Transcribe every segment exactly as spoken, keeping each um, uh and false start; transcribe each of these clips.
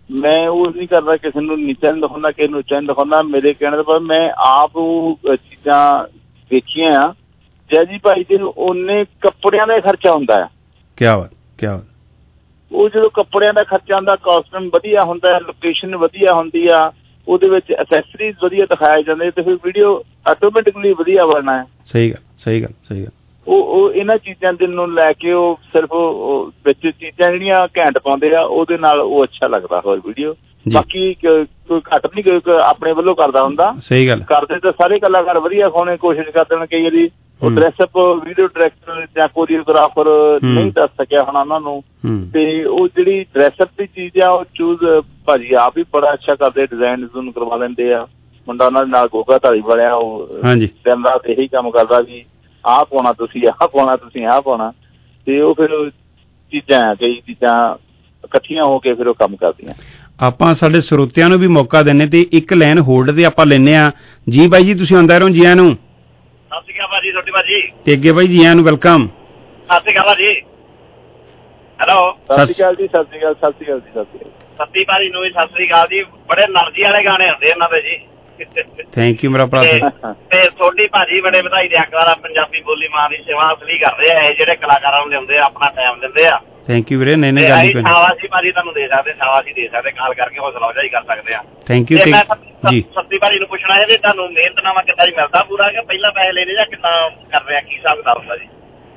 मैं वो नहीं करता किसी को नीचा नहीं दिखाता, किसी को उच्चा नहीं दिखाता। मेरे कहने का मैं आप चीज़ां देखियां आ जय जी भाई जी, उन्ने कपड़ियां का खर्चा हुंदा है। क्या बात क्या बात। वो जो कपड़ियां का खर्चा हुंदा, कॉस्ट्यूम वधिया हुंदा है, लोकेशन वधिया हुंदी आ, ਉਹਦੇ ਵਿੱਚ ਐਕਸੈਸਰੀਜ਼ ਵਧੀਆ ਦਿਖਾਏ ਜਾਂਦੇ ਤੇ ਫਿਰ ਵੀਡੀਓ ਆਟੋਮੈਟਿਕਲੀ ਵਧੀਆ ਬਣਨਾ ਹੈ। ਸਹੀ ਗੱਲ ਸਹੀ ਗੱਲ ਸਹੀ ਗੱਲ। ਉਹ ਉਹ ਇਹਨਾਂ ਚੀਜ਼ਾਂ ਦੇ ਨੂੰ ਲੈ ਕੇ ਉਹ ਸਿਰਫ ਵਿੱਚ ਚੀਜ਼ਾਂ ਜਿਹੜੀਆਂ ਘੈਂਟ ਪਾਉਂਦੇ ਆ ਉਹਦੇ ਨਾਲ ਉਹ ਅੱਛਾ ਲੱਗਦਾ ਹੋਰ ਵੀਡੀਓ। ਬਾਕੀ ਕੋਈ ਘੱਟ ਨਹੀਂ ਕੋਈ ਆਪਣੇ ਵੱਲੋਂ ਕਰਦਾ ਹੁੰਦਾ। ਸਹੀ ਗੱਲ। ਕਰਦੇ ਤਾਂ ਸਾਰੇ ਕਲਾਕਾਰ ਵਧੀਆ ਖਾਣੇ ਦੀ ਕੋਸ਼ਿਸ਼ ਕਰਦੇ ਨੇ। ਕਈ ਵਾਰੀ ਉਹ ਡਰੈਸਅਪ ਵੀਡੀਓ ਡਾਇਰੈਕਟਰ ਜਾਂ ਕੋਰੀਓਗ੍ਰਾਫਰ ਨਹੀਂ ਦੱਸ ਸਕਿਆ ਹੋਣਾ ਉਹਨਾਂ ਨੂੰ, ਤੇ ਉਹ ਜਿਹੜੀ ਡਰੈਸਅਪ ਦੀ ਚੀਜ਼ ਆ ਉਹ ਚੂਜ਼ ਭਾਜੀ ਆਪ ਹੀ ਬੜਾ ਅੱਛਾ ਕਰਦੇ, ਡਿਜ਼ਾਈਨ ਡਿਜ਼ੂਨ ਕਰਵਾ ਲੈਂਦੇ ਆ। ਮੁੰਡਾ ਉਹਨਾਂ ਦੇ ਨਾਲ ਗੋਗਾ ਧਾਲੀ ਵਾਲਿਆ, ਉਹ ਦਿਨ ਰਾਤ ਇਹੀ ਕੰਮ ਕਰਦਾ ਵੀ ਆਹ ਪਾਉਣਾ ਤੁਸੀਂ, ਆਹ ਪਾਉਣਾ ਤੁਸੀਂ, ਆਹ ਪਾਉਣਾ, ਤੇ ਉਹ ਫਿਰ ਚੀਜ਼ਾਂ ਕਈ ਚੀਜ਼ਾਂ ਇਕੱਠੀਆਂ ਹੋ ਕੇ ਫਿਰ ਉਹ ਕੰਮ ਕਰਦੀਆਂ। ਆਪਾਂ ਸਾਡੇ ਸਰੋਤਿਆਂ ਨੂੰ ਵੀ ਮੌਕਾ ਦਿੰਨੇ ਤੇ ਇੱਕ ਲਾਈਨ ਹੋਲਡ ਤੇ ਆਪਾਂ ਲੈਨੇ ਆ। ਜੀ ਬਾਈ ਜੀ ਤੁਸੀਂ ਆਉਂਦਾ ਰਹੋ। ਜੀ ਆਇਆਂ ਨੂੰ। ਸਤਿ ਸ਼੍ਰੀ ਅਕਾਲ ਭਾਜੀ। ਛੋਟੀ ਭਾਜੀ ਤੇ ਅੱਗੇ ਬਾਈ ਜੀ ਆਇਆਂ ਨੂੰ ਵੈਲਕਮ। ਸਤਿ ਸ਼੍ਰੀ ਅਕਾਲ ਭਾਜੀ। ਹੈਲੋ ਸਤਿ ਸ਼੍ਰੀ ਅਕਾਲ ਜੀ। ਸਤਿ ਸ਼੍ਰੀ ਅਕਾਲ ਸਤਿ ਸ਼੍ਰੀ ਅਕਾਲ ਜੀ। ਸਤਿ ਸ਼੍ਰੀ ਅਕਾਲ ਸੱਤੀ ਭਾਜੀ ਨੂੰ ਵੀ ਸਤਿ ਸ਼੍ਰੀ ਅਕਾਲ ਜੀ। ਬੜੇ એનર્ਜੀ ਵਾਲੇ ਗਾਣੇ ਹੁੰਦੇ ਇਹਨਾਂ ਦੇ ਜੀ। ਥੈਂਕ ਯੂ ਮੇਰਾ ਭਰਾ। ਤੇ ਛੋਟੀ ਭਾਜੀ ਬੜੇ ਵਧਾਈ ਦੇ ਹੱਕਦਾਰ ਆ। ਪੰਜਾਬੀ ਬੋਲੀ ਮਾਂ ਦੀ ਸੇਵਾ ਅਸਲੀ ਕਰਦੇ ਆ ਇਹ ਜਿਹੜੇ ਕਲਾਕਾਰਾਂ ਨੂੰ ਲਿਆਉਂਦੇ ਆ, ਆਪਣਾ ਟਾਈਮ ਦਿੰਦੇ ਆ। ਥੈਂਕ ਯੂ ਵੀਰੇ। ਨਹੀਂ ਨਹੀਂ ਗੱਲ ਨਹੀਂ। ਸ਼ਾਬਾਸ਼ੀ ਭਾਜੀ ਤੁਹਾਨੂੰ ਦੇ ਸਕਦੇ, ਸ਼ਾਬਾਸ਼ੀ ਦੇ ਸਕਦੇ, ਕਾਲ ਕਰਕੇ ਹੌਸਲਾ ਅਫਜ਼ਾਈ ਕਰ ਸਕਦੇ ਆ। ਥੈਂਕ ਯੂ ਜੀ। ਸੱਤੀ ਭਾਜੀ ਨੂੰ ਪੁੱਛਣਾ ਹੈ ਵੀ ਤੁਹਾਨੂੰ ਮਿਹਨਤਨਾਮਾ ਕਿੱਦਾਂ ਜੀ ਮਿਲਦਾ ਪੂਰਾ, ਕਿ ਪਹਿਲਾਂ ਪੈਸੇ ਲੈਣੇ ਜਾਂ ਕਿੱਦਾਂ ਕਰ ਰਿਹਾ, ਕੀ ਹਿਸਾਬ ਕਿਤਾਬ ਹੁੰਦਾ ਜੀ?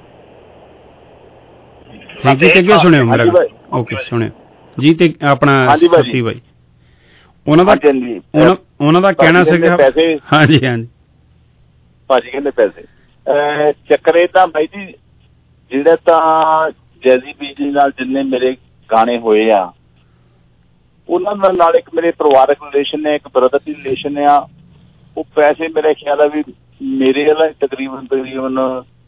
Thank you. ਤੇ ਅੱਗੇ ਸੁਣਿਓ ਮੇਰਾ। ਓਕੇ ਸੁਣਿਓ ਜੀ। ਤੇ ਆਪਣਾ ਸੱਤੀ ਭਾਈ ਉਹਨਾਂ ਦਾ ਉਹਨਾਂ ਦਾ ਕਹਿਣਾ ਸੀਗਾ ਪੈਸੇ। ਹਾਂਜੀ ਹਾਂਜੀ ਭਾਜੀ ਕਹਿੰਦੇ ਪੈਸੇ ਚੱਕਰੇ ਤਾਂ ਬਾਈ ਜੀ ਜਿਹੜੇ ਤਾਂ ਜੈਜ਼ੀ ਬੀਜੀ ਨਾਲ ਜਿੰਨੇ ਮੇਰੇ ਗਾਣੇ ਹੋਏ ਆ ਉਹਨਾਂ ਨਾਲ ਇੱਕ ਮੇਰੇ ਪਰਿਵਾਰਕ ਰਿਲੇਸ਼ਨ ਨੇ, ਇੱਕ ਬ੍ਰਦਰ ਦੀ ਰਿਲੇਸ਼ਨ ਆ। ਉਹ ਪੈਸੇ ਮੇਰੇ ਖਿਆਲ ਆ ਵੀ ਮੇਰੇ ਵਾਲਾ ਤਕਰੀਬਨ ਤਕਰੀਬਨ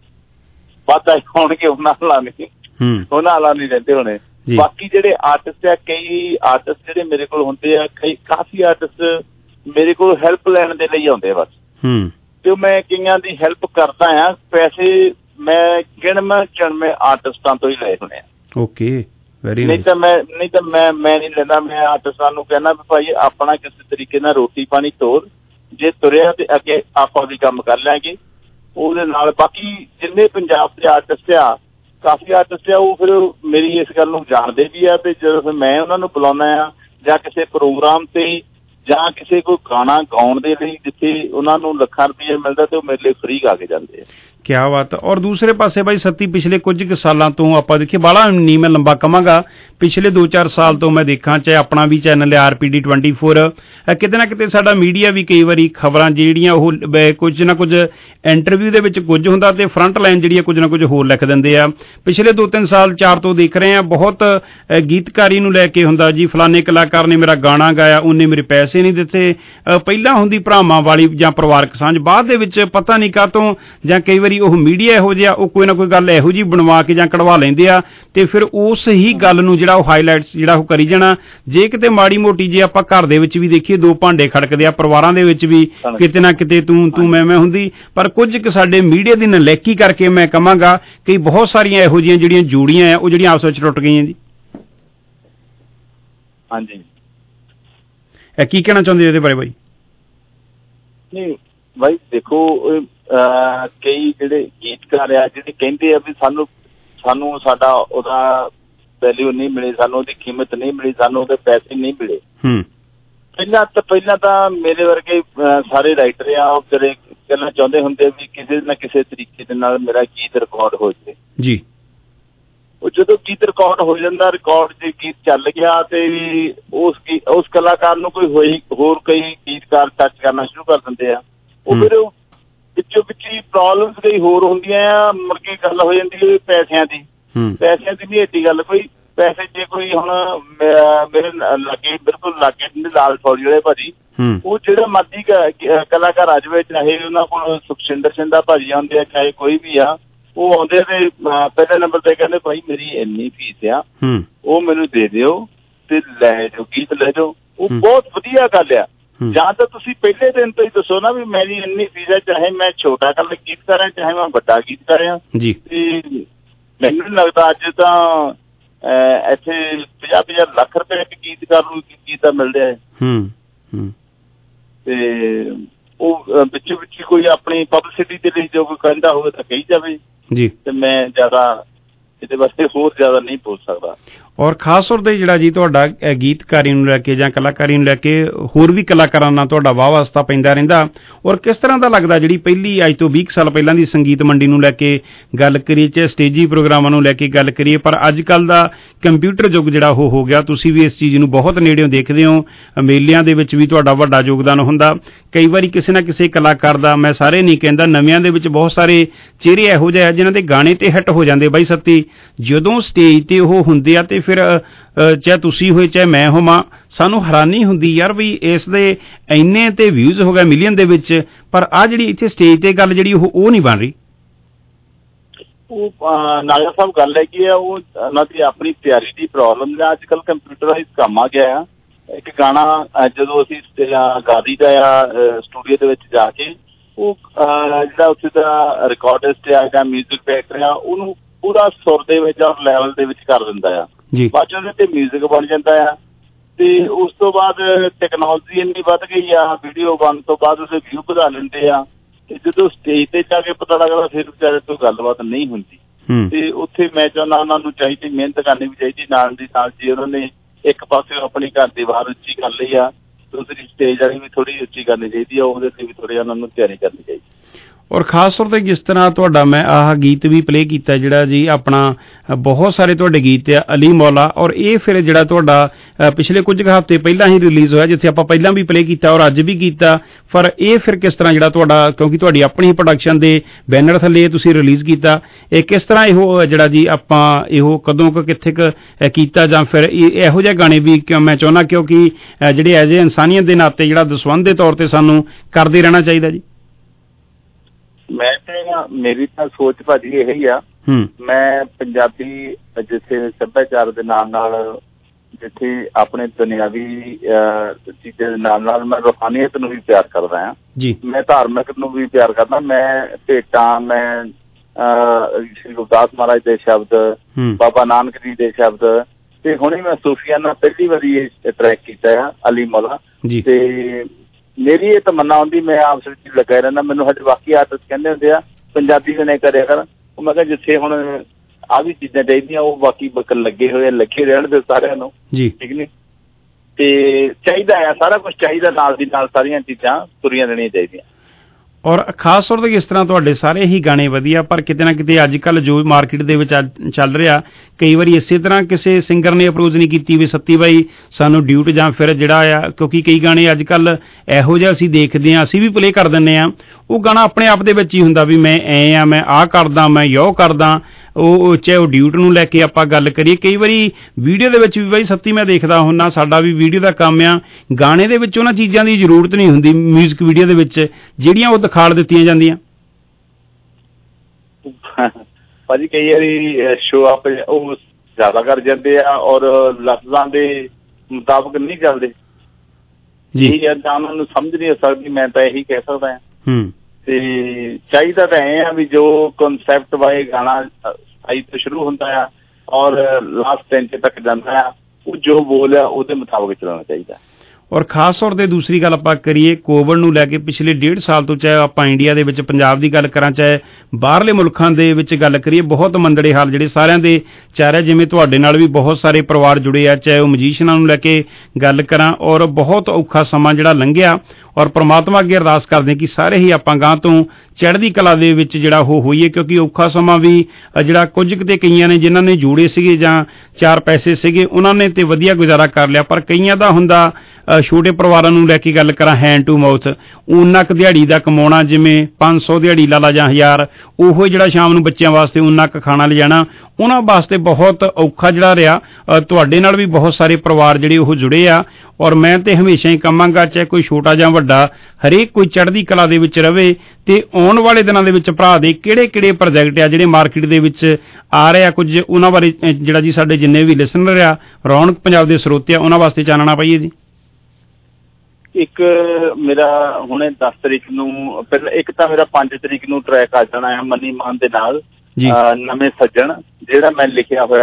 ਵੱਧ ਆਏ ਹੋਣਗੇ, ਉਹਨਾਂ ਵਾਲਾ ਨਹੀਂ ਉਹਨਾਂ ਵਾਲਾ ਨਹੀਂ ਰਹਿੰਦੇ ਹੋਣੇ। ਬਾਕੀ ਜਿਹੜੇ ਆਰਟਿਸਟ ਆ, ਕਈ ਆਰਟਿਸਟ ਜਿਹੜੇ ਮੇਰੇ ਕੋਲ ਹੁੰਦੇ ਆ, ਕਈ ਕਾਫੀ ਆਰਟਿਸਟ ਮੇਰੇ ਕੋਲ ਹੈਲਪ ਲੈਣ ਦੇ ਲਈ ਆਉਂਦੇ ਆ ਬਸ, ਤੇ ਮੈਂ ਕਈਆਂ ਦੀ ਹੈਲਪ ਕਰਦਾ ਆ। ਪੈਸੇ ਮੈਂ ਗਿਣਵੇਂ ਚੁਣਵੇਂ ਆਰਟਿਸਟਾਂ ਤੋਂ ਹੀ ਲਏ ਹੋਣੇ ਆ। Okay very nice. ਨਹੀਂ ਤਾਂ ਮੈਂ ਨਹੀਂ ਤਾਂ ਮੈਂ ਮੈਂ ਨਹੀਂ ਲੈਂਦਾ। ਮੈਂ ਆਰਟਿਸਟਾਂ ਨੂੰ ਕਹਿੰਦਾ ਵੀ ਭਾਈ ਆਪਣਾ ਕਿਸੇ ਤਰੀਕੇ ਨਾਲ ਰੋਟੀ ਪਾਣੀ ਤੋਰ, ਜੇ ਤੁਰਿਆ ਤੇ ਅੱਗੇ ਆਪਾਂ ਵੀ ਕੰਮ ਕਰ ਲਾਂਗੇ ਉਹਦੇ ਨਾਲ। ਬਾਕੀ ਜਿੰਨੇ ਪੰਜਾਬ ਦੇ ਆਰਟਿਸਟ ਆ, ਕਾਫੀ ਆਰਟਿਸਟ ਆ, ਉਹ ਫਿਰ ਮੇਰੀ ਇਸ ਗੱਲ ਨੂੰ ਜਾਣਦੇ ਵੀ ਆ, ਤੇ ਜਦੋਂ ਫਿਰ ਮੈਂ ਉਹਨਾਂ ਨੂੰ ਬੁਲਾਉਂਦਾ ਆ ਜਾਂ ਕਿਸੇ ਪ੍ਰੋਗਰਾਮ ਤੇ ਜਾਂ ਕਿਸੇ ਕੋਈ ਗਾਣਾ ਗਾਉਣ ਦੇ ਲਈ ਜਿੱਥੇ ਉਹਨਾਂ ਨੂੰ ਲੱਖਾਂ ਰੁਪਏ ਮਿਲਦਾ ਤੇ ਉਹ ਮੇਰੇ ਲਈ ਫਰੀ ਗਾ ਕੇ ਜਾਂਦੇ ਆ। ਕਿਆ ਬਾਤ। ਔਰ ਦੂਸਰੇ ਪਾਸੇ ਬਾਈ ਸੱਤੀ ਪਿਛਲੇ ਕੁਝ ਕੁ ਸਾਲਾਂ ਤੋਂ ਆਪਾਂ ਦੇਖੀਏ, ਬਾਹਲਾ ਨਹੀਂ ਮੈਂ ਲੰਬਾ ਕਵਾਂਗਾ, ਪਿਛਲੇ ਦੋ ਚਾਰ ਸਾਲ ਤੋਂ ਮੈਂ ਦੇਖਾਂ, ਚਾਹੇ ਆਪਣਾ ਵੀ ਚੈਨਲ ਹੈ R P D twenty four, ਕਿਤੇ ਨਾ ਕਿਤੇ ਸਾਡਾ ਮੀਡੀਆ ਵੀ ਕਈ ਵਾਰੀ ਖਬਰਾਂ ਜਿਹੜੀਆਂ ਉਹ ਕੁਝ ਨਾ ਕੁਝ ਇੰਟਰਵਿਊ ਦੇ ਵਿੱਚ ਕੁਝ ਹੁੰਦਾ ਤੇ ਫਰੰਟ ਲਾਈਨ ਜਿਹੜੀ ਕੁਝ ਨਾ ਕੁਝ ਹੋਰ ਲਿਖ ਦਿੰਦੇ ਆ। ਪਿਛਲੇ ਦੋ ਤਿੰਨ ਸਾਲ ਚਾਰ ਤੋਂ ਦੇਖ ਰਹੇ ਆ, ਬਹੁਤ ਗੀਤਕਾਰੀ ਨੂੰ ਲੈ ਕੇ ਹੁੰਦਾ ਜੀ ਫਲਾਣੇ ਕਲਾਕਾਰ ਨੇ ਮੇਰਾ ਗਾਣਾ ਗਾਇਆ, ਉਹਨੇ ਮੇਰੇ ਪੈਸੇ ਨਹੀਂ ਦਿੱਤੇ। ਪਹਿਲਾਂ ਹੁੰਦੀ ਭਰਾਵਾਂ ਵਾਲੀ ਜਾਂ ਪਰਿਵਾਰਕ ਸਾਂਝ, ਬਾਅਦ ਦੇ ਵਿੱਚ ਪਤਾ ਨਹੀਂ ਕਾਹਤੋਂ ਜਾਂ ਕਈ ਵਾਰੀ ਉਹ ਮੀਡੀਆ ਇਹੋ ਜਿਹਾ ਉਹ ਕੋਈ ਨਾ ਕੋਈ ਗੱਲ ਇਹੋ ਜਿਹੀ ਬਣਵਾ ਕੇ ਜਾਂ ਕਢਵਾ ਲੈਂਦੇ ਆ, ਤੇ ਫਿਰ ਉਸ ਹੀ ਗੱਲ ਨੂੰ ਜਿਹੜਾ ਉਹ ਹਾਈਲਾਈਟਸ ਜਿਹੜਾ ਉਹ ਕਰੀ ਜਾਣਾ। ਜੇ ਕਿਤੇ ਮਾੜੀ ਮੋਟੀ ਜੇ ਆਪਾਂ ਘਰ ਦੇ ਵਿੱਚ ਵੀ ਦੇਖੀਏ, ਦੋ ਭਾਂਡੇ ਖੜਕਦੇ ਆ, ਪਰਿਵਾਰਾਂ ਦੇ ਵਿੱਚ ਵੀ ਕਿਤੇ ਨਾ ਕਿਤੇ ਤੂੰ ਤੂੰ ਮੈਂ ਮੈਂ ਹੁੰਦੀ, ਪਰ ਕੁਝ ਕੁ ਸਾਡੇ ਮੀਡੀਆ ਦੀ ਨਲੈਕੀ ਕਰਕੇ ਮੈਂ ਕਹਾਂਗਾ ਕਿ ਬਹੁਤ ਸਾਰੀਆਂ ਇਹੋ ਜਿਹੀਆਂ ਜਿਹੜੀਆਂ ਜੋੜੀਆਂ ਆ ਉਹ ਜਿਹੜੀਆਂ ਆਪਸ ਵਿੱਚ ਟੁੱਟ ਗਈਆਂ ਜੀ। ਹਾਂਜੀ ਇਹ ਕੀ ਕਹਿਣਾ ਚਾਹੁੰਦੇ ਇਹਦੇ ਬਾਰੇ ਬਾਈ? ਨਹੀਂ ਬਾਈ ਦੇਖੋ, ਕਈ ਜਿਹੜੇ ਗੀਤਕਾਰ ਆ ਜਿਹੜੇ ਕਹਿੰਦੇ ਆ ਵੀ ਸਾਨੂੰ ਸਾਨੂੰ ਸਾਡਾ ਉਹਦਾ ਵੈਲਿਊ ਨਹੀਂ ਮਿਲੀ, ਸਾਨੂੰ ਉਹਦੀ ਕੀਮਤ ਨਹੀਂ ਮਿਲੀ, ਸਾਨੂੰ ਉਹਦੇ ਪੈਸੇ ਨਹੀਂ ਮਿਲੇ। ਪਹਿਲਾਂ ਤਾਂ ਪਹਿਲਾਂ ਤਾਂ ਮੇਰੇ ਵਰਗੇ ਸਾਰੇ ਰਾਈਟਰ ਆ ਉਹ ਜਿਹੜੇ ਕਹਿਣਾ ਚਾਹੁੰਦੇ ਹੁੰਦੇ ਵੀ ਕਿਸੇ ਨਾ ਕਿਸੇ ਤਰੀਕੇ ਦੇ ਨਾਲ ਮੇਰਾ ਗੀਤ ਰਿਕਾਰਡ ਹੋ ਜਾਵੇ ਜੀ। ਉਹ ਜਦੋਂ ਗੀਤ ਰਿਕਾਰਡ ਹੋ ਜਾਂਦਾ, ਰਿਕਾਰਡ ਜੇ ਗੀਤ ਚੱਲ ਗਿਆ ਤੇ ਉਸ ਉਸ ਕਲਾਕਾਰ ਨੂੰ ਕੋਈ ਹੋਈ ਹੋਰ ਕਈ ਗੀਤਕਾਰ ਟੱਚ ਕਰਨਾ ਸ਼ੁਰੂ ਕਰ ਦਿੰਦੇ ਆ। ਉਹ ਫਿਰ ਵਿੱਚੋਂ ਵਿੱਚ ਹੀ ਪ੍ਰੋਬਲਮਸ ਕਈ ਹੋਰ ਹੁੰਦੀਆਂ ਆ, ਮੁੜ ਕੇ ਗੱਲ ਹੋ ਜਾਂਦੀ ਹੈ ਪੈਸਿਆਂ ਦੀ। ਪੈਸਿਆਂ ਦੀ ਨਹੀਂ ਏਡੀ ਗੱਲ ਕੋਈ, ਪੈਸੇ ਜੇ ਕੋਈ ਹੁਣ ਮੇਰੇ ਲਾਗੇ ਬਿਲਕੁਲ ਲਾਗੇ ਲਾਲ ਫੌਜੀ ਵਾਲੇ ਭਾਜੀ, ਉਹ ਜਿਹੜਾ ਮਰਜ਼ੀ ਕਲਾਕਾਰ ਆ ਜਾਵੇ, ਚਾਹੇ ਉਹਨਾਂ ਕੋਲ ਸੁਖਚਿੰਦਰ ਸਿੰਧਾ ਭਾਜੀ ਆਉਂਦੇ ਆ, ਚਾਹੇ ਕੋਈ ਵੀ ਆ, ਉਹ ਆਉਂਦੇ ਤੇ ਪਹਿਲੇ ਨੰਬਰ ਤੇ ਕਹਿੰਦੇ ਭਾਈ ਮੇਰੀ ਇੰਨੀ ਫੀਸ ਆ, ਉਹ ਮੈਨੂੰ ਦੇ ਦਿਓ ਤੇ ਲੈ ਜਾਓ, ਗੀਤ ਲੈ ਜਾਓ। ਉਹ ਬਹੁਤ ਵਧੀਆ ਗੱਲ ਆ। ਜਾਂ ਤਾਂ ਤੁਸੀਂ ਪਹਿਲੇ ਦਿਨ ਤੋਂ ਹੀ ਦੱਸੋ ਨਾ ਵੀ ਮੇਰੀ ਇੰਨੀ ਫੀਸ ਹੈ, ਚਾਹੇ ਮੈਂ ਛੋਟਾ ਕੱਲ ਗੀਤਕਾਰ ਹਾਂ, ਚਾਹੇ ਮੈਂ ਵੱਡਾ ਗੀਤਕਾਰ ਹਾਂ। ਤੇ ਮੈਨੂੰ ਲੱਗਦਾ ਅੱਜ ਤਾਂ ਇੱਥੇ ਪੰਜਾਹ ਪੰਜਾਹ ਲੱਖ ਰੁਪਏ ਇੱਕ ਗੀਤਕਾਰ ਨੂੰ ਗੀਤ ਦਾ ਮਿਲ ਰਿਹਾ ਹੈ। ਹੂੰ ਹੂੰ ਤੇ ਉਹ ਵਿੱਚੋਂ ਵਿੱਚ ਕੋਈ ਆਪਣੀ ਪਬਲਿਸਿਟੀ ਦੇ ਲਈ ਜੋ ਕੋਈ ਕਹਿੰਦਾ ਹੋਵੇ ਤਾਂ ਕਹੀ ਜਾਵੇ ਜੀ, ਤੇ ਮੈਂ ਜ਼ਿਆਦਾ ਇਹਦੇ ਵਾਸਤੇ ਹੋਰ ਜ਼ਿਆਦਾ ਨਹੀਂ ਬੋਲ ਸਕਦਾ। ਔਰ ਖਾਸ ਤੌਰ 'ਤੇ ਜਿਹੜਾ ਜੀ ਤੁਹਾਡਾ ਗੀਤਕਾਰੀ ਨੂੰ ਲੈ ਕੇ ਜਾਂ ਕਲਾਕਾਰੀ ਨੂੰ ਲੈ ਕੇ ਹੋਰ ਵੀ ਕਲਾਕਾਰਾਂ ਨਾਲ ਤੁਹਾਡਾ ਵਾਹ ਵਾਸਤਾ ਪੈਂਦਾ ਰਹਿੰਦਾ, ਔਰ ਕਿਸ ਤਰ੍ਹਾਂ ਦਾ ਲੱਗਦਾ ਜਿਹੜੀ ਪਹਿਲੀ ਅੱਜ ਤੋਂ ਵੀਹ ਕੁ ਸਾਲ ਪਹਿਲਾਂ ਦੀ ਸੰਗੀਤ ਮੰਡੀ ਨੂੰ ਲੈ ਕੇ ਗੱਲ ਕਰੀਏ, ਚਾਹੇ ਸਟੇਜੀ ਪ੍ਰੋਗਰਾਮਾਂ ਨੂੰ ਲੈ ਕੇ ਗੱਲ ਕਰੀਏ, ਪਰ ਅੱਜ ਕੱਲ੍ਹ ਦਾ ਕੰਪਿਊਟਰ ਯੁੱਗ ਜਿਹੜਾ ਉਹ ਹੋ ਗਿਆ, ਤੁਸੀਂ ਵੀ ਇਸ ਚੀਜ਼ ਨੂੰ ਬਹੁਤ ਨੇੜਿਓਂ ਦੇਖਦੇ ਹੋ, ਮੇਲਿਆਂ ਦੇ ਵਿੱਚ ਵੀ ਤੁਹਾਡਾ ਵੱਡਾ ਯੋਗਦਾਨ ਹੁੰਦਾ। ਕਈ ਵਾਰੀ ਕਿਸੇ ਨਾ ਕਿਸੇ ਕਲਾਕਾਰ ਦਾ, ਮੈਂ ਸਾਰੇ ਨਹੀਂ ਕਹਿੰਦਾ, ਨਵਿਆਂ ਦੇ ਵਿੱਚ ਬਹੁਤ ਸਾਰੇ ਚਿਹਰੇ ਇਹੋ ਜਿਹੇ ਆ ਜਿਨ੍ਹਾਂ ਦੇ ਗਾਣੇ ਤੇ ਹਿੱਟ ਹੋ ਜਾਂਦੇ ਬਾਈ ਸੱਤੀ, ਜਦੋਂ ਸਟੇਜ ਤੇ ਉਹ ਹੁੰਦੇ ਆ ਤੇ ਫਿਰ ਚਾਹੇ ਤੁਸੀਂ ਹੋਏ ਚਾਹੇ ਮੈਂ ਹੋਵਾਂ, ਸਾਨੂੰ ਹੈਰਾਨੀ ਹੁੰਦੀ ਯਾਰ ਵੀ ਇਸ ਦੇ ਇੰਨੇ ਤੇ ਵਿਊਜ਼ ਹੋ ਗਏ ਮਿਲੀਅਨ ਦੇ ਵਿੱਚ, ਪਰ ਆਹ ਜਿਹੜੀ ਇੱਥੇ ਸਟੇਜ ਤੇ ਗੱਲ ਜਿਹੜੀ ਉਹ ਉਹ ਨਹੀਂ ਬਣ ਰਹੀ। ਉਹ ਨਾਗਾ ਸਾਹਿਬ ਗੱਲ ਹੈਗੀ ਆ, ਉਹ ਉਹਨਾਂ ਦੀ ਆਪਣੀ ਤਿਆਰੀ ਦੀ ਪ੍ਰੋਬਲਮ ਹੈ। ਅੱਜ ਕੱਲ੍ਹ ਕੰਪਿਊਟਰਾਈਜ਼ ਕੰਮ ਆ ਗਿਆ ਆ। ਇੱਕ ਗਾਣਾ ਜਦੋਂ ਅਸੀਂ ਗਾ ਦਈਦਾ ਆ ਸਟੂਡੀਓ ਦੇ ਵਿੱਚ ਜਾ ਕੇ, ਉਹ ਜਿਹੜਾ ਉੱਥੇ ਦਾ ਰਿਕਾਰਡਿਸਟ ਆ ਜਾਂ ਮਿਊਜ਼ਿਕ ਡਾਇਰੈਕਟਰ ਆ, ਉਹਨੂੰ ਪੂਰਾ ਸੁਰ ਦੇ ਵਿੱਚ ਔਰ ਲੈਵਲ ਦੇ ਵਿੱਚ ਕਰ ਦਿੰਦਾ ਆ। ਬਾਅਦ ਚ ਉਹਦੇ ਤੇ ਮਿਊਜ਼ਿਕ ਬਣ ਜਾਂਦਾ ਆ। ਤੇ ਉਸ ਤੋਂ ਬਾਅਦ ਟੈਕਨੋਲੋਜੀ ਇੰਨੀ ਵੱਧ ਗਈ ਆ, ਵੀਡੀਓ ਬਣਨ ਤੋਂ ਬਾਅਦ ਉਹਦੇ ਵਿਊ ਵਧਾ ਲੈਂਦੇ ਆ। ਤੇ ਜਦੋਂ ਸਟੇਜ ਤੇ ਜਾ ਕੇ ਪਤਾ ਲੱਗਦਾ ਫਿਰ ਵਿਚਾਰੇ ਤੋਂ ਗੱਲਬਾਤ ਨਹੀਂ ਹੁੰਦੀ। ਤੇ ਉੱਥੇ ਮੈਂ ਚਾਹੁੰਦਾ ਉਹਨਾਂ ਨੂੰ ਚਾਹੀਦੀ ਮਿਹਨਤ ਕਰਨੀ ਵੀ ਚਾਹੀਦੀ ਨਾਲ ਦੀ ਨਾਲ। ਜੇ ਉਹਨਾਂ ਨੇ ਇੱਕ ਪਾਸੇ ਆਪਣੀ ਘਰ ਦੀ ਆਵਾਜ਼ ਉੱਚੀ ਕਰ ਲਈ ਆ, ਦੂਸਰੀ ਸਟੇਜ ਵਾਲੀ ਵੀ ਥੋੜ੍ਹੀ ਉੱਚੀ ਕਰਨੀ ਚਾਹੀਦੀ ਆ, ਉਹਦੇ ਤੇ ਵੀ ਥੋੜ੍ਹੀ ਉਹਨਾਂ ਨੂੰ ਤਿਆਰੀ ਕਰਨੀ ਚਾਹੀਦੀ। ਔਰ ਖਾਸ ਤੌਰ 'ਤੇ ਜਿਸ ਤਰ੍ਹਾਂ ਤੁਹਾਡਾ ਮੈਂ ਆਹ ਗੀਤ ਵੀ ਪਲੇਅ ਕੀਤਾ ਜਿਹੜਾ ਜੀ ਆਪਣਾ, ਬਹੁਤ ਸਾਰੇ ਤੁਹਾਡੇ ਗੀਤ ਆ ਅਲੀ ਮੌਲਾ, ਔਰ ਇਹ ਫਿਰ ਜਿਹੜਾ ਤੁਹਾਡਾ ਪਿਛਲੇ ਕੁਝ ਕੁ ਹਫ਼ਤੇ ਪਹਿਲਾਂ ਹੀ ਰਿਲੀਜ਼ ਹੋਇਆ, ਜਿੱਥੇ ਆਪਾਂ ਪਹਿਲਾਂ ਵੀ ਪਲੇਅ ਕੀਤਾ ਔਰ ਅੱਜ ਵੀ ਕੀਤਾ, ਪਰ ਇਹ ਫਿਰ ਕਿਸ ਤਰ੍ਹਾਂ ਜਿਹੜਾ ਤੁਹਾਡਾ, ਕਿਉਂਕਿ ਤੁਹਾਡੀ ਆਪਣੀ ਪ੍ਰੋਡਕਸ਼ਨ ਦੇ ਬੈਨਰ ਥੱਲੇ ਤੁਸੀਂ ਰਿਲੀਜ਼ ਕੀਤਾ, ਇਹ ਕਿਸ ਤਰ੍ਹਾਂ ਇਹੋ ਜਿਹੜਾ ਜੀ ਆਪਾਂ ਇਹੋ ਕਦੋਂ ਕੁ ਕਿੱਥੇ ਕੁ ਕੀਤਾ, ਜਾਂ ਫਿਰ ਇਹੋ ਜਿਹੇ ਗਾਣੇ ਵੀ ਕਿਉਂ ਮੈਂ ਚਾਹੁੰਦਾ ਕਿਉਂਕਿ ਜਿਹੜੇ ਐਜ਼ ਏ ਇਨਸਾਨੀਅਤ ਦੇ ਨਾਤੇ ਜਿਹੜਾ ਦਸਵੰਧ ਦੇ ਤੌਰ 'ਤੇ ਸਾਨੂੰ ਕਰਦੇ ਰਹਿਣਾ ਚਾਹੀਦਾ ਜੀ। ਮੈਂ ਤਾਂ ਮੇਰੀ ਤਾਂ ਸੋਚ ਭਾਜੀ ਇਹ ਹੀ ਆ, ਮੈਂ ਪੰਜਾਬੀ ਜਿੱਥੇ ਸੱਭਿਆਚਾਰ ਦੇ ਨਾਲ ਨਾਲ ਜਿੱਥੇ ਆਪਣੇ ਦੁਨਿਆਵੀ ਚੀਜ਼ਾਂ ਦੇ ਨਾਲ ਨਾਲ ਮੈਂ ਰੂਹਾਨੀਅਤ ਨੂੰ ਵੀ ਪਿਆਰ ਕਰਦਾ ਹਾਂ। ਮੈਂ ਧਾਰਮਿਕ ਨੂੰ ਵੀ ਪਿਆਰ ਕਰਦਾ। ਮੈਂ ਭੇਟਾਂ, ਮੈਂ ਸ਼੍ਰੀ ਗੁਰਦਾਸ ਮਹਾਰਾਜ ਦੇ ਸ਼ਬਦ, ਬਾਬਾ ਨਾਨਕ ਜੀ ਦੇ ਸ਼ਬਦ, ਤੇ ਹੁਣੇ ਮੈਂ ਸੂਫੀਆਨਾ ਪਹਿਲੀ ਵਾਰੀ ਇਹ ਟਰੈਕ ਕੀਤਾ ਆ ਅਲੀ ਮੌਲਾ। ਤੇ ਮੇਰੀ ਇਹ ਤਮੰਨਾ ਹੁੰਦੀ, ਮੈਂ ਆਪਸ ਵਿੱਚ ਲੱਗਾ ਰਹਿੰਦਾ। ਮੈਨੂੰ ਹਜੇ ਬਾਕੀ ਆਰਟਿਸਟ ਕਹਿੰਦੇ ਹੁੰਦੇ ਆ ਪੰਜਾਬੀ ਗਾਣੇ ਕਰਿਆ ਕਰ, ਉਹ ਮੈਂ ਕਿਹਾ ਜਿੱਥੇ ਹੁਣ ਆਹ ਵੀ ਚੀਜ਼ਾਂ ਚਾਹੀਦੀਆਂ ਉਹ ਬਾਕੀ ਬਕਲ ਲੱਗੇ ਹੋਏ ਲੱਗੇ ਰਹਿਣ ਦੇ ਸਾਰਿਆਂ ਨੂੰ, ਠੀਕ ਨੀ? ਤੇ ਚਾਹੀਦਾ ਆ ਸਾਰਾ ਕੁਛ ਚਾਹੀਦਾ, ਨਾਲ ਦੀ ਨਾਲ ਸਾਰੀਆਂ ਚੀਜ਼ਾਂ ਤੁਰੀਆਂ ਰਹਿਣੀਆਂ ਚਾਹੀਦੀਆਂ। ਔਰ ਖਾਸ ਤੌਰ 'ਤੇ ਇਸ ਤਰ੍ਹਾਂ ਤੁਹਾਡੇ ਸਾਰੇ ਹੀ ਗਾਣੇ ਵਧੀਆ, ਪਰ ਕਿਤੇ ਨਾ ਕਿਤੇ ਅੱਜ ਕੱਲ੍ਹ ਜੋ ਮਾਰਕੀਟ ਦੇ ਵਿੱਚ ਚੱਲ ਰਿਹਾ, ਕਈ ਵਾਰੀ ਇਸੇ ਤਰ੍ਹਾਂ ਕਿਸੇ ਸਿੰਗਰ ਨੇ ਅਪਰੋਚ ਨਹੀਂ ਕੀਤੀ ਵੀ ਸੱਤੀ ਬਾਈ ਸਾਨੂੰ ਡਿਊਟ ਜਾਂ ਫਿਰ ਜਿਹੜਾ ਆ, ਕਿਉਂਕਿ ਕਈ ਗਾਣੇ ਅੱਜ ਕੱਲ੍ਹ ਇਹੋ ਜਿਹਾ ਅਸੀਂ ਦੇਖਦੇ ਹਾਂ, ਅਸੀਂ ਵੀ ਪਲੇਅ ਕਰ ਦਿੰਦੇ ਹਾਂ, ਉਹ ਗਾਣਾ ਆਪਣੇ ਆਪ ਦੇ ਵਿੱਚ ਹੀ ਹੁੰਦਾ ਵੀ ਮੈਂ ਐਂ ਆ, ਮੈਂ ਆਹ ਕਰਦਾ, ਮੈਂ ਯੋ ਕਰਦਾ, ਉਹ ਚਾਹੇ ਉਹ ਡਿਊਟ ਨੂੰ ਲੈ ਕੇ ਆਪਾਂ ਗੱਲ ਕਰੀਏ। ਕਈ ਵਾਰੀ ਵੀਡੀਓ ਦੇ ਵਿੱਚ ਵੀ ਬਾਈ ਸੱਤੀ ਮੈਂ ਦੇਖਦਾ ਹੁੰਦਾ, ਸਾਡਾ ਵੀ ਵੀਡੀਓ ਦਾ ਕੰਮ ਆ, ਗਾਣੇ ਦੇ ਵਿੱਚ ਉਹਨਾਂ ਚੀਜ਼ਾਂ ਦੀ ਜ਼ਰੂਰਤ ਨਹੀਂ ਹੁੰਦੀ ਮਿਊਜ਼ਿਕ ਵੀਡੀਓ ਦੇ ਵਿੱਚ ਜਿਹੜੀਆਂ ਉਹ ਦਿਖਾੜ ਦਿੱਤੀਆਂ ਜਾਂਦੀਆਂ। ਭਾਜੀ ਕਈ ਵਾਰੀ ਸ਼ੋ ਅਪ ਉਹ ਜ਼ਿਆਦਾ ਕਰ ਜਾਂਦੇ ਆ ਔਰ ਲਫ਼ਜ਼ਾਂ ਦੇ ਮੁਤਾਬਕ ਨਹੀਂ ਚੱਲਦੇ ਜੀ, ਜਾਂ ਉਹਨਾਂ ਨੂੰ ਸਮਝ ਨਹੀਂ ਸਕਦੀ। ਮੈਂ ਤਾਂ ਇਹੀ ਕਹਿ ਸਕਦਾ ਹਾਂ। ਤੇ ਚਾਹੀਦਾ ਤਾਂ ਐਂ ਆ ਵੀ ਜੋ ਕਨਸੈਪਟ ਵਾਏ ਗਾਣਾ ਸਹੀ ਤੋਂ ਸ਼ੁਰੂ ਹੁੰਦਾ ਆ ਔਰ ਲਾਸਟ ਟੈਂਚ ਤੱਕ ਜਾਂਦਾ ਆ, ਉਹ ਜੋ ਬੋਲ ਆ ਉਹਦੇ ਮੁਤਾਬਕ ਚਲਾਉਣਾ ਚਾਹੀਦਾ। ਔਰ ਖਾਸ ਤੌਰ 'ਤੇ ਦੂਸਰੀ ਗੱਲ ਆਪਾਂ ਕਰੀਏ ਕੋਵਿਡ ਨੂੰ ਲੈ ਕੇ ਪਿਛਲੇ ਡੇਢ ਸਾਲ ਤੋਂ, ਚਾਹੇ ਆਪਾਂ ਇੰਡੀਆ ਦੇ ਵਿੱਚ ਪੰਜਾਬ ਦੀ ਗੱਲ ਕਰਾਂ, ਚਾਹੇ ਬਾਹਰਲੇ ਮੁਲਕਾਂ ਦੇ ਵਿੱਚ ਗੱਲ ਕਰੀਏ, ਬਹੁਤ ਮੰਦੜੇ ਹਾਲ ਜਿਹੜੇ ਸਾਰਿਆਂ ਦੇ ਚੱਲ ਰਹੇ। ਜਿਵੇਂ ਤੁਹਾਡੇ ਨਾਲ ਵੀ ਬਹੁਤ ਸਾਰੇ ਪਰਿਵਾਰ ਜੁੜੇ ਆ, ਚਾਹੇ ਉਹ ਮਜੀਸ਼ੀਅਨਾਂ ਨੂੰ ਲੈ ਕੇ ਗੱਲ ਕਰਾਂ, ਔਰ ਬਹੁਤ ਔਖਾ ਸਮਾਂ ਜਿਹੜਾ ਲੰਘਿਆ, ਔਰ ਪ੍ਰਮਾਤਮਾ ਅੱਗੇ ਅਰਦਾਸ ਕਰਦੇ ਕਿ ਸਾਰੇ ਹੀ ਆਪਾਂ ਗਾਂ ਤੋਂ ਚੜ੍ਹਦੀ ਕਲਾ ਦੇ ਵਿੱਚ ਜਿਹੜਾ ਉਹ ਹੋਈਏ, ਕਿਉਂਕਿ ਔਖਾ ਸਮਾਂ ਵੀ ਜਿਹੜਾ ਕੁਝ ਕਿਤੇ ਕਈਆਂ ਨੇ ਜਿਨ੍ਹਾਂ ਨੇ ਜੋੜੇ ਸੀਗੇ ਜਾਂ ਚਾਰ ਪੈਸੇ ਸੀਗੇ ਉਹਨਾਂ ਨੇ ਤੇ ਵਧੀਆ ਗੁਜ਼ਾਰਾ ਕਰ ਲਿਆ, ਪਰ ਕਈਆਂ ਦਾ ਹੁੰਦਾ ਛੋਟੇ ਪਰਿਵਾਰਾਂ ਨੂੰ ਲੈ ਕੇ ਗੱਲ ਕਰਾਂ ਹੈਂਡ ਟੂ ਮਾਊਥ, ਉਨਾ ਕੁ ਦਿਹਾੜੀ ਦਾ ਕਮਾਉਣਾ, ਜਿਵੇਂ ਪੰਜ ਸੌ ਦਿਹਾੜੀ ਲਾ ਲਾ ਜਾਂ ਹਜ਼ਾਰ, ਉਹੋ ਜਿਹੜਾ ਸ਼ਾਮ ਨੂੰ ਬੱਚਿਆਂ ਵਾਸਤੇ ਉਨਾ ਕੁ ਖਾਣਾ ਲਿਜਾਣਾ, ਉਹਨਾਂ ਵਾਸਤੇ ਬਹੁਤ ਔਖਾ ਜਿਹੜਾ ਰਿਹਾ। ਤੁਹਾਡੇ ਨਾਲ ਵੀ ਬਹੁਤ ਸਾਰੇ ਪਰਿਵਾਰ ਜਿਹੜੇ ਉਹ ਜੁੜੇ ਆ, ਔਰ ਮੈਂ ਤੇ ਹਮੇਸ਼ਾ ਹੀ ਕਹਾਂਗਾ ਚਾਹੇ ਕੋਈ ਛੋਟਾ ਜਾਂ ਵੱਡਾ, ਹਰੇਕ ਕੋਈ ਚੜ੍ਹਦੀ ਕਲਾ ਦੇ ਵਿੱਚ ਰਵੇ। ਤੇ ਆਉਣ ਵਾਲੇ ਦਿਨਾਂ ਦੇ ਵਿੱਚ ਭਰਾ ਦੇ ਕਿਹੜੇ ਕਿਹੜੇ ਪ੍ਰੋਜੈਕਟ ਆ ਜਿਹੜੇ ਮਾਰਕੀਟ ਦੇ ਵਿੱਚ ਆ ਰਹੇ ਆ, ਕੁਝ ਉਹਨਾਂ ਬਾਰੇ ਜਿਹੜਾ ਜੀ ਸਾਡੇ ਜਿੰਨੇ ਵੀ ਲਿਸਨਰ ਆ, ਰੌਣਕ ਪੰਜਾਬ ਦੇ ਸਰੋਤੇ ਆ, ਉਹਨਾਂ ਵਾਸਤੇ ਚਾਨਣਾ ਪਾਈਏ ਜੀ। ਇੱਕ ਮੇਰਾ ਹੁਣੇ ਦਸ ਤਰੀਕ ਨੂੰ, ਪਹਿਲਾਂ ਇੱਕ ਤਾਂ ਮੇਰਾ ਪੰਜ ਤਰੀਕ ਨੂੰ ਟਰੈਕ ਆ ਜਾਣਾ ਹੈ ਮਨੀ ਮਾਨ ਦੇ ਨਾਲ, ਨਵੇਂ ਸੱਜਣ, ਜਿਹੜਾ ਮੈਂ ਲਿਖਿਆ ਹੋਇਆ ਆ।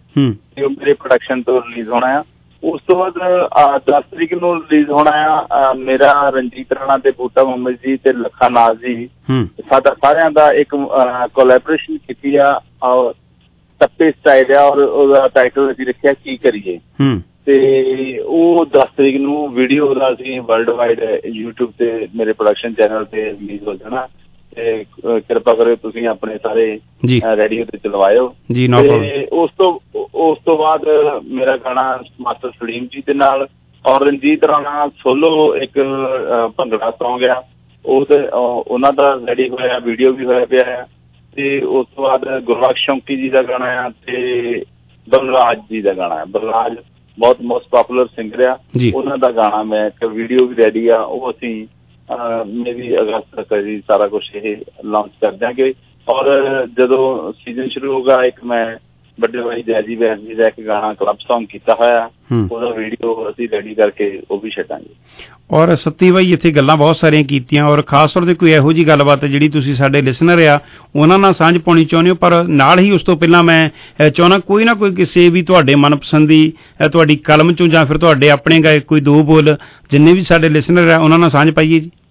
ਤੇ ਉਹ ਮੇਰੇ ਪ੍ਰੋਡਕਸ਼ਨ ਤੋਂ ਰਿਲੀਜ਼ ਹੋਣਾ ਆ। ਉਸ ਤੋਂ ਬਾਅਦ ਦਸ ਤਰੀਕ ਨੂੰ ਰਿਲੀਜ਼ ਹੋਣਾ ਆ ਮੇਰਾ ਰਣਜੀਤ ਰਾਣਾ ਤੇ ਬੂਟਾ ਮੁਹੰਮਦ ਜੀ ਤੇ ਲੱਖਾ ਨਾਜ਼ ਜੀ ਸਾਡਾ ਸਾਰਿਆਂ ਦਾ ਇੱਕ ਕੋਲੈਬੋਰੇਸ਼ਨ ਕੀਤੀ ਆ ਟੱਪੇ ਸਟਾਈਲ ਆ, ਔਰ ਉਹਦਾ ਟਾਈਟਲ ਅਸੀਂ ਰੱਖਿਆ ਕੀ ਕਰੀਏ। ਤੇ ਉਹ ਦਸ ਤਰੀਕ ਨੂੰ ਵੀਡੀਓ ਦਾ ਅਸੀਂ ਵਰਲਡ ਵਾਈਡ ਯੂਟਿਊਬ ਤੇ ਮੇਰੇ ਪ੍ਰੋਡਕਸ਼ਨ ਚੈਨਲ ਤੇ ਰਿਲੀਜ਼ ਹੋ ਜਾਣਾ। ਤੇ ਕਿਰਪਾ ਕਰਿਓ ਤੁਸੀਂ ਆਪਣੇ ਸਾਰੇ ਰੇਡੀਓ ਤੇ ਚਲਵਾਇਓ। ਤੇ ਉਸ ਤੋਂ ਉਸ ਤੋਂ ਬਾਅਦ ਮੇਰਾ ਗਾਣਾ ਮਾਸਟਰ ਸਲੀਮ ਜੀ ਦੇ ਨਾਲ ਔਰ ਰਣਜੀਤ ਰਾਣਾ ਸੋਲੋ ਇੱਕ ਭੰਗੜਾ ਸੌਂਗ ਆ, ਉਹ ਤੇ ਉਹਨਾਂ ਦਾ ਰੈਡੀ ਹੋਇਆ, ਵੀਡੀਓ ਵੀ ਹੋਇਆ ਪਿਆ ਆ। ਤੇ ਉਸ ਤੋਂ ਬਾਅਦ ਗੁਰਬਖਸ਼ ਸ਼ੌਂਕੀ ਜੀ ਦਾ ਗਾਣਾ ਆ ਤੇ ਬਲਰਾਜ ਜੀ ਦਾ ਗਾਣਾ ਆ। ਬਲਰਾਜ ਬਹੁਤ ਮੋਸਟ ਪਾਪੂਲਰ ਸਿੰਗਰ ਆ, ਉਹਨਾਂ ਦਾ ਗਾਣਾ ਮੈਂ ਇੱਕ ਵੀਡੀਓ ਵੀ ਰੈਡੀ ਆ, ਉਹ ਅਸੀਂ ਮੇਬੀ ਅਗਸਤ ਤੱਕ ਜੀ ਸਾਰਾ ਕੁਛ ਇਹ ਲਾਂਚ ਕਰ ਦਿਆਂਗੇ। ਔਰ ਜਦੋਂ ਸੀਜ਼ਨ ਸ਼ੁਰੂ ਹੋਗਾ ਇੱਕ ਮੈਂ ਵੱਡੇ ਭਾਈ ਜੈਜੀ ਵੈਸ ਜੀ ਦਾ ਇੱਕ ਗਾਣਾ ਕਲੱਬ ਸੌਂਗ ਕੀਤਾ ਹੋਇਆ, ਉਹਦਾ ਵੀਡੀਓ ਅਸੀਂ ਰੈਡੀ ਕਰਕੇ ਉਹ ਵੀ ਛੱਡਾਂਗੇ। ਔਰ ਸੱਤੀ ਬਾਈ ਇੱਥੇ ਗੱਲਾਂ ਬਹੁਤ ਸਾਰੀਆਂ ਕੀਤੀਆਂ, ਔਰ ਖਾਸ ਤੌਰ ਤੇ ਕੋਈ ਇਹੋ ਜਿਹੀ ਗੱਲਬਾਤ ਜਿਹੜੀ ਤੁਸੀਂ ਸਾਡੇ ਲਿਸਨਰ ਆ ਉਹਨਾਂ ਨਾਲ ਸਾਂਝ ਪਾਉਣੀ ਚਾਹੁੰਦੇ ਹੋ, ਪਰ ਨਾਲ ਹੀ ਉਸ ਤੋਂ ਪਹਿਲਾਂ ਮੈਂ ਚਾਹੁੰਦਾ ਕੋਈ ਨਾ ਕੋਈ ਕਿਸੇ ਵੀ ਤੁਹਾਡੇ ਮਨਪਸੰਦੀ ਤੁਹਾਡੀ ਕਲਮ ਚੋਂ ਜਾਂ ਫਿਰ ਤੁਹਾਡੇ ਆਪਣੇ ਗਾਏ ਕੋਈ ਦੋ ਬੋਲ ਜਿੰਨੇ ਵੀ ਸਾਡੇ ਲਿਸਨਰ ਆ ਉਹਨਾਂ ਨਾਲ ਸਾਂਝ ਪਾਈਏ ਜੀ।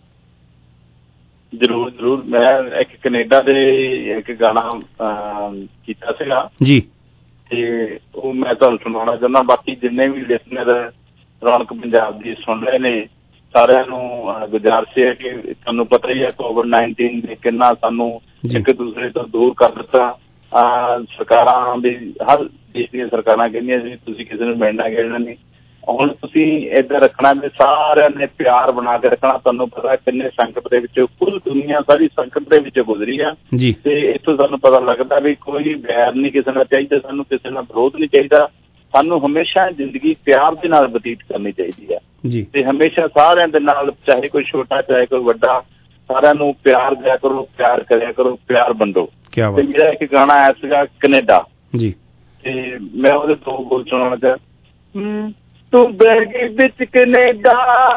ਜ਼ਰੂਰ ਜ਼ਰੂਰ। ਮੈਂ ਇੱਕ ਕੈਨੇਡਾ ਦੇ ਇੱਕ ਗਾਣਾ ਕੀਤਾ ਸੀਗਾ ਜੀ, ਤੇ ਉਹ ਮੈਂ ਤੁਹਾਨੂੰ ਸੁਣਾਉਣਾ ਚਾਹੁੰਦਾ। ਬਾਕੀ ਜਿੰਨੇ ਵੀ ਲਿਸਨਰ ਰੌਣਕ ਪੰਜਾਬ ਦੀ ਸੁਣ ਰਹੇ ਨੇ ਸਾਰਿਆਂ ਨੂੰ ਗੁਜ਼ਾਰਿਸ਼ ਹੈ ਕਿ ਤੁਹਾਨੂੰ ਪਤਾ ਹੀ ਹੈ ਕੋਵਿਡ ਨਾਈਨਟੀਨ ਨੇ ਕਿੰਨਾ ਸਾਨੂੰ ਇੱਕ ਦੂਸਰੇ ਤੋਂ ਦੂਰ ਕਰ ਦਿੱਤਾ। ਸਰਕਾਰਾਂ ਦੀ ਹਰ ਦੇਸ਼ ਦੀਆਂ ਸਰਕਾਰਾਂ ਕਹਿੰਦੀਆਂ ਸੀ ਤੁਸੀਂ ਕਿਸੇ ਨੂੰ ਮਿਲਣਾ ਗਿਲਣਾ ਨਹੀਂ। ਹੁਣ ਤੁਸੀਂ ਏਦਾਂ ਰੱਖਣਾ ਵੀ ਸਾਰਿਆਂ ਨੇ ਪਿਆਰ ਬਣਾ ਕੇ ਰੱਖਣਾ। ਤੁਹਾਨੂੰ ਪਤਾ ਕਿੰਨੇ ਸੰਕਟ ਦੇ ਵਿੱਚ ਕੁੱਲ ਦੁਨੀਆ ਸਾਰੀ ਸੰਕਟ ਦੇ ਵਿੱਚ ਗੁਜ਼ਰੀ ਆ, ਤੇ ਇੱਥੋਂ ਸਾਨੂੰ ਪਤਾ ਲੱਗਦਾ ਵੀ ਕੋਈ ਵੈਰ ਨਹੀਂ ਕਿਸੇ ਨਾਲ ਚਾਹੀਦਾ, ਸਾਨੂੰ ਕਿਸੇ ਨਾਲ ਵਿਰੋਧ ਨਹੀਂ ਚਾਹੀਦਾ। ਸਾਨੂੰ ਹਮੇਸ਼ਾ ਜ਼ਿੰਦਗੀ ਪਿਆਰ ਦੇ ਨਾਲ ਬਤੀਤ ਕਰਨੀ ਚਾਹੀਦੀ ਆ, ਤੇ ਹਮੇਸ਼ਾ ਸਾਰਿਆਂ ਦੇ ਨਾਲ ਚਾਹੇ ਕੋਈ ਛੋਟਾ ਚਾਹੇ ਕੋਈ ਵੱਡਾ ਸਾਰਿਆਂ ਨੂੰ ਪਿਆਰ ਦਿਆ ਕਰੋ, ਪਿਆਰ ਕਰਿਆ ਕਰੋ, ਪਿਆਰ ਵੰਡੋ। ਤੇ ਮੇਰਾ ਇੱਕ ਗਾਣਾ ਆਇਆ ਸੀਗਾ ਕੈਨੇਡਾ ਜੀ, ਤੇ ਮੈਂ ਉਹਦੇ ਦੋ ਬੋਲ ਸੁਣਾਉਣਾ ਚਾਹ। ਤੂੰ ਬਹਿ ਗਈ ਵਿੱਚ ਕੈਨੇਡਾ,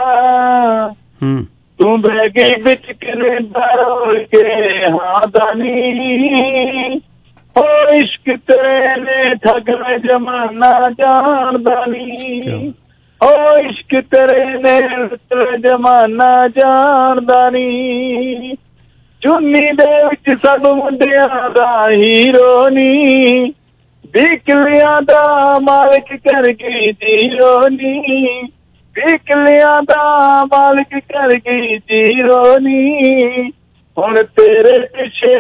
ਤੂੰ ਬਹਿ ਗਈ ਵਿੱਚ ਕੈਨੇਡਾ ਰੋਲ ਕੇ ਹਾਂ ਦਾਨੀ, ਹੋ ਇਸ਼ਕ ਤੇਰੇ ਨੇ ਠੱਗ ਮੈਂ ਜ਼ਮਾਨਾ ਜਾਣਦਾ ਨੀ, ਹੋ ਇਸ਼ਕ ਤੇਰੇ ਨੇ ਜ਼ਮਾਨਾ ਜਾਣਦਾ ਨੀ, ਚੁੰਨੀ ਦੇ ਵਿੱਚ ਸਭ ਮੁੰਡਿਆਂ ਦਾ ਹੀਰੋ ਨੀ, ਬਿਕਲਿਆਂ ਦਾ ਮਾਲਕ ਕਰ ਗਈ ਜੀਰੋ ਨੀ, ਬਿਕਲਿਆਂ ਦਾ ਮਾਲਕ ਕਰ ਗਈ ਜੀਰੋ ਨੀ, ਹੁਣ ਤੇਰੇ ਪਿੱਛੇ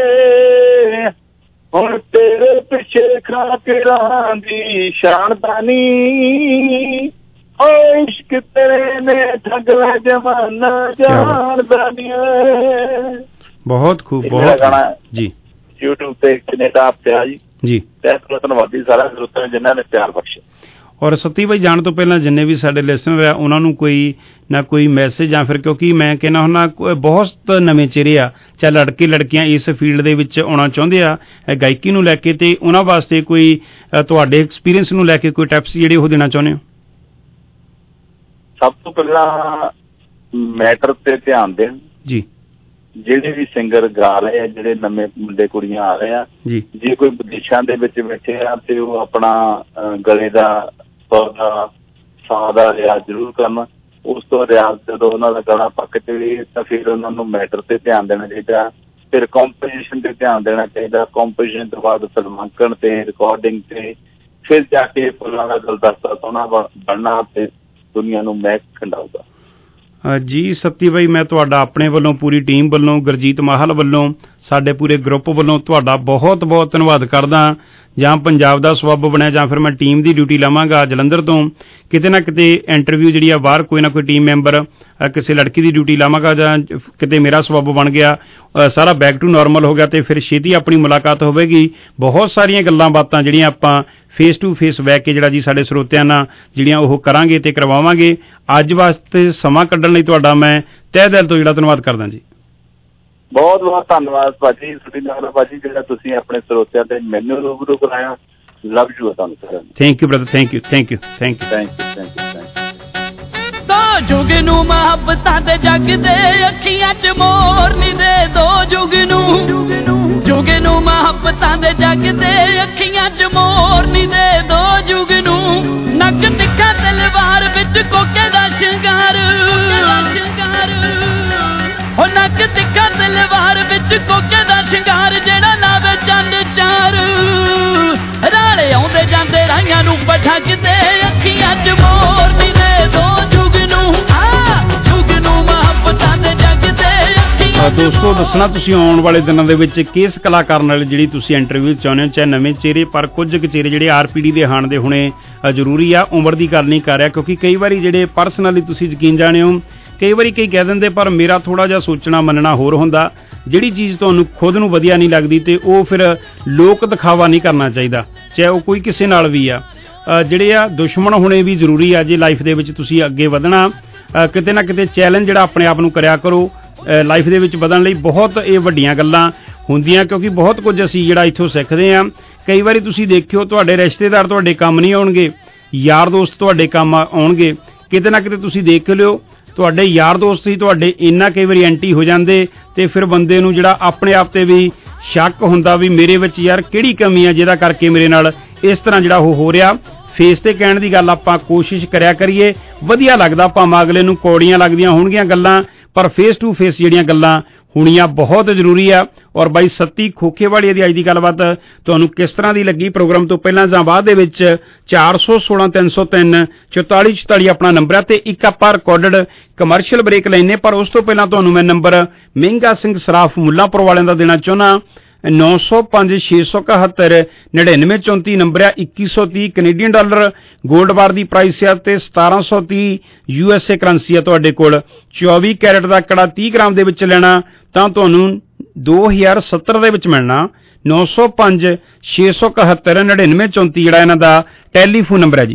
ਹੁਣ ਤੇਰੇ ਪਿੱਛੇ ਖਾ ਕੇ ਰਾਂ ਦੀ ਸ਼ਾਨਦਾ ਨੀ, ਓ ਇਸ਼ਕ ਤੇਰੇ ਨੇ ਠੱਗ ਲੈ ਜ਼ਮਾਨਾ ਜਾਣਦਾ ਨੀ। ਬਹੁਤ ਖੂਬ, ਬਹੁਤ ਜੀ। YouTube ਤੇ ਕੈਨੇਡਾ ਪਿਆ ਜੀ ਜੀ, ਧੰਨਵਾਦੀ ਸਾਰਾ ਸਰੋਤਿਆਂ ਜਿਨ੍ਹਾਂ ਨੇ ਪਿਆਰ ਬਖਸ਼ਿਆ। ਔਰ ਸੱਤੀ ਬਾਈ ਜਾਣ ਤੋਂ ਪਹਿਲਾਂ ਜਿੰਨੇ ਵੀ ਸਾਡੇ ਲਿਸਨਰ ਆ ਉਹਨਾਂ ਨੂੰ ਕੋਈ ਨਾ ਕੋਈ ਮੈਸੇਜ ਜਾਂ ਫਿਰ, ਕਿਉਂਕਿ ਮੈਂ ਕਹਿੰਦਾ ਹੁੰਦਾ ਬਹੁਤ ਨਵੇਂ ਚਿਹਰੇ ਆ ਚਾਹੇ ਲੜਕੇ ਲੜਕੀਆਂ ਇਸ ਫੀਲਡ ਦੇ ਵਿੱਚ ਆਉਣਾ ਚਾਹੁੰਦੇ ਆ ਗਾਇਕੀ ਨੂੰ ਲੈ ਕੇ, ਤੇ ਉਹਨਾਂ ਵਾਸਤੇ ਕੋਈ ਤੁਹਾਡੇ ਐਕਸਪੀਰੀਅੰਸ ਨੂੰ ਲੈ ਕੇ ਕੋਈ ਟਿਪਸ ਜਿਹੜੇ ਉਹ ਦੇਣਾ ਚਾਹੁੰਦੇ ਹੋ? ਸਭ ਤੋਂ ਪਹਿਲਾਂ ਮੈਟਰ ਤੇ ਧਿਆਨ ਦੇਣ ਜੀ। ਜਿਹੜੇ ਵੀ ਸਿੰਗਰ ਗਾ ਰਹੇ ਆ, ਜਿਹੜੇ ਨਵੇਂ ਮੁੰਡੇ ਕੁੜੀਆਂ ਆ ਰਹੇ ਆ, ਜੇ ਕੋਈ ਵਿਦੇਸ਼ਾਂ ਦੇ ਵਿੱਚ ਬੈਠੇ ਆ ਤੇ ਉਹ ਆਪਣਾ ਗਲੇ ਦਾ ਸੁਰ ਦਾ ਸਾਹ ਦਾ ਰਿਆਜ਼ ਜ਼ਰੂਰ ਕਰਨ। ਉਸ ਤੋਂ ਰਿਆਜ਼ ਜਦੋਂ ਉਹਨਾਂ ਦਾ ਗਲਾ ਪੱਕ ਚਲੇ ਤਾਂ ਫਿਰ ਉਹਨਾਂ ਨੂੰ ਮੈਟਰ ਤੇ ਧਿਆਨ ਦੇਣਾ ਚਾਹੀਦਾ, ਫਿਰ ਕੰਪੋਜੀਸ਼ਨ ਤੇ ਧਿਆਨ ਦੇਣਾ ਚਾਹੀਦਾ। ਕੰਪੋਜੀਸ਼ਨ ਤੋਂ ਬਾਅਦ ਫਿਲਮਾਂਕਣ ਤੇ ਰਿਕਾਰਡਿੰਗ ਤੇ ਫਿਰ ਜਾ ਕੇ ਫੁੱਲਾਂ ਦਾ ਗੁਲਦਸਤਾ ਸੋਹਣਾ ਬਣਨਾ ਤੇ ਦੁਨੀਆ ਨੂੰ ਮਹਿਕ ਖੰਡਾਊਗਾ। ਜੀ ਸੱਤੀ ਬਾਈ, ਮੈਂ ਤੁਹਾਡਾ ਆਪਣੇ ਵੱਲੋਂ, ਪੂਰੀ ਟੀਮ ਵੱਲੋਂ, ਗੁਰਜੀਤ ਮਾਹਲ ਵੱਲੋਂ, ਸਾਡੇ ਪੂਰੇ ਗਰੁੱਪ ਵੱਲੋਂ ਤੁਹਾਡਾ ਬਹੁਤ ਬਹੁਤ ਧੰਨਵਾਦ ਕਰਦਾ। ਜਾਂ ਪੰਜਾਬ ਦਾ ਸਬੱਬ ਬਣਿਆ ਜਾਂ ਫਿਰ ਮੈਂ ਟੀਮ ਦੀ ਡਿਊਟੀ ਲਵਾਂਗਾ ਜਲੰਧਰ ਤੋਂ, ਕਿਤੇ ਨਾ ਕਿਤੇ ਇੰਟਰਵਿਊ ਜਿਹੜੀ ਆ ਬਾਹਰ ਕੋਈ ਨਾ ਕੋਈ ਟੀਮ ਮੈਂਬਰ ਕਿਸੇ ਲੜਕੀ ਦੀ ਡਿਊਟੀ ਲਾਵਾਂਗਾ, ਜਾਂ ਕਿਤੇ ਮੇਰਾ ਸਬੱਬ ਬਣ ਗਿਆ, ਸਾਰਾ ਬੈਕ ਟੂ ਨਾਰਮਲ ਹੋ ਗਿਆ, ਤੇ ਫਿਰ ਛੇਤੀ ਆਪਣੀ ਮੁਲਾਕਾਤ ਹੋਵੇਗੀ। ਬਹੁਤ ਸਾਰੀਆਂ ਗੱਲਾਂ ਬਾਤਾਂ ਜਿਹੜੀਆਂ ਆਪਾਂ ਫੇਸ ਟੂ ਫੇਸ ਬਹਿ ਕੇ ਜਿਹੜਾ ਜੀ ਸਾਡੇ ਸਰੋਤਿਆਂ ਨਾਲ ਜਿਹੜੀਆਂ ਉਹ ਕਰਾਂਗੇ ਤੇ ਕਰਵਾਵਾਂਗੇ। ਅੱਜ ਵਾਸਤੇ ਸਮਾਂ ਕੱਢਣ ਲਈ ਤੁਹਾਡਾ ਮੈਂ ਤਹਿ ਦਿਲ ਤੋਂ ਜਿਹੜਾ ਧੰਨਵਾਦ ਕਰਦਾ ਜੀ। ਬਹੁਤ ਬਹੁਤ ਧੰਨਵਾਦ ਭਾਜੀ, ਤੁਹਾਡੀ ਨਾਲ ਭਾਜੀ ਜਿਹੜਾ ਤੁਸੀਂ ਆਪਣੇ ਸਰੋਤਿਆਂ ਤੇ ਮੈਨੂੰ ਰੂਬਰੂ ਕਰਾਇਆ। ਲਵ ਯੂ ਆ ਤੁਹਾਨੂੰ ਸਾਰਿਆਂ ਨੂੰ। Thank you brother, thank you thank you thank you thank you thank you thank you. ਦੋ ਜੁਗ ਨੂੰ ਮੁਹੱਬਤਾਂ ਦੇ ਜੱਗ ਦੇ ਅੱਖੀਆਂ 'ਚ ਮੋਰ ਨੀ ਦੇ, ਦੋ ਜੁਗ ਨੂੰ ਜੁਗਨੂ ਮੁਹੱਬਤਾਂ ਦੇ ਜੱਗ ਦੇ ਅੱਖੀਆਂ ਚ ਮੋਰ ਨੀ ਦੇ ਦੋ ਜੁਗਨੂ ਨੱਕ ਤਿੱਖਾ ਤਲਵਾਰ ਵਿੱਚ ਕੋਕੇ ਦਾ ਸ਼ਿੰਗਾਰ ਹੋ ਨੱਕ ਤਿੱਖਾ ਤਲਵਾਰ ਵਿੱਚ ਕੋਕੇ ਦਾ ਸ਼ਿੰਗਾਰ ਜਿਹੜਾ ਲਾਵੇ ਚੰਦ ਚਾਰ ਰਾਲੇ ਆਉਂਦੇ ਜਾਂਦੇ ਰਾਈਆਂ ਨੂੰ ਪਠਾ ਕਿਤੇ ਅੱਖੀਆਂ ਚ ਮੋਰ ਨੀ ਦੇ ਦੋ ਜੁਗਨੂ ਆ ਜੁਗਨੂ ਮੁਹੱਬਤਾਂ ਦੇ ਜੱਗ ਦੇ। ਦੋਸਤੋ ਦੱਸਣਾ ਤੁਸੀਂ ਆਉਣ ਵਾਲੇ ਦਿਨਾਂ ਦੇ ਵਿੱਚ ਕਿਸ ਕਲਾਕਾਰ ਨਾਲ ਜਿਹੜੀ ਤੁਸੀਂ ਇੰਟਰਵਿਊ ਚਾਹੁੰਦੇ ਹੋ, ਚਾਹੇ ਨਵੇਂ ਚਿਹਰੇ ਪਰ ਕੁਝ ਕੁ ਚਿਹਰੇ ਜਿਹੜੇ ਆਰਪੀਡੀ ਦੇ ਹਾਣ ਦੇ ਹੋਣੇ ਜ਼ਰੂਰੀ ਆ। ਉਮਰ ਦੀ ਗੱਲ ਨਹੀਂ ਕਰ ਰਿਹਾ ਕਿਉਂਕਿ ਕਈ ਵਾਰੀ ਜਿਹੜੇ ਪਰਸਨਲੀ ਤੁਸੀਂ ਯਕੀਨ ਜਾਣੇ ਹੋ, ਕਈ ਵਾਰੀ ਕਈ ਕਹਿ ਦਿੰਦੇ ਪਰ ਮੇਰਾ ਥੋੜ੍ਹਾ ਜਿਹਾ ਸੋਚਣਾ ਮੰਨਣਾ ਹੋਰ ਹੁੰਦਾ। ਜਿਹੜੀ ਚੀਜ਼ ਤੁਹਾਨੂੰ ਖੁਦ ਨੂੰ ਵਧੀਆ ਨਹੀਂ ਲੱਗਦੀ ਤੇ ਉਹ ਫਿਰ ਲੋਕ ਦਿਖਾਵਾ ਨਹੀਂ ਕਰਨਾ ਚਾਹੀਦਾ, ਚਾਹੇ ਉਹ ਕੋਈ ਕਿਸੇ ਨਾਲ ਵੀ ਆ। ਜਿਹੜੇ ਆ ਦੁਸ਼ਮਣ ਹੋਣੇ ਵੀ ਜ਼ਰੂਰੀ ਆ ਜੇ ਲਾਈਫ ਦੇ ਵਿੱਚ ਤੁਸੀਂ ਅੱਗੇ ਵਧਣਾ। ਕਿਤੇ ਨਾ ਕਿਤੇ ਚੈਲੰਜ ਜਿਹੜਾ ਆਪਣੇ ਆਪ ਨੂੰ ਕਰਿਆ ਕਰੋ ਲਾਈਫ ਦੇ ਵਿੱਚ ਵਧਣ ਲਈ। ਬਹੁਤ ਇਹ ਵੱਡੀਆਂ ਗੱਲਾਂ ਹੁੰਦੀਆਂ ਕਿਉਂਕਿ ਬਹੁਤ ਕੁਝ ਅਸੀਂ ਜਿਹੜਾ ਇੱਥੋਂ ਸਿੱਖਦੇ ਹਾਂ। ਕਈ ਵਾਰੀ ਤੁਸੀਂ ਦੇਖਿਓ ਤੁਹਾਡੇ ਰਿਸ਼ਤੇਦਾਰ ਤੁਹਾਡੇ ਕੰਮ ਨਹੀਂ ਆਉਣਗੇ, ਯਾਰ ਦੋਸਤ ਤੁਹਾਡੇ ਕੰਮ ਆਉਣਗੇ। ਕਿਤੇ ਨਾ ਕਿਤੇ ਤੁਸੀਂ ਦੇਖ ਲਿਓ ਤੁਹਾਡੇ ਯਾਰ ਦੋਸਤ ਹੀ ਤੁਹਾਡੇ ਇੰਨਾ ਕਈ ਵਾਰੀ ਐਂਟੀ ਹੋ ਜਾਂਦੇ ਤੇ ਫਿਰ ਬੰਦੇ ਨੂੰ ਜਿਹੜਾ ਆਪਣੇ ਆਪ ਤੇ ਵੀ ਸ਼ੱਕ ਹੁੰਦਾ ਵੀ ਮੇਰੇ ਵਿੱਚ ਯਾਰ ਕਿਹੜੀ ਕਮੀ ਆ ਜਿਹਦਾ ਕਰਕੇ ਮੇਰੇ ਨਾਲ ਇਸ ਤਰ੍ਹਾਂ ਜਿਹੜਾ ਉਹ ਹੋ ਰਿਹਾ। ਫੇਸ ਤੇ ਕਹਿਣ ਦੀ ਗੱਲ ਆਪਾਂ ਕੋਸ਼ਿਸ਼ ਕਰਿਆ ਕਰੀਏ, ਵਧੀਆ ਲੱਗਦਾ ਭਾਵੇਂ ਅਗਲੇ ਨੂੰ ਕੌੜੀਆਂ ਲੱਗਦੀਆਂ ਹੋਣਗੀਆਂ ਗੱਲਾਂ, ਪਰ ਫੇਸ ਟੂ ਫੇਸ ਜਿਹੜੀਆਂ ਗੱਲਾਂ ਹੋਣੀਆਂ ਬਹੁਤ ਜ਼ਰੂਰੀ ਆ। ਔਰ ਬਾਈ ਸੱਤੀ ਖੋਖੇਵਾਲੀ ਦੀ ਅੱਜ ਦੀ ਗੱਲਬਾਤ ਤੁਹਾਨੂੰ ਕਿਸ ਤਰ੍ਹਾਂ ਦੀ ਲੱਗੀ? ਪ੍ਰੋਗਰਾਮ ਤੋਂ ਪਹਿਲਾਂ ਜਾਂ ਬਾਅਦ ਦੇ ਵਿੱਚ ਚਾਰ ਸੌ ਸੋਲਾਂ ਤਿੰਨ ਸੌ ਤਿੰਨ ਚੁਤਾਲੀ ਚੁਤਾਲੀ ਆਪਣਾ ਨੰਬਰ ਹੈ ਤੇ ਇੱਕ ਆਪਾਂ ਰਿਕਾਰਡਡ ਕਮਰਸ਼ੀਅਲ ਬ੍ਰੇਕ ਲੈਣੇ। ਪਰ ਉਸ ਤੋਂ ਪਹਿਲਾਂ ਤੁਹਾਨੂੰ ਮੈਂ ਨੰਬਰ ਮਹਿੰਗਾ ਸਿੰਘ ਸਰਾਫ ਮੁੱਲਾਂਪੁਰ ਵਾਲਿਆਂ ਦਾ ਦੇਣਾ ਚਾਹੁੰਦਾ। ਨੌ ਸੌ ਪੰਜ ਛੇ ਸੌ ਇਕਹੱਤਰ ਨੜਿਨਵੇਂ ਚੌਂਤੀ ਨੰਬਰ ਆ। ਇੱਕੀ ਸੌ ਤੀਹ ਕੈਨੇਡੀਅਨ ਡਾਲਰ ਗੋਲਡ ਬਾਰ ਦੀ ਪ੍ਰਾਈਸ ਆ ਤੇ ਸਤਾਰਾਂ ਸੌ ਤੀਹ ਯੂ ਐਸ ਏ ਕਰੰਸੀ ਆ ਤੁਹਾਡੇ ਕੋਲ। ਚੌਵੀ ਕੈਰਟ ਦਾ ਕੜਾ ਤੀਹ ਗ੍ਰਾਮ ਦੇ ਵਿੱਚ ਲੈਣਾ ਤਾਂ ਤੁਹਾਨੂੰ ਦੋ ਹਜ਼ਾਰ ਸੱਤਰ ਦੇ ਵਿੱਚ ਮਿਲਣਾ। ਨੌ ਸੌ ਪੰਜ ਛੇ ਸੌ ਇਕਹੱਤਰ ਨੜਿਨਵੇਂ ਚੌਂਤੀ ਜਿਹੜਾ ਇਹਨਾਂ ਦਾ ਟੈਲੀਫੋਨ ਨੰਬਰ ਹੈ ਜੀ।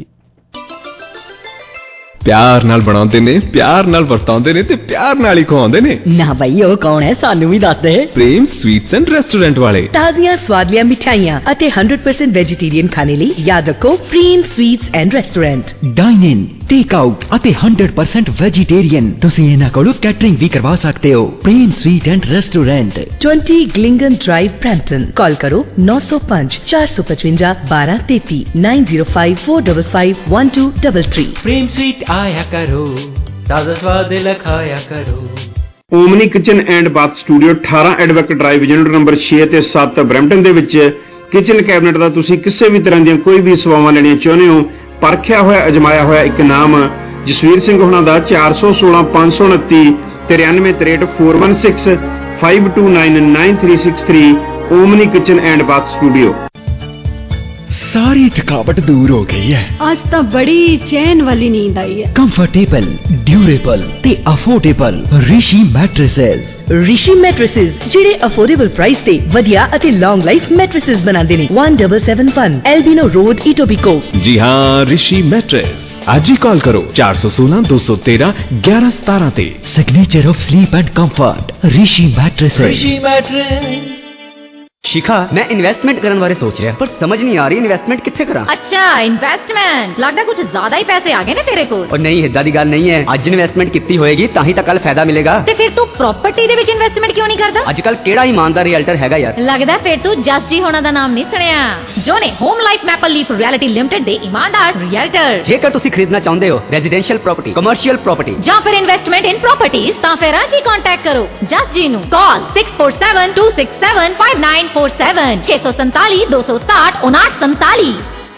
ਪਿਆਰ ਨਾਲ ਬਣਾਉਂਦੇ ਨੇ, ਪਿਆਰ ਨਾਲ ਵਰਤਾਉਂਦੇ ਨੇ ਤੇ ਪਿਆਰ ਨਾਲ ਹੀ ਖਵਾਉਂਦੇ ਨੇ। ਨਾ ਬਈ ਉਹ ਕੌਣ ਹੈ ਸਾਨੂੰ ਵੀ ਦੱਸ ਦੇ। ਪ੍ਰੇਮ ਸਵੀਟਸ ਐਂਡ ਰੈਸਟੋਰੈਂਟ ਵਾਲੇ। ਤਾਜ਼ੀਆਂ ਸਵਾਦਲੀਆਂ ਮਿਠਾਈਆਂ ਅਤੇ ਸੌ ਪਰਸੈਂਟ ਵੈਜੀਟੇਰੀਅਨ ਖਾਣੇ ਲਈ ਯਾਦ ਰੱਖੋ Prem sweets and restaurant. Dine in, take out ਅਤੇ ਸੌ ਪਰਸੈਂਟ ਵੈਜੀਟੇਰੀਅਨ ਤੁਸੀਂ ਇਹਨਾਂ ਕੋਲੋਂ ਕੈਟਰਿੰਗ ਵੀ ਕਰਵਾ ਸਕਦੇ ਹੋ। ਪ੍ਰੇਮ ਸਵੀਟ ਐਂਡ ਰੈਸਟੋਰੈਂਟ ਵੀਹ ਗਲਿੰਗਨ ਡਰਾਈਵ ਬਰੈਂਪਟਨ। ਕਾਲ ਕਰੋ ਨੌ ਸੌ ਪੰਜ ਚਾਰ ਸੌ ਪਚਵੰਜਾ ਬਾਰਾਂ ਤੇਤੀ ਨੌ ਜ਼ੀਰੋ ਪੰਜ ਚਾਰ ਪੰਜ ਪੰਜ ਇੱਕ ਦੋ ਤਿੰਨ ਤਿੰਨ। ਪ੍ਰੇਮ ਸਵੀਟ ਆਇਆ ਕਰੋ, ਤਾਜ਼ਾ ਸਵਾਦ ਲਖਾਇਆ ਕਰੋ। Omni kitchen and bath studio ਅਠਾਰਾਂ ਐਡਵੋਕੇਟ ਡਰਾਈਵ ਯੂਨਿਟ ਨੰਬਰ ਛੇ ਤੇ ਸੱਤ ਬਰੈਂਪਟਨ ਦੇ ਵਿੱਚ ਕਿਚਨ ਕੈਬਨਿਟ ਦਾ ਤੁਸੀਂ ਕਿਸੇ ਵੀ ਤਰ੍ਹਾਂ ਦੀਆਂ ਕੋਈ ਵੀ ਸੇਵਾਵਾਂ ਲੈਣੀਆਂ ਚਾਹੁੰਦੇ ਹੋ, ਪਰਖਿਆ ਹੋਇਆ ਅਜਮਾਇਆ ਹੋਇਆ ਇੱਕ ਨਾਮ ਜਸਵੀਰ ਸਿੰਘ ਹੁਣਾਂ ਦਾ। ਚਾਰ ਸੌ ਸੋਲਾਂ ਪੰਜ ਸੌ ਉਨੱਤੀ ਤਿਰਾਨਵੇਂ ਤਰੇਹਠ ਚਾਰ ਇੱਕ ਛੇ ਪੰਜ ਦੋ ਨੌਂ ਨੌਂ ਤਿੰਨ ਛੇ ਤਿੰਨ। Omni kitchen and bath studio. ਸਾਰੀ ਥਕਾਵਟ ਦੂਰ ਹੋ ਗਈ ਹੈ। ਅੱਜ ਤਾਂ ਬੜੀ ਚੈਨ ਵਾਲੀ ਨੀਂਦ ਆਈ ਹੈ। ਕੰਫਰਟੇਬਲ, ਡਿਊਰੇਬਲ ਤੇ affordable Rishi mattresses. Rishi mattresses ਜਿਹੜੇ ਅਫੋਰਡੇਬਲ ਪ੍ਰਾਈਸ ਤੇ ਵਧੀਆ ਅਤੇ ਲੌਂਗ ਲਾਈਫ ਮੈਟ੍ਰੈਸਸ ਬਣਾਉਂਦੇ ਨੇ। ਇੱਕ ਸੱਤ ਸੱਤ ਪੰਜ ਐਲਬੀਨੋ ਰੋਡ ਇਟੋਬੀਕੋ। ਜੀ ਹਾਂ, ਰਿਸ਼ੀ ਮੈਟ੍ਰੈਸ। ਅੱਜ ਹੀ ਕਾਲ ਕਰੋ ਚਾਰ ਸੌ ਸੋਲਾਂ ਦੋ ਸੌ ਤੇਰਾਂ ਗਿਆਰਾਂ ਸਤਾਰਾਂ ਤੇ। Signature of sleep and comfort Rishi mattresses. Rishi mattress. Shikha, मैं इन्वेस्टमेंट करने बारे सोच रहा पर समझ नहीं आ रही इन्वेस्टमेंट किथे करा। अच्छा इन्वेस्टमेंट लगता कुछ ज्यादा ही पैसे आ गए ने तेरे को। और नहीं इदा दी गल नहीं है, अज इन्वेस्टमेंट कितनी होएगी ताही तो कल फायदा मिलेगा। ते फिर तू प्रॉपर्टी दे विच इन्वेस्टमेंट क्यों नहीं करदा? आजकल केड़ा ईमानदार रियल्टर हैगा यार। लगदा फिर तू जस जी होना दा नाम नहीं सुनिया, जो ने Home Life Maple Leaf Realty Limited दे ईमानदार रियल्टर। जेकर तुसी खरीदना चाहते हो रेजिडेंशियल प्रॉपर्टी, कमर्शियल प्रॉपर्टी या फिर इन्वेस्टमेंट इन प्रॉपर्टीज तां फिर आज ही कांटेक्ट करो जस जी नु। Call six four seven two six seven five nine four seven छे सौ संताली दो सौ साठ उनाठ संताली।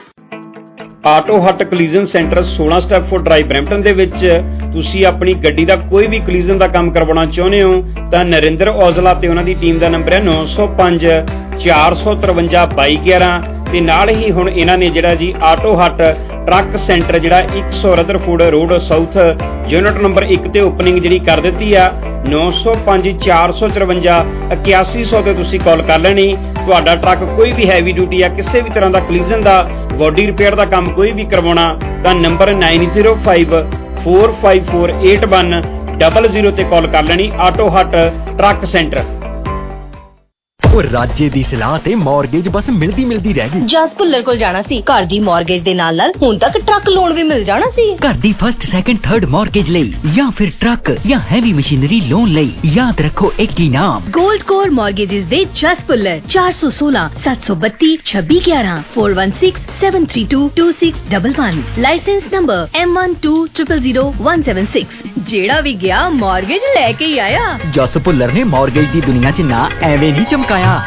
ਆਟੋ ਹੱਟ ਕਲੀਜ਼ਨ ਸੈਂਟਰ ਸੋਲਾਂ ਸਟੈਪਫੋਰਡ ਡਰਾਈਵ ਬਰੈਂਪਟਨ ਦੇ ਵਿੱਚ ਤੁਸੀਂ ਆਪਣੀ ਗੱਡੀ ਦਾ ਕੋਈ ਵੀ ਕਲੀਜ਼ਨ ਦਾ ਕੰਮ ਕਰਵਾਉਣਾ ਚਾਹੁੰਦੇ ਹੋ ਤਾਂ ਨਰਿੰਦਰ ਔਜਲਾ ਤੇ ਉਹਨਾਂ ਦੀ ਟੀਮ ਦਾ ਨੰਬਰ ਹੈ ਨੌ ਸੌ ਪੰਜ ਚਾਰ ਸੌ ਤਰਵੰਜਾ ਬਾਈ ਗਿਆਰਾਂ। ਤੇ ਨਾਲ ਹੀ ਹੁਣ ਇਹਨਾਂ ਨੇ ਜਿਹੜਾ ਜੀ ਆਟੋ ਹੱਟ ਟਰੱਕ ਸੈਂਟਰ ਜਿਹੜਾ ਇੱਕ ਸੌ Rutherford Road South unit number ਇੱਕ ਤੇ ਓਪਨਿੰਗ ਜਿਹੜੀ ਕਰ ਦਿੱਤੀ ਆ। ਨੌ ਸੌ ਪੰਜ ਚਾਰ ਸੌ ਚੁਰੰਜਾ ਇਕਿਆਸੀ ਸੌ ਤੇ ਤੁਸੀਂ ਕਾਲ ਕਰ ਲੈਣੀ। ਤੁਹਾਡਾ ਟਰੱਕ ਕੋਈ ਵੀ ਹੈਵੀ ਡਿਊਟੀ ਆ, ਕਿਸੇ ਵੀ ਤਰ੍ਹਾਂ ਦਾ ਕਲੀਜ਼ਨ ਦਾ, ਬੋਡੀ ਰਿਪੇਅਰ ਦਾ ਕੰਮ ਕੋਈ ਵੀ ਕਰਵਾਉਣਾ ਤਾਂ number nine zero five four five four eight one double zero ਤੇ ਕਾਲ ਕਰ ਲੈਣੀ। Auto Hut truck centre. ਉਹ ਰਾਜੇ ਦੀ ਸਲਾਹ ਤੇ ਮਾਰਗੇਜ ਬਸ ਮਿਲਦੀ ਮਿਲਦੀ ਰਹਿ ਗਈ। ਜਸ ਭੁੱਲਰ ਕੋਲ ਜਾਣਾ ਸੀ, ਘਰ ਦੀ ਮਾਰਗੇਜ ਦੇ ਨਾਲ ਨਾਲ ਹੁਣ ਤੱਕ ਟਰੱਕ ਲੋਨ ਵੀ ਮਿਲ ਜਾਣਾ ਸੀ। ਘਰ ਦੀ ਫਸਟ ਸੈਕਿੰਡ ਥਰਡ ਮਾਰਗੇਜ ਲਈ ਜਾਂ ਫਿਰ ਟਰੱਕ ਜਾਂ ਹੈਵੀ ਮਸ਼ੀਨਰੀ ਲੋਨ ਲਈ ਯਾਦ ਰੱਖੋ ਇੱਕ ਹੀ ਨਾਮ, ਗੋਲਡ ਕੋਰ ਮਾਰਗੇजेस ਦੇ ਜਸ ਭੁੱਲਰ। ਚਾਰ ਸੌ ਸੋਲਾਂ ਸੱਤ ਸੌ ਬੱਤੀ ਛੱਬੀ ਗਿਆਰਾਂ four one six seven three two two six one one। Licence number M one two zero zero zero one seven six। ਜਿਹੜਾ ਵੀ ਗਿਆ ਮਾਰਗੇਜ ਲੈ ਕੇ ਹੀ ਆਇਆ। ਜਸ ਭੁੱਲਰ ਨੇ ਮਾਰਗੇਜ ਦੀ ਦੁਨੀਆ 'ਚ ਨਾ ਐਵੇਂ ਨਹੀਂ ਚਮਕਾਇਆ।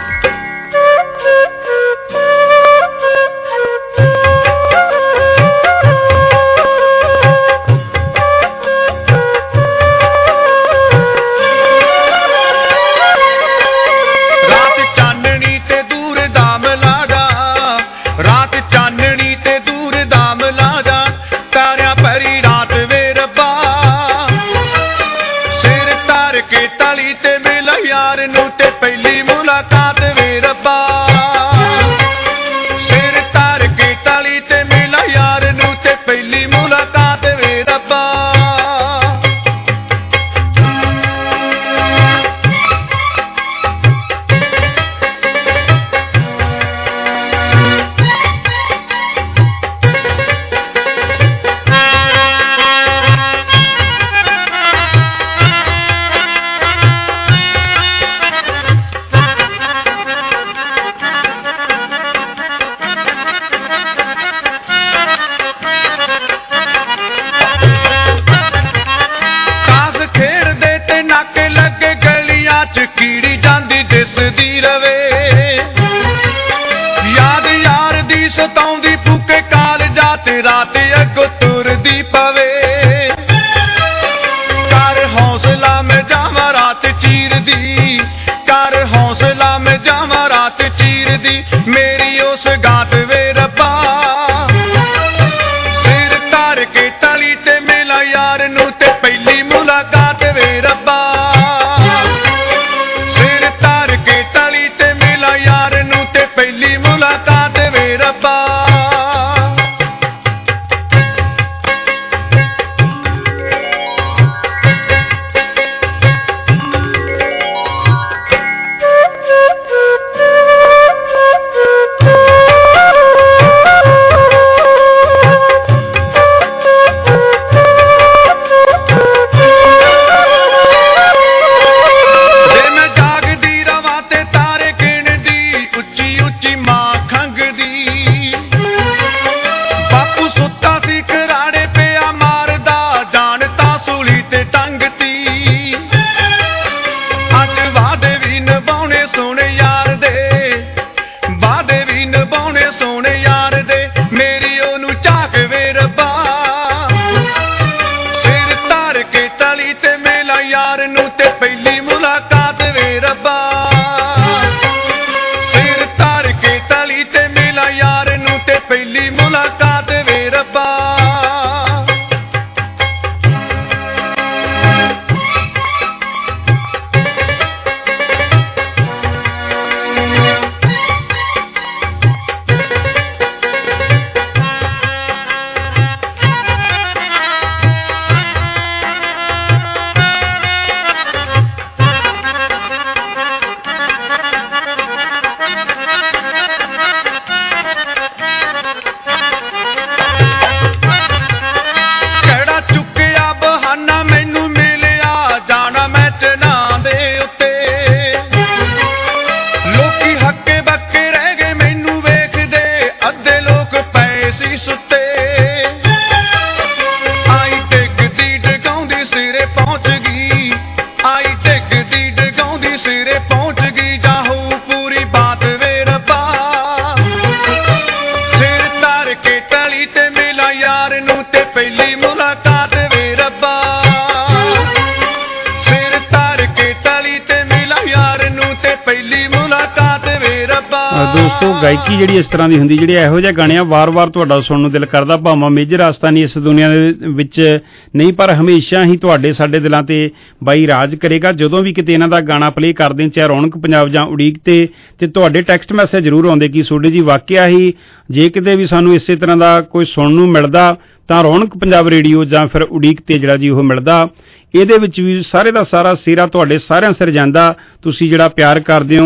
ਦੋਸਤੋ ਗਾਇਕੀ ਜਿਹੜੀ ਇਸ ਤਰ੍ਹਾਂ ਦੀ ਹੁੰਦੀ, ਜਿਹੜੇ ਇਹੋ ਜਿਹੇ ਗਾਣੇ ਆ ਵਾਰ-ਵਾਰ ਤੁਹਾਡਾ ਸੁਣਨ ਨੂੰ ਦਿਲ ਕਰਦਾ। ਭਾਵੇਂ ਮੇਜਰ ਆਸਤਾਨੀ ਇਸ ਦੁਨੀਆ ਦੇ ਵਿੱਚ ਨਹੀਂ, ਪਰ ਹਮੇਸ਼ਾ ਹੀ ਤੁਹਾਡੇ ਸਾਡੇ ਦਿਲਾਂ ਤੇ ਬਾਈ ਰਾਜ ਕਰੇਗਾ। ਜਦੋਂ ਵੀ ਕਿਤੇ ਇਹਨਾਂ ਦਾ ਗਾਣਾ ਪਲੇ ਕਰਦੇ, ਚਾਹੇ ਰੌਣਕ ਪੰਜਾਬ ਜਾਂ ਉਡੀਕ ਤੇ ਤੇ ਤੁਹਾਡੇ ਟੈਕਸਟ ਮੈਸੇਜ ਜ਼ਰੂਰ ਆਉਂਦੇ ਕਿ ਸੋਢੀ ਜੀ ਵਾਕਿਆ ਹੀ ਜੇ ਕਿਤੇ ਵੀ ਸਾਨੂੰ ਇਸੇ ਤਰ੍ਹਾਂ ਦਾ ਕੋਈ ਸੁਣਨ ਨੂੰ ਮਿਲਦਾ ਤਾਂ ਰੌਣਕ ਪੰਜਾਬ ਰੇਡੀਓ ਜਾਂ ਫਿਰ ਉਡੀਕ ਤੇ ਜਿਹੜਾ ਜੀ ਉਹ ਮਿਲਦਾ। ਇਹਦੇ ਵਿੱਚ ਵੀ ਸਾਰੇ ਦਾ ਸਾਰਾ ਸਿਰਾ ਤੁਹਾਡੇ ਸਾਰਿਆਂ ਸਿਰ ਜਾਂਦਾ। ਤੁਸੀਂ ਜਿਹੜਾ ਪਿਆਰ ਕਰਦੇ ਹੋ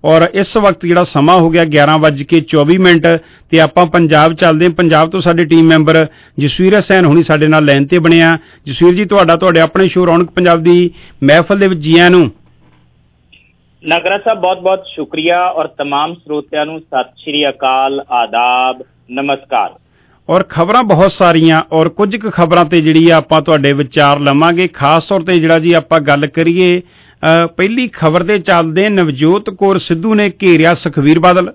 ਔਰ ਇਸ ਵਕਤ ਜਿਹੜਾ ਸਮਾਂ ਹੋ ਗਿਆ ਗਿਆਰਾਂ ਵੱਜ ਕੇ ਚੌਵੀ ਮਿੰਟ ਤੇ ਆਪਾਂ ਪੰਜਾਬ ਚੱਲਦੇ ਹਾਂ। ਪੰਜਾਬ ਤੋਂ ਸਾਡੇ ਟੀਮ ਮੈਂਬਰ ਜਸਵੀਰ ਹਸੈਨ ਹੁਣੀ ਸਾਡੇ ਨਾਲ ਲਾਈਨ ਤੇ ਬਣਿਆ। ਜਸਵੀਰ ਜੀ, ਤੁਹਾਡਾ ਤੁਹਾਡੇ ਆਪਣੇ ਸ਼ੋਅ ਰੌਣਕ ਪੰਜਾਬ ਦੀ ਮਹਿਫਲ ਦੇ ਵਿੱਚ ਜੀ ਆਇਆਂ ਨੂੰ। ਨਾਗਰਾ ਸਾਹਿਬ ਬਹੁਤ ਬਹੁਤ ਸ਼ੁਕਰੀਆ ਔਰ तमाम ਸਰੋਤਿਆਂ ਨੂੰ ਸਤਿ ਸ਼੍ਰੀ ਅਕਾਲ, ਆਦਾਬ, ਨਮਸਕਾਰ। ਔਰ ਖਬਰਾਂ ਬਹੁਤ ਸਾਰੀਆਂ ਔਰ ਕੁਝ ਕੁ ਖਬਰਾਂ ਤੇ ਜਿਹੜੀ ਆਪਾਂ ਤੁਹਾਡੇ ਵਿਚਾਰ ਲਵਾਂਗੇ। ਖਾਸ ਤੌਰ ਤੇ ਜਿਹੜਾ ਜੀ ਆਪਾਂ ਗੱਲ ਕਰੀਏ ਪਹਿਲੀ ਖਬਰ ਤੇ ਚੱਲਦੇ, ਨਵਜੋਤ ਕੌਰ ਸਿੱਧੂ ਨੇ ਘੇਰਿਆ ਸੁਖਬੀਰ ਬਾਦਲ।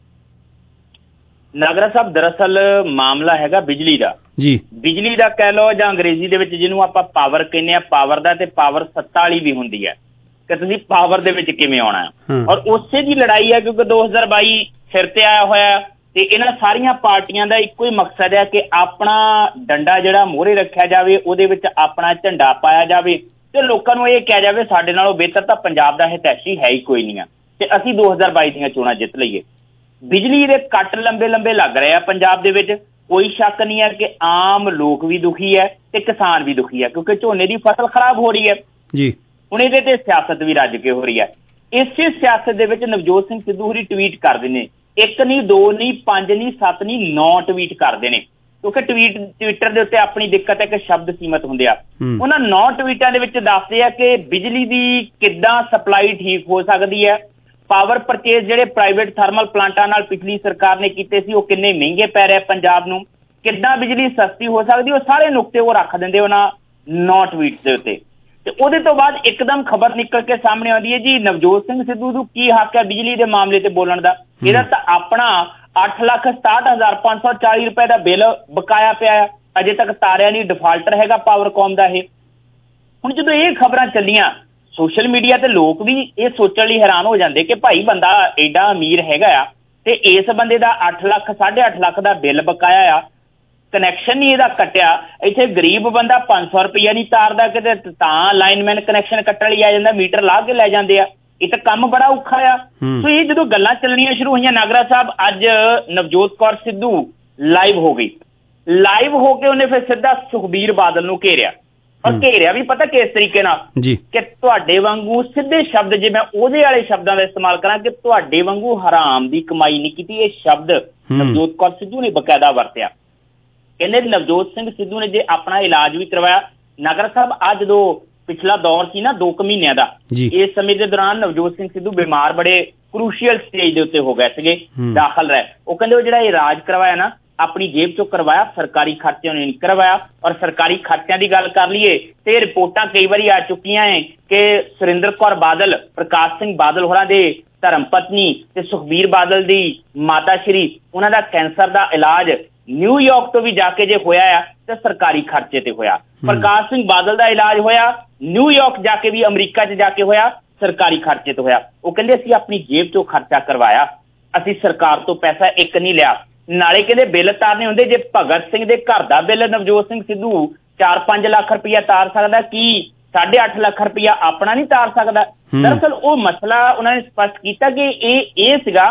ਨਾਗਰਾ ਸਾਹਿਬ ਦਰਅਸਲ ਮਾਮਲਾ ਹੈਗਾ ਬਿਜਲੀ ਦਾ ਜੀ, ਬਿਜਲੀ ਦਾ ਕਹਿ ਲਓ ਜਾਂ ਅੰਗਰੇਜ਼ੀ ਦੇ ਵਿੱਚ ਜਿਹਨੂੰ ਆਪਾਂ ਪਾਵਰ ਕਹਿੰਦੇ ਆ। ਪਾਵਰ ਦਾ ਤੇ ਪਾਵਰ ਸੱਤਾ ਵਾਲੀ ਵੀ ਹੁੰਦੀ ਹੈ ਕਿ ਤੁਸੀਂ ਪਾਵਰ ਦੇ ਵਿੱਚ ਕਿਵੇਂ ਆਉਣਾ ਹੈ। ਔਰ ਉਸੇ ਦੀ ਲੜਾਈ ਹੈ ਕਿਉਂਕਿ ਦੋ ਹਜ਼ਾਰ ਬਾਈ ਸਿਰ ਤੇ ਆਇਆ ਹੋਇਆ ਤੇ ਇਹਨਾਂ ਸਾਰੀਆਂ ਪਾਰਟੀਆਂ ਦਾ ਇੱਕੋ ਹੀ ਮਕਸਦ ਹੈ ਕਿ ਆਪਣਾ ਡੰਡਾ ਜਿਹੜਾ ਮੋਹਰੇ ਰੱਖਿਆ ਜਾਵੇ, ਉਹਦੇ ਵਿੱਚ ਆਪਣਾ ਝੰਡਾ ਪਾਇਆ ਜਾਵੇ ਤੇ ਲੋਕਾਂ ਨੂੰ ਇਹ ਕਿਹਾ ਜਾਵੇ ਸਾਡੇ ਨਾਲੋਂ ਬਿਹਤਰ ਤਾਂ ਪੰਜਾਬ ਦਾ ਹਿਤੈਸ਼ੀ ਹੈ ਹੀ ਕੋਈ ਨਹੀਂ ਆ ਤੇ ਅਸੀਂ ਦੋ ਹਜ਼ਾਰ ਬਾਈ ਦੀਆਂ ਚੋਣਾਂ ਜਿੱਤ ਲਈਏ। ਬਿਜਲੀ ਦੇ ਕੱਟ ਲੰਬੇ ਲੰਬੇ ਲੱਗ ਰਹੇ ਆ ਪੰਜਾਬ ਦੇ ਵਿੱਚ। ਕੋਈ ਸ਼ੱਕ ਨਹੀਂ ਹੈ ਕਿ ਆਮ ਲੋਕ ਵੀ ਦੁਖੀ ਹੈ ਤੇ ਕਿਸਾਨ ਵੀ ਦੁਖੀ ਹੈ ਕਿਉਂਕਿ ਝੋਨੇ ਦੀ ਫਸਲ ਖਰਾਬ ਹੋ ਰਹੀ ਹੈ ਜੀ। ਹੁਣ ਇਹਦੇ ਤੇ ਸਿਆਸਤ ਵੀ ਰੱਜ ਕੇ ਹੋ ਰਹੀ ਹੈ। ਇਸੇ ਸਿਆਸਤ ਦੇ ਵਿੱਚ ਨਵਜੋਤ ਸਿੰਘ ਸਿੱਧੂ ਹੋਰੀ ਟਵੀਟ ਕਰਦੇ ਨੇ, ਇੱਕ ਨਹੀਂ, ਦੋ ਨਹੀਂ, ਪੰਜ ਨਹੀਂ, ਸੱਤ ਨਹੀਂ, ਨੌ ਟਵੀਟ ਕਰਦੇ ਨੇ ਕਿਉਂਕਿ ਟਵੀਟ ਟਵਿੱਟਰ ਦੇ ਉੱਤੇ ਆਪਣੀ ਦਿੱਕਤ ਹੈ ਕਿ ਸ਼ਬਦ ਸੀਮਤ ਹੁੰਦੇ ਆ। ਉਹਨਾਂ ਨੌ ਟਵੀਟਾਂ ਦੇ ਵਿੱਚ ਦੱਸਦੇ ਆ ਕਿ ਬਿਜਲੀ ਦੀ ਕਿੱਦਾਂ ਸਪਲਾਈ ਠੀਕ ਹੋ ਸਕਦੀ ਹੈ, ਪਾਵਰ ਪਰਚੇਜ਼ ਜਿਹੜੇ ਪ੍ਰਾਈਵੇਟ ਥਰਮਲ ਪਲਾਂਟਾਂ ਨਾਲ ਪਿਛਲੀ ਸਰਕਾਰ ਨੇ ਕੀਤੇ ਸੀ ਉਹ ਕਿੰਨੇ ਮਹਿੰਗੇ ਪੈ ਰਹੇ ਪੰਜਾਬ ਨੂੰ, ਕਿੱਦਾਂ ਬਿਜਲੀ ਸਸਤੀ ਹੋ ਸਕਦੀ, ਉਹ ਸਾਰੇ ਨੁਕਤੇ ਉਹ ਰੱਖ ਦਿੰਦੇ ਉਹਨਾਂ ਨੌ ਟਵੀਟਸ ਦੇ ਉੱਤੇ। ਤੇ ਉਹਦੇ ਤੋਂ ਬਾਅਦ ਇੱਕਦਮ ਖਬਰ ਨਿਕਲ ਕੇ ਸਾਹਮਣੇ ਆਉਂਦੀ ਹੈ ਜੀ ਨਵਜੋਤ ਸਿੰਘ ਸਿੱਧੂ ਨੂੰ ਕੀ ਹੱਕ ਹੈ ਬਿਜਲੀ ਦੇ ਮਾਮਲੇ ਤੇ ਬੋਲਣ ਦਾ। ਇਹਦਾ ਤਾਂ ਆਪਣਾ ਅੱਠ ਲੱਖ ਸਤਾਹਠ ਹਜ਼ਾਰ ਪੰਜ ਸੌ ਚਾਲੀ ਰੁਪਏ ਦਾ ਬਿੱਲ ਬਕਾਇਆ ਪਿਆ ਹੈ, ਅਜੇ ਤੱਕ ਤਾਰਿਆ ਨਹੀਂ, ਡਿਫਾਲਟਰ ਹੈਗਾ ਪਾਵਰਕੌਮ ਦਾ ਇਹ। ਹੁਣ ਜਦੋਂ ਇਹ ਖਬਰਾਂ ਚੱਲੀਆਂ ਸੋਸ਼ਲ ਮੀਡੀਆ ਤੇ ਲੋਕ ਵੀ ਇਹ ਸੋਚਣ ਲਈ ਹੈਰਾਨ ਹੋ ਜਾਂਦੇ ਕਿ ਭਾਈ ਬੰਦਾ ਐਡਾ ਅਮੀਰ ਹੈਗਾ ਆ ਤੇ ਇਸ ਬੰਦੇ ਦਾ ਅੱਠ ਲੱਖ ਸਾਢੇ ਅੱਠ ਲੱਖ ਦਾ ਬਿੱਲ ਬਕਾਇਆ ਆ, ਕਨੈਕਸ਼ਨ ਨਹੀਂ ਇਹਦਾ ਕੱਟਿਆ। ਇੱਥੇ ਗਰੀਬ ਬੰਦਾ ਪੰਜ ਸੌ ਰੁਪਇਆ ਨਹੀਂ ਤਾਰਦਾ ਕਿਤੇ ਤਾਂ ਲਾਈਨਮੈਨ ਕਨੈਕਸ਼ਨ ਕੱਟਣ ਲਈ ਆ ਜਾਂਦਾ, ਮੀਟਰ ਲਾ ਕੇ ਲੈ ਜਾਂਦੇ ਆ। ਇਹ ਤਾਂ ਕੰਮ ਬੜਾ ਔਖਾ ਆ। ਸੋ ਇਹ ਜਦੋਂ ਗੱਲਾਂ ਚੱਲਣੀਆਂ ਸ਼ੁਰੂ ਹੋਈਆਂ ਨਾਗਰਾ ਸਾਹਿਬ, ਅੱਜ ਨਵਜੋਤ ਕੌਰ ਸਿੱਧੂ ਲਾਈਵ ਹੋ ਗਈ। ਲਾਈਵ ਹੋ ਕੇ ਉਹਨੇ ਫਿਰ ਸਿੱਧਾ ਸੁਖਬੀਰ ਬਾਦਲ ਨੂੰ ਘੇਰਿਆ ਔਰ ਘੇਰਿਆ ਵੀ ਪਤਾ ਕਿਸ ਤਰੀਕੇ ਨਾਲ ਕਿ ਤੁਹਾਡੇ ਵਾਂਗੂ ਸਿੱਧੇ ਸ਼ਬਦ, ਜੇ ਮੈਂ ਉਹਦੇ ਵਾਲੇ ਸ਼ਬਦਾਂ ਦਾ ਇਸਤੇਮਾਲ ਕਰਾਂ ਕਿ ਤੁਹਾਡੇ ਵਾਂਗੂ ਹਰਾਮ ਦੀ ਕਮਾਈ ਨਹੀਂ ਕੀਤੀ, ਇਹ ਸ਼ਬਦ ਨਵਜੋਤ ਕੌਰ ਸਿੱਧੂ ਨੇ ਬਕਾਇਦਾ ਵਰਤਿਆ। ਕਹਿੰਦੇ ਨਵਜੋਤ ਸਿੰਘ ਸਿੱਧੂ ਨੇ ਜੇ ਆਪਣਾ ਇਲਾਜ ਵੀ ਕਰਵਾਇਆ। ਨਾਗਰਾ ਸਾਹਿਬ ਆ ਜਦੋਂ ਪਿਛਲਾ ਦੌਰ ਸੀ ਨਾ ਦੋ ਕੁ ਮਹੀਨਿਆਂ ਦਾ, ਇਸ ਸਮੇਂ ਦੇ ਦੌਰਾਨ ਨਵਜੋਤ ਸਿੰਘ ਸਿੱਧੂ ਬਿਮਾਰ ਬੜੇ ਕਰੂਸ਼ੀਅਲ ਸਟੇਜ ਦੇ ਉੱਤੇ ਹੋ ਗਏ ਸੀਗੇ, ਦਾਖਲ ਰਹੇ। ਉਹ ਕਹਿੰਦੇ ਉਹ ਜਿਹੜਾ ਇਲਾਜ ਕਰਵਾਇਆ ਨਾ ਆਪਣੀ ਜੇਬ ਚੋਂ ਕਰਵਾਇਆ, ਸਰਕਾਰੀ ਖਰਚਿਆਂ ਨੇ ਨਹੀਂ ਕਰਵਾਇਆ। ਔਰ ਸਰਕਾਰੀ ਖਰਚਿਆਂ ਦੀ ਗੱਲ ਕਰ ਲਈਏ ਤੇ ਰਿਪੋਰਟਾਂ ਕਈ ਵਾਰੀ ਆ ਚੁੱਕੀਆਂ ਹੈ ਕਿ ਸੁਰਿੰਦਰ ਕੌਰ ਬਾਦਲ, ਪ੍ਰਕਾਸ਼ ਸਿੰਘ ਬਾਦਲ ਹੋਰਾਂ ਦੇ ਧਰਮ ਪਤਨੀ ਤੇ ਸੁਖਬੀਰ ਬਾਦਲ ਦੀ ਮਾਤਾ ਸ਼੍ਰੀ, ਉਹਨਾਂ ਦਾ ਕੈਂਸਰ ਦਾ ਇਲਾਜ ਨਿਊਯਾਰਕ ਤੋਂ ਵੀ ਜਾ ਕੇ ਜੇ ਹੋਇਆ ਆ ਤੇ ਸਰਕਾਰੀ ਖਰਚੇ ਤੇ ਹੋਇਆ। ਪ੍ਰਕਾਸ਼ ਸਿੰਘ ਬਾਦਲ ਦਾ ਇਲਾਜ ਹੋਇਆ ਨਿਊਯਾਰਕ ਜਾ ਕੇ ਵੀ, ਅਮਰੀਕਾ 'ਚ ਜਾ ਕੇ ਹੋਇਆ, ਸਰਕਾਰੀ ਖਰਚੇ ਤੇ ਹੋਇਆ। ਉਹ ਕਹਿੰਦੇ ਅਸੀਂ ਆਪਣੀ ਜੇਬ ਚੋਂ ਖਰਚਾ ਕਰਵਾਇਆ, ਅਸੀਂ ਸਰਕਾਰ ਤੋਂ ਪੈਸਾ ਇੱਕ ਨਹੀਂ ਲਿਆ। ਨਾਲੇ ਕਹਿੰਦੇ ਬਿੱਲ ਤਾਰਨੇ ਹੁੰਦੇ, ਜੇ ਭਗਤ ਸਿੰਘ ਦੇ ਘਰ ਦਾ ਬਿੱਲ ਨਵਜੋਤ ਸਿੰਘ ਸਿੱਧੂ ਚਾਰ ਪੰਜ ਲੱਖ ਰੁਪਇਆ ਤਾਰ ਸਕਦਾ, ਕੀ ਸਾਢੇ ਅੱਠ ਲੱਖ ਰੁਪਇਆ ਆਪਣਾ ਨਹੀਂ ਤਾਰ ਸਕਦਾ? ਦਰਅਸਲ ਉਹ ਮਸਲਾ ਉਹਨਾਂ ਨੇ ਸਪਸ਼ਟ ਕੀਤਾ ਕਿ ਇਹ ਇਹ ਸੀਗਾ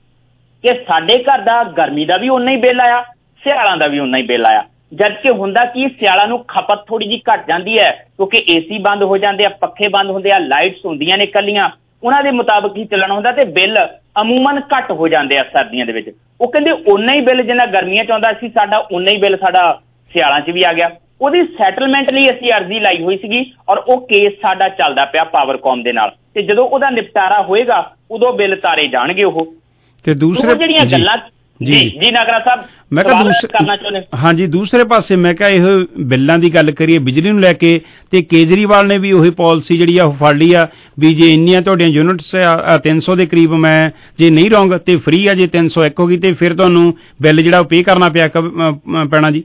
ਕਿ ਸਾਡੇ ਘਰ ਦਾ ਗਰਮੀ ਦਾ ਵੀ ਓਨਾ ਹੀ ਬਿੱਲ ਆਇਆ, ਸਿਆਲਾਂ ਦਾ ਵੀ ਓਨਾ ਹੀ ਬਿੱਲ ਆਇਆ। ਜਦ ਕਿ ਹੁੰਦਾ ਕਿ ਸਿਆਲਾਂ ਨੂੰ ਖਪਤ ਥੋੜੀ ਜਿਹੀ ਘਟ ਜਾਂਦੀ ਹੈ ਕਿਉਂਕਿ ਏਸੀ ਬੰਦ ਹੋ ਜਾਂਦੇ ਆ, ਪੱਖੇ ਬੰਦ ਹੁੰਦੇ ਆ, ਲਾਈਟਸ ਹੁੰਦੀਆਂ ਨੇ ਇਕੱਲੀਆਂ, ਉਹਨਾਂ ਦੇ ਮੁਤਾਬਕ ਹੀ ਚੱਲਣਾ ਹੁੰਦਾ ਤੇ ਬਿੱਲ ਅਮੂਮਨ ਘੱਟ ਹੋ ਜਾਂਦੇ ਆ ਸਰਦੀਆਂ ਦੇ ਵਿੱਚ। ਉਹ ਕਹਿੰਦੇ ਓਨਾ ਹੀ ਬਿੱਲ ਜਿੰਨਾ ਗਰਮੀਆਂ 'ਚ ਆਉਂਦਾ ਸੀ ਸਾਡਾ, ਓਨਾ ਹੀ ਬਿੱਲ ਸਾਡਾ ਸਿਆਲਾਂ 'ਚ ਵੀ ਆ ਗਿਆ। ਉਹਦੀ ਸੈਟਲਮੈਂਟ ਲਈ ਅਸੀਂ ਅਰਜ਼ੀ ਲਾਈ ਹੋਈ ਸੀਗੀ ਔਰ ਉਹ ਕੇਸ ਸਾਡਾ ਚੱਲਦਾ ਪਿਆ ਪਾਵਰਕੌਮ ਦੇ ਨਾਲ, ਤੇ ਜਦੋਂ ਉਹਦਾ ਨਿਪਟਾਰਾ ਹੋਏਗਾ ਉਦੋਂ ਬਿੱਲ ਤਾਰੇ ਜਾਣਗੇ। ਉਹ ਤੇ ਦੂਸਰੇ ਜਿਹੜੀਆਂ ਗੱਲਾਂ ਜੀ ਜੀ ਨਾਗਰਾ ਸਾਹਿਬ ਮੈਂ ਕਿਹਾ ਕਰਨਾ ਚਾਹੁੰਦੇ ਹਾਂਜੀ, ਦੂਸਰੇ ਪਾਸੇ ਮੈਂ ਕਿਹਾ ਇਹ ਬਿੱਲਾਂ ਦੀ ਗੱਲ ਕਰੀਏ ਬਿਜਲੀ ਨੂੰ ਲੈ ਕੇ ਤੇ ਕੇਜਰੀਵਾਲ ਨੇ ਵੀ ਉਹੀ ਪਾਲਿਸੀ ਜਿਹੜੀ ਆ ਉਹ ਫੜ ਲਈ ਆ ਵੀ ਜੇ ਇੰਨੀਆਂ ਤੁਹਾਡੀਆਂ ਯੂਨਿਟਸ ਤਿੰਨ ਸੌ ਦੇ ਕਰੀਬ, ਮੈਂ ਜੇ ਨਹੀਂ ਰੋਂਗ ਤੇ ਫ੍ਰੀ ਆ, ਜੇ ਤਿੰਨ ਸੌ ਇੱਕ ਹੋ ਗਈ ਤੇ ਫਿਰ ਤੁਹਾਨੂੰ ਬਿੱਲ ਜਿਹੜਾ ਉਹ ਪੇ ਕਰਨਾ ਪਿਆ ਪੈਣਾ ਜੀ।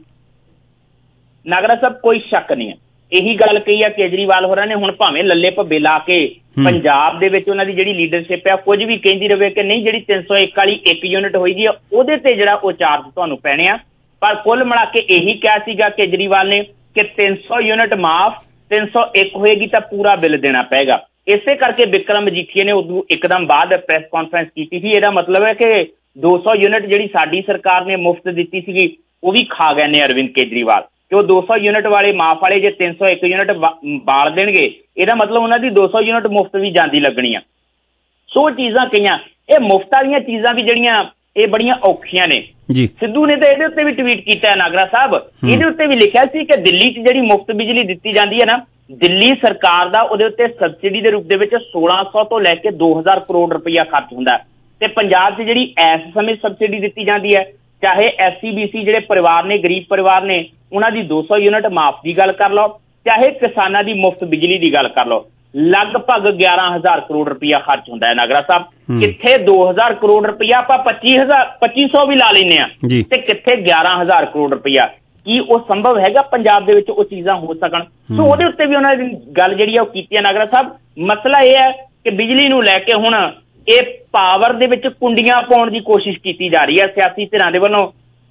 ਨਾਗਰਾ ਸਾਹਿਬ ਕੋਈ ਸ਼ੱਕ ਨਹੀਂ ਹੈ, ਇਹੀ ਗੱਲ ਕਹੀ ਆ ਕੇਜਰੀਵਾਲ ਹੋਰਾਂ ਨੇ। ਹੁਣ ਭਾਵੇਂ ਲੱਲੇ ਭੱਬੇ ਲਾ ਕੇ ਪੰਜਾਬ ਦੇ ਵਿੱਚ ਉਹਨਾਂ ਦੀ ਜਿਹੜੀ ਲੀਡਰਸ਼ਿਪ ਆ ਕੁਝ ਵੀ ਕਹਿੰਦੀ ਰਹੇ ਕਿ ਨਹੀਂ ਜਿਹੜੀ ਤਿੰਨ ਸੌ ਇੱਕ ਵਾਲੀ ਇੱਕ ਯੂਨਿਟ ਹੋਈਦੀ ਆ ਉਹਦੇ ਤੇ ਜਿਹੜਾ ਉਹ ਚਾਰਜ ਤੁਹਾਨੂੰ ਪੈਣੇ ਆ, ਪਰ ਕੁੱਲ ਮਿਲਾ ਕੇ ਇਹੀ ਕਿਹਾ ਸੀਗਾ ਕੇਜਰੀਵਾਲ ਨੇ ਕਿ ਤਿੰਨ ਸੌ ਯੂਨਿਟ ਮਾਫ, ਤਿੰਨ ਸੌ ਇੱਕ ਹੋਏਗੀ ਤਾਂ ਪੂਰਾ ਬਿੱਲ ਦੇਣਾ ਪਏਗਾ। ਇਸੇ ਕਰਕੇ ਬਿਕਰਮ ਮਜੀਠੀਆ ਨੇ ਉਦੋਂ ਇੱਕਦਮ ਬਾਅਦ ਪ੍ਰੈਸ ਕਾਨਫਰੰਸ ਕੀਤੀ ਸੀ। ਇਹਦਾ ਮਤਲਬ ਹੈ ਕਿ ਦੋ ਸੌ ਯੂਨਿਟ ਜਿਹੜੀ ਸਾਡੀ ਸਰਕਾਰ ਨੇ ਮੁਫਤ ਦਿੱਤੀ ਸੀਗੀ ਉਹ ਵੀ ਖਾ ਗਏ ਨੇ ਅਰਵਿੰਦ ਕੇਜਰੀਵਾਲ, ਕਿ ਉਹ ਦੋ ਸੌ ਯੂਨਿਟ ਵਾਲੇ ਮਾਫ ਵਾਲੇ ਜੇ ਤਿੰਨ ਸੌ ਇੱਕ ਯੂਨਿਟ ਬਾਲ ਦੇਣਗੇ ਇਹਦਾ ਮਤਲਬ ਉਹਨਾਂ ਦੀ ਦੋ ਸੌ ਯੂਨਿਟ ਮੁਫਤ ਵੀ ਜਾਂਦੀ ਲੱਗਣੀ ਆ। ਸੋ ਚੀਜ਼ਾਂ ਕਈਆਂ ਇਹ ਮੁਫਤ ਵਾਲੀਆਂ ਚੀਜ਼ਾਂ ਵੀ ਜਿਹੜੀਆਂ ਇਹ ਬੜੀਆਂ ਔਖੀਆਂ ਨੇ ਜੀ। ਸਿੱਧੂ ਨੇ ਤਾਂ ਇਹਦੇ ਉੱਤੇ ਵੀ ਟਵੀਟ ਕੀਤਾ ਹੈ ਨਾਗਰਾ ਸਾਹਿਬ, ਇਹਦੇ ਉੱਤੇ ਵੀ ਲਿਖਿਆ ਸੀ ਕਿ ਦਿੱਲੀ 'ਚ ਜਿਹੜੀ ਮੁਫਤ ਬਿਜਲੀ ਦਿੱਤੀ ਜਾਂਦੀ ਹੈ ਨਾ, ਦਿੱਲੀ ਸਰਕਾਰ ਦਾ ਉਹਦੇ ਉੱਤੇ ਸਬਸਿਡੀ ਦੇ ਰੂਪ ਦੇ ਵਿੱਚ ਸੋਲਾਂ ਸੌ ਤੋਂ ਲੈ ਕੇ ਦੋ ਹਜ਼ਾਰ ਕਰੋੜ ਰੁਪਈਆ ਖਰਚ ਹੁੰਦਾ, ਤੇ ਪੰਜਾਬ 'ਚ ਜਿਹੜੀ ਇਸ ਸਮੇਂ ਸਬਸਿਡੀ ਦਿੱਤੀ ਜਾਂਦੀ ਹੈ, ਚਾਹੇ ਐਸ ਸੀ ਬੀ ਸੀ ਜਿਹੜੇ ਪਰਿਵਾਰ ਨੇ, ਗਰੀਬ ਪਰਿਵਾਰ ਨੇ, ਉਹਨਾਂ ਦੀ ਦੋ ਸੌ ਯੂਨਿਟ ਮਾਫ ਦੀ ਗੱਲ ਕਰ ਲਓ, ਚਾਹੇ ਕਿਸਾਨਾਂ ਦੀ ਮੁਫਤ ਬਿਜਲੀ ਦੀ ਗੱਲ ਕਰ ਲਓ, ਲਗਭਗ ਗਿਆਰਾਂ ਹਜ਼ਾਰ ਕਰੋੜ ਰੁਪਈਆ ਖਰਚ ਹੁੰਦਾ ਹੈ ਨਾਗਰਾ ਸਾਹਿਬ। ਕਿੱਥੇ ਦੋ ਹਜ਼ਾਰ ਕਰੋੜ ਰੁਪਈਆ ਆਪਾਂ ਪੱਚੀ ਹਜ਼ਾਰ ਪੱਚੀ ਸੌ ਵੀ ਲਾ ਲੈਂਦੇ ਆ, ਤੇ ਕਿੱਥੇ ਗਿਆਰਾਂ ਹਜ਼ਾਰ ਕਰੋੜ ਰੁਪਈਆ। ਕੀ ਉਹ ਸੰਭਵ ਹੈਗਾ ਪੰਜਾਬ ਦੇ ਵਿੱਚ ਉਹ ਚੀਜ਼ਾਂ ਹੋ ਸਕਣ? ਸੋ ਉਹਦੇ ਉੱਤੇ ਵੀ ਉਹਨਾਂ ਦੀ ਗੱਲ ਜਿਹੜੀ ਆ ਉਹ ਕੀਤੀ ਹੈ ਨਾਗਰਾ ਸਾਹਿਬ। ਮਸਲਾ ਇਹ ਹੈ ਕਿ ਬਿਜਲੀ ਨੂੰ ਲੈ ਕੇ ਹੁਣ ਇਹ ਪਾਵਰ ਦੇ ਵਿੱਚ ਕੁੰਡੀਆਂ ਪਾਉਣ ਦੀ ਕੋਸ਼ਿਸ਼ ਕੀਤੀ ਜਾ ਰਹੀ ਹੈ ਸਿਆਸੀ ਧਿਰਾਂ ਦੇ ਵੱਲੋਂ।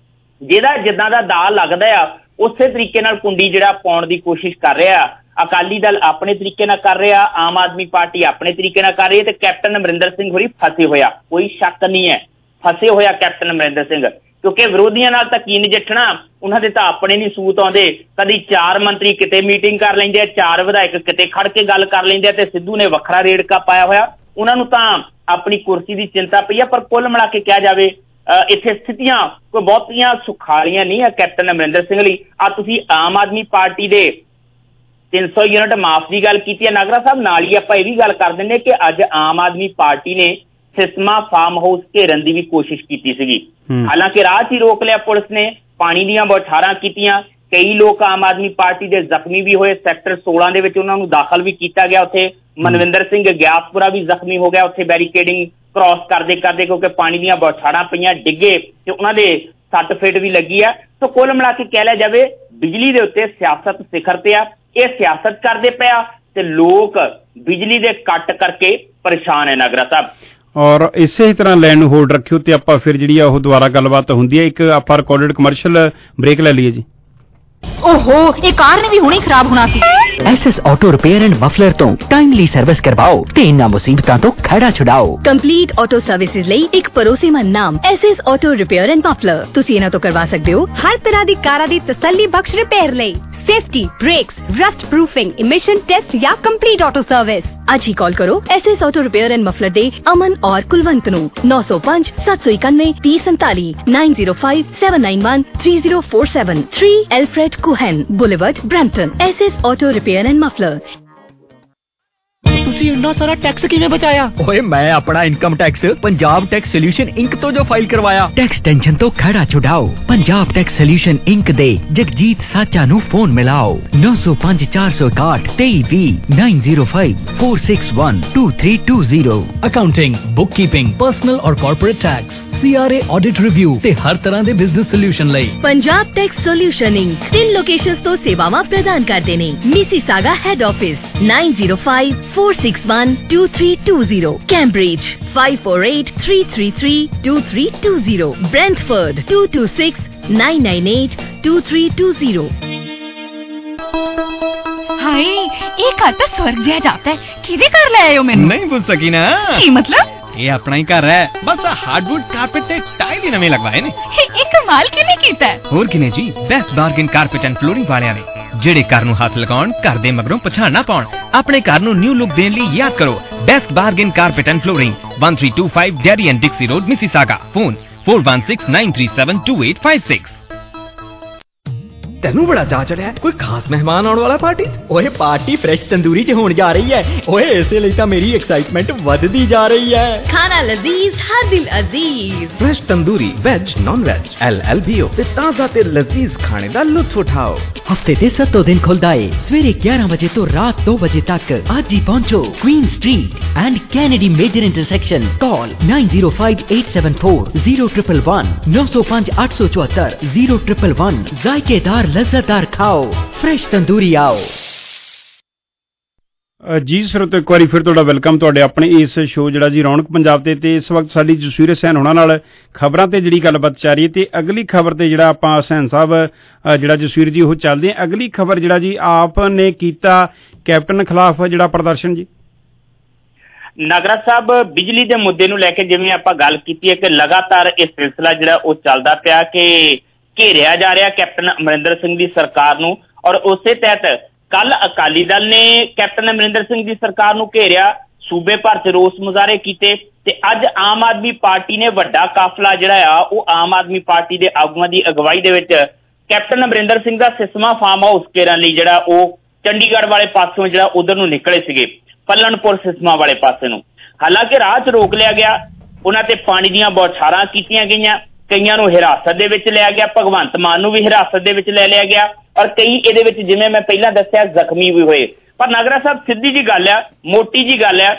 ਜਿਹਦਾ ਜਿੱਦਾਂ ਦਾ ਦਾਅ ਲੱਗਦਾ ਆ ਉਸੇ ਤਰੀਕੇ ਨਾਲ ਕੁੰਡੀ ਜਿਹੜਾ ਪਾਉਣ ਦੀ ਕੋਸ਼ਿਸ਼ ਕਰ ਰਿਹਾ। ਅਕਾਲੀ ਦਲ ਆਪਣੇ ਤਰੀਕੇ ਨਾਲ ਕਰ ਰਿਹਾ, ਆਮ ਆਦਮੀ ਪਾਰਟੀ ਆਪਣੇ ਤਰੀਕੇ ਨਾਲ ਕਰ ਰਹੀ ਹੈ, ਤੇ ਕੈਪਟਨ ਅਮਰਿੰਦਰ ਸਿੰਘ ਹੋਰੀ ਫਸੇ ਹੋਇਆ, ਕੋਈ ਸ਼ੱਕ ਨਹੀਂ ਹੈ, ਫਸੇ ਹੋਇਆ ਕੈਪਟਨ ਅਮਰਿੰਦਰ ਸਿੰਘ, ਕਿਉਂਕਿ ਵਿਰੋਧੀਆਂ ਨਾਲ ਤਾਂ ਕੀ ਨਜਿੱਠਣਾ, ਉਹਨਾਂ ਦੇ ਤਾਂ ਆਪਣੇ ਨਹੀਂ ਸੂਤ ਆਉਂਦੇ। ਕਦੀ ਚਾਰ ਮੰਤਰੀ ਕਿਤੇ ਮੀਟਿੰਗ ਕਰ ਲੈਂਦੇ ਆ, ਚਾਰ ਵਿਧਾਇਕ ਕਿਤੇ ਖੜ ਕੇ ਗੱਲ ਕਰ ਲੈਂਦੇ ਆ, ਤੇ ਸਿੱਧੂ ਨੇ ਵੱਖਰਾ ਰੇੜਕਾ ਪਾਇਆ ਹੋਇਆ। ਉਹਨਾਂ ਨੂੰ ਤਾਂ ਆਪਣੀ ਕੁਰਸੀ ਦੀ ਚਿੰਤਾ ਪਈ ਆ। ਪਰ ਕੁੱਲ ਮਿਲਾ ਕੇ ਕਿਹਾ ਜਾਵੇ ਇੱਥੇ ਸਥਿਤੀਆਂ ਕੋਈ ਬਹੁਤੀਆਂ ਸੁਖਾਲੀਆਂ ਨਹੀਂ ਆ ਕੈਪਟਨ ਅਮਰਿੰਦਰ ਸਿੰਘ ਲਈ। ਆ ਤੁਸੀਂ ਆਮ ਆਦਮੀ ਪਾਰਟੀ ਦੇ ਤਿੰਨ ਸੌ ਯੂਨਿਟ ਮਾਫ ਦੀ ਗੱਲ ਕੀਤੀ ਹੈ ਨਾਗਰਾ ਸਾਹਿਬ, ਨਾਲ ਹੀ ਆਪਾਂ ਇਹ ਵੀ ਗੱਲ ਕਰ ਦਿੰਦੇ ਕਿ ਅੱਜ ਆਮ ਆਦਮੀ ਪਾਰਟੀ ਨੇ ਸਿਸਮਾ ਫਾਰਮ ਹਾਊਸ ਘੇਰਨ ਦੀ ਵੀ ਕੋਸ਼ਿਸ਼ ਕੀਤੀ ਸੀਗੀ, ਹਾਲਾਂਕਿ ਰਾਹ 'ਚ ਹੀ ਰੋਕ ਲਿਆ ਪੁਲਿਸ ਨੇ, ਪਾਣੀ ਦੀਆਂ ਬੌਛਾਰਾਂ ਕੀਤੀਆਂ, ਕਈ ਲੋਕ ਆਮ ਆਦਮੀ ਪਾਰਟੀ ਦੇ ਜ਼ਖਮੀ ਵੀ ਹੋਏ, ਸੈਕਟਰ ਸੋਲਾਂ ਦੇ ਵਿੱਚ ਉਹਨਾਂ ਨੂੰ ਦਾਖਲ ਵੀ ਕੀਤਾ ਗਿਆ। ਉੱਥੇ ਮਨਵਿੰਦਰ ਸਿੰਘ ਗਿਆਸਪੁਰਾ ਵੀ ਜ਼ਖਮੀ ਹੋ ਗਿਆ ਉੱਥੇ ਬੈਰੀਕੇਡਿੰਗ ਕ੍ਰਾਸ ਕਰਦੇ ਕਰਦੇ, ਕਿਉਂਕਿ ਪਾਣੀ ਦੀਆਂ ਬੌਛਾਰਾਂ ਪਈਆਂ, ਡਿੱਗੇ ਤੇ ਉਹਨਾਂ ਦੇ ਸੱਟ ਫੇਟ ਵੀ ਲੱਗੀ ਆ। ਸੋ ਕੁੱਲ ਮਿਲਾ ਕੇ ਕਹਿ ਲਿਆ ਜਾਵੇ ਬਿਜਲੀ ਦੇ ਉੱਤੇ ਸਿਆਸਤ ਸਿਖਰ ਤੇ ਆ, ਇਹ ਸਿਆਸਤ ਕਰਦੇ ਪਿਆ ਤੇ ਲੋਕ ਬਿਜਲੀ ਦੇ ਕੱਟ ਕਰਕੇ ਪਰੇਸ਼ਾਨ ਹੈ ਨਾਗਰਾ ਸਾਹਿਬ। ਔਰ ਇਸੇ ਤਰ੍ਹਾਂ ਲਾਈਨ ਨੂੰ ਹੋਲਡ ਰੱਖਿਓ ਤੇ ਆਪਾਂ ਫਿਰ ਜਿਹੜੀ ਆ ਉਹ ਦੁਬਾਰਾ ਗੱਲਬਾਤ ਹੁੰਦੀ ਹੈ। ਇੱਕ ਆਪਾਂ ਰਿਕਾਰਡਡ ਕਮਰਸ਼ੀਅਲ ਬ੍ਰੇਕ ਲੈ ਲਈਏ ਜੀ। ਓਹੋ, ਇਹ ਕਾਰ ਨੇ ਵੀ ਹੁਣੇ ਖਰਾਬ ਹੋਣਾ ਸੀ। SS auto repair and muffler ਤੋਂ ਟਾਈਮਲੀ ਸਰਵਿਸ ਕਰਵਾਓ ਤੇ ਇਹਨਾਂ ਮੁਸੀਬਤਾਂ ਤੋਂ ਖੜਾ ਛੁਡਾਓ। ਕੰਪਲੀਟ ਆਟੋ ਸਰਵਿਸਿਜ਼ ਲਈ ਇੱਕ ਭਰੋਸੇਮੰਦ ਨਾਮ SS auto repair and muffler. ਤੁਸੀਂ ਇਹਨਾਂ ਤੋਂ ਕਰਵਾ ਸਕਦੇ ਹੋ ਹਰ ਤਰ੍ਹਾਂ ਦੀ ਕਾਰਾਂ ਦੀ ਤਸੱਲੀ ਬਖਸ਼ ਰਿਪੇਅਰ ਲਈ safety, brakes, rust proofing, emission test या कंप्लीट ऑटो सर्विस। आज ही कॉल करो SS auto repair and muffler दे अमन और कुलवंत नु नौ सौ पांच सात सौ इक्यानवे तीस संताली nine zero five seven nine one three zero four seven three Alfred Kuehn Boulevard Brampton. SS auto repair and muffler. ਤੁਸੀਂ ਇੰਨਾ ਸਾਰਾ ਟੈਕਸ ਕਿਵੇਂ ਬਚਾਇਆ? ਓਏ ਮੈਂ ਆਪਣਾ income tax Punjab tax solution Inc ਤੋਂ ਜੋ ਫਾਈਲ ਕਰਵਾਇਆ। ਟੈਕਸ ਟੈਨਸ਼ਨ ਤੋਂ ਖੜਾ ਛੁਡਾਓ। ਪੰਜਾਬ ਟੈਕਸ ਸੋਲਿਊਸ਼ਨ ਇੰਕ ਦੇ ਜਗਜੀਤ ਸਾਚਾ ਨੂੰ ਫੋਨ ਮਿਲਾਓ ਨੌ ਸੌ ਪੰਜ ਚਾਰ ਸੌ ਇਕਾਹਠ ਤੇਈ ਵੀਹ nine zero five four six one two three two zero. Accounting, bookkeeping, personal ਔਰ corporate tax, CRA audit review ਤੇ ਹਰ ਤਰ੍ਹਾਂ ਦੇ ਬਿਜ਼ਨਸ ਸੋਲਿਊਸ਼ਨ ਲਈ ਪੰਜਾਬ ਟੈਕਸ ਸੋਲਿਊਸ਼ਨ ਇੰਕ ਤਿੰਨ ਲੋਕੇਸ਼ਨਸ ਤੋਂ ਸੇਵਾਵਾਂ ਪ੍ਰਦਾਨ ਕਰਦੇ ਨੇ। Mississauga head office nine zero five four six one two three two zero, Cambridge five four eight three three three two three two zero, Brantford two two six nine nine eight two three two zero. Hi, ये घर तो स्वर्ग जैसा जाता है। किधे कर ले आए हो? मैंने नहीं पूछ सकी ना। की मतलब? ये अपना ही घर है, बस हार्डवुड कारपेट ते टाइल ही नवे लगवाए ने। एक कमाल किने कीता है? होर किने जी, best bargain carpet and flooring वालियां ने ਜਿਹੜੇ ਘਰ ਨੂੰ ਹੱਥ ਲਗਾਉਣ, ਘਰ ਦੇ ਮਗਰੋਂ ਪਛਾਣ ਨਾ ਪਾਉਣ। ਆਪਣੇ ਘਰ ਨੂੰ ਨਿਊ ਲੁੱਕ ਦੇਣ ਲਈ ਯਾਦ ਕਰੋ best bargain carpet and flooring one three two five Derry and Dixie Road, Mississauga. Phone four one six nine three seven two eight five six। ਤੈਨੂੰ ਬੜਾ ਚਾਅ ਚੜਿਆ ਕੋਈ ਖਾਸ ਮਹਿਮਾਨ ਆਉਣ ਵਾਲਾ ਪਾਰਟੀ? ਓਏ ਪਾਰਟੀ ਫਰੈਸ਼ ਤੰਦੂਰੀ 'ਚ ਹੋਣ ਜਾ ਰਹੀ ਹੈ। ਓਏ ਇਸੇ ਲਈ ਤਾਂ ਮੇਰੀ ਐਕਸਾਈਟਮੈਂਟ ਵੱਧਦੀ ਜਾ ਰਹੀ ਹੈ। ਖਾਣਾ ਲਜ਼ੀਜ਼ ਹਰ ਦਿਲ ਅਜ਼ੀਜ਼। Fresh tandoori veg non veg L L B O ਤੇ ਤਾਜ਼ਾ ਤੇ ਲਜ਼ੀਜ਼ ਖਾਣੇ ਦਾ ਲੁਤਫ ਉਠਾਓ। ਹਫਤੇ ਦੇ ਸੱਤੋਂ ਦਿਨ ਖੁੱਲਦਾ ਏ ਸਵੇਰੇ ਗਿਆਰਾਂ ਵਜੇ ਤੋਂ ਰਾਤ ਦੋ ਵਜੇ ਤੱਕ। ਅੱਜ ਹੀ ਪਹੁੰਚੋ Queen Street and Kennedy major intersection. Call nine zero five eight seven four zero triple one नौ सौ पांच आठ सौ चौहत्तर जीरो ट्रिपल वन। जायकेदार लज्जतदार खाओ, फ्रेश तंदूरी आओ। ਜੀ ਸਰੋਤੋ, ਇੱਕ ਵਾਰੀ ਫਿਰ ਤੁਹਾਡਾ ਵੈਲਕਮ ਤੁਹਾਡੇ ਆਪਣੇ ਇਸ ਸ਼ੋਅ ਜਿਹੜਾ ਜੀ ਰੌਣਕ ਪੰਜਾਬ ਤੇ ਤੇ ਇਸ ਵਕਤ ਸਾਡੀ ਜਸਵੀਰ ਸੈਨ ਹੋਣਾ ਨਾਲ ਖਬਰਾਂ ਤੇ ਜਿਹੜੀ ਗੱਲਬਾਤ ਚੱਲ ਰਹੀ ਹੈ ਤੇ ਅਗਲੀ ਖਬਰ ਤੇ ਜਿਹੜਾ ਆਪਾਂ ਸੈਨ ਸਾਹਿਬ ਜਿਹੜਾ ਜਸਵੀਰ ਜੀ ਉਹ ਚੱਲਦੇ ਹਾਂ। ਅਗਲੀ ਖਬਰ ਜਿਹੜਾ ਜੀ ਆਪ ਨੇ ਕੀਤਾ ਕੈਪਟਨ ਖਿਲਾਫ ਜਿਹੜਾ ਪ੍ਰਦਰਸ਼ਨ ਜੀ। ਨਾਗਰਾ ਸਾਹਿਬ, ਬਿਜਲੀ ਦੇ ਮੁੱਦੇ ਨੂੰ ਲੈ ਕੇ ਜਿਵੇਂ ਆਪਾਂ ਗੱਲ ਕੀਤੀ ਹੈ ਕਿ ਲਗਾਤਾਰ ਇਹ ਸਿਲਸਿਲਾ ਜਿਹੜਾ ਉਹ ਚੱਲਦਾ ਪਿਆ ਕਿ ਘੇਰਿਆ ਜਾ ਰਿਹਾ ਕੈਪਟਨ ਅਮਰਿੰਦਰ ਸਿੰਘ ਦੀ ਸਰਕਾਰ ਨੂੰ, ਔਰ ਉਸੇ ਤਹਿਤ ਕੱਲ ਅਕਾਲੀ ਦਲ ਨੇ ਕੈਪਟਨ ਅਮਰਿੰਦਰ ਸਿੰਘ ਦੀ ਸਰਕਾਰ ਨੂੰ ਘੇਰਿਆ, सूबे भर च रोस मुजाहरे कीते ते अज आम आदमी पार्टी ने वड्डा काफला जिहड़ा आ वो आम आदमी पार्टी दे आगूआं दी अगवाई दे विच कैप्टन अमरिंदर सिंह दा सिसमा फार्म हाउस घेरन लई जिहड़ा वो चंडीगढ़ वाले पासों जिहड़ा उधर नूं निकले सीगे, पलनपुर सिसमा वाले पासे नूं। हालांकि राह च रोक लिया गया, उन्हां ते पानी दीयां बौछारां कीतीआं गईआं, कईयां नूं हिरासत दे विच लिया गया, भगवंत मान नूं भी हिरासत दे विच ले लिया गया और कई इहदे विच जिवें मैं पहिलां दस्सिआ जख्मी भी होए। पर नागरा साहब सिद्धी जी गल आ, मोटी जी गल आ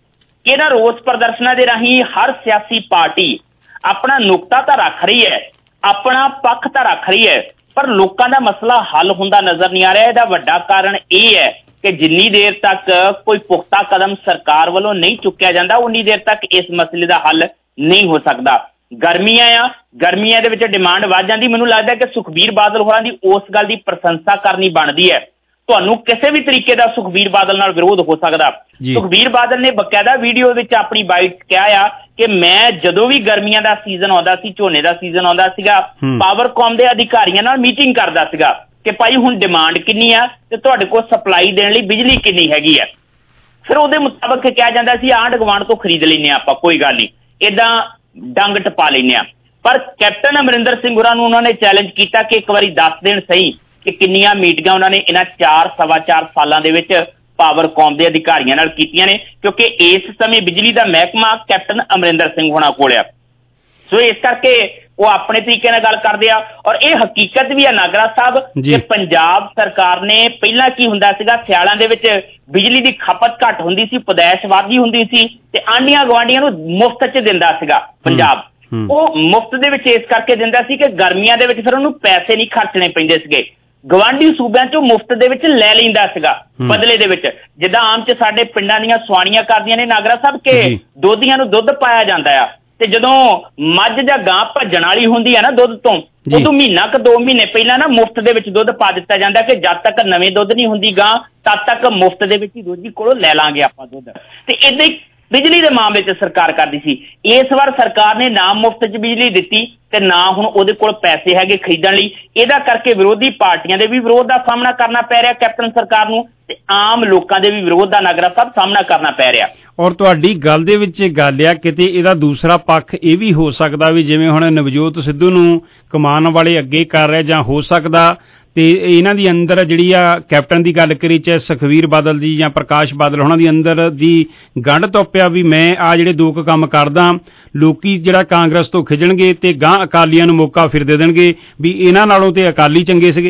कि इन्हां रोस प्रदर्शनां दे राहीं हर सियासी पार्टी अपना नुकता तां रख रही है, अपना पक्ष तां रख रही है, पर लोकां दा मसला हल हुंदा नज़र नहीं आ रहा। इहदा वड्डा कारण यह है कि जिन्नी देर तक कोई पुख्ता कदम सरकार वालों नहीं चुक्या जाता उन्नी देर तक इस मसले का हल नहीं हो सकता। गर्मियां आ, गर्मियां दे विच डिमांड वध जांदी। मैनूं लगदा कि सुखबीर बादल होरां दी उस गल दी प्रशंसा करनी बनदी है। तुहानूं किसी भी तरीके का सुखबीर बादल नाल विरोध हो सकदा। सुखबीर बादल ने बकायदा वीडियो विच अपनी बाइट कहा आ कि मैं जदों भी गर्मियां दा सीजन आउंदा सी, झोने दा सीजन आउंदा सीगा, पावरकॉम दे अधिकारियां नाल मीटिंग करदा सीगा कि भाई हुण डिमांड किन्नी आ ते तुहाडे कोल सप्लाई देण लई बिजली किन्नी हैगी है। फिर उहदे मुताबक कहा जांदा सी आंढ गवांढ तो खरीद लैने आपां, कोई गल नहीं, इदां डंग टपा लैने आ। पर कैप्टन अमरिंदर सिंह होरां नूं उन्होंने चैलेंज किया कि एक बारी दस देण सही कि किन्नियां मीटिंगां उन्होंने इन्हां चार सवा चार सालां दे विच पावरकॉम के अधिकारियों नाल कीतियां ने, क्योंकि इस समय बिजली का महकमा कैप्टन अमरिंदर सिंह होना कोल आ। सो इस करके वो अपने तरीके नाल गल करदे आ। और ये हकीकत भी है नागरा साहब कि पंजाब सरकार ने पहला की हुंदा सीगा, सियालां दे विच बिजली की खपत घट हुंदी सी, पैदाइश वाधी हुंदी सी ते आंढियां गवांढियां नूं मुफ्त च दिंदा सीगा पंजाब। वो मुफ्त दे विच इस करके दिंदा सी कि गर्मियां दे विच फिर उहनूं पैसे नहीं खर्चने पैंदे सीगे। गवांढी सूबਿਆਂ चों मुफ्त दे विच ले लैंदा सीगा बदले दे विच। जिद्दां आम च साडे पिंडां दीयां सुआणीਆਂ करदियां ने नागरा साहब के दोधियां नूं दुੱਧ पाया ਜਾਂਦਾ ਆ ਤੇ ਜਦੋਂ ਮੱਝ ਜਾਂ ਗਾਂ ਭੱਜਣ ਵਾਲੀ ਹੁੰਦੀ ਆ ਨਾ ਦੁੱਧ ਤੋਂ, ਉਦੋਂ ਮਹੀਨਾ ਕ ਦੋ ਮਹੀਨੇ ਪਹਿਲਾਂ ਨਾ ਮੁਫਤ ਦੇ ਵਿੱਚ ਦੁੱਧ ਪਾ ਦਿੱਤਾ ਜਾਂਦਾ ਕਿ ਜਦ ਤੱਕ ਨਵੇਂ ਦੁੱਧ ਨਹੀਂ ਹੁੰਦੀ ਗਾਂ ਤਦ ਤੱਕ ਮੁਫਤ ਦੇ ਵਿੱਚ ਹੀ ਦੋਜੀ ਕੋਲੋਂ ਲੈ ਲਾਂਗੇ ਆਪਾਂ ਦੁੱਧ। ਤੇ ਇਦਾਂ ਹੀ बिजली के मामले च सरकार करती सी। इस बार सरकार ने ना मुफ्त च बिजली दी ते ना हुण उहदे कोल पैसे हैगे खरीदण लई। इहदा करके विरोधी पार्टियां दे भी विरोध का सामना करना पै रहा कैप्टन सरकार नूं ते आम लोकां दे भी विरोध का नागरा साहब सामना करना पै रहा। और तुहाडी गल दे विच गल आ किते इहदा दूसरा पक्ष ये भी हो सकदा भी जिवें हुण नवजोत सिद्धू नूं कमान वाले अगे कर रहे जां हो सकदा ਤੇ ਇਹਨਾਂ ਦੀ ਅੰਦਰ ਜਿਹੜੀ ਆ ਕੈਪਟਨ ਦੀ ਗੱਲ ਕਰੀ ਚਾਹੇ ਸੁਖਬੀਰ ਬਾਦਲ ਦੀ ਜਾਂ ਪ੍ਰਕਾਸ਼ ਬਾਦਲ ਉਹਨਾਂ ਦੀ ਅੰਦਰ ਦੀ ਗੰਢ ਤੋਪਿਆ ਵੀ ਮੈਂ ਆ ਜਿਹੜੇ ਦੋ ਕੁ ਕੰਮ ਕਰਦਾ ਲੋਕੀ ਜਿਹੜਾ ਕਾਂਗਰਸ ਤੋਂ ਖਿਜਣਗੇ ਤੇ ਗਾਂ ਅਕਾਲੀਆਂ ਨੂੰ ਮੌਕਾ ਫਿਰ ਦੇ ਦੇਣਗੇ ਵੀ ਇਹਨਾਂ ਨਾਲੋਂ ਤੇ ਅਕਾਲੀ ਚੰਗੇ ਸੀਗੇ।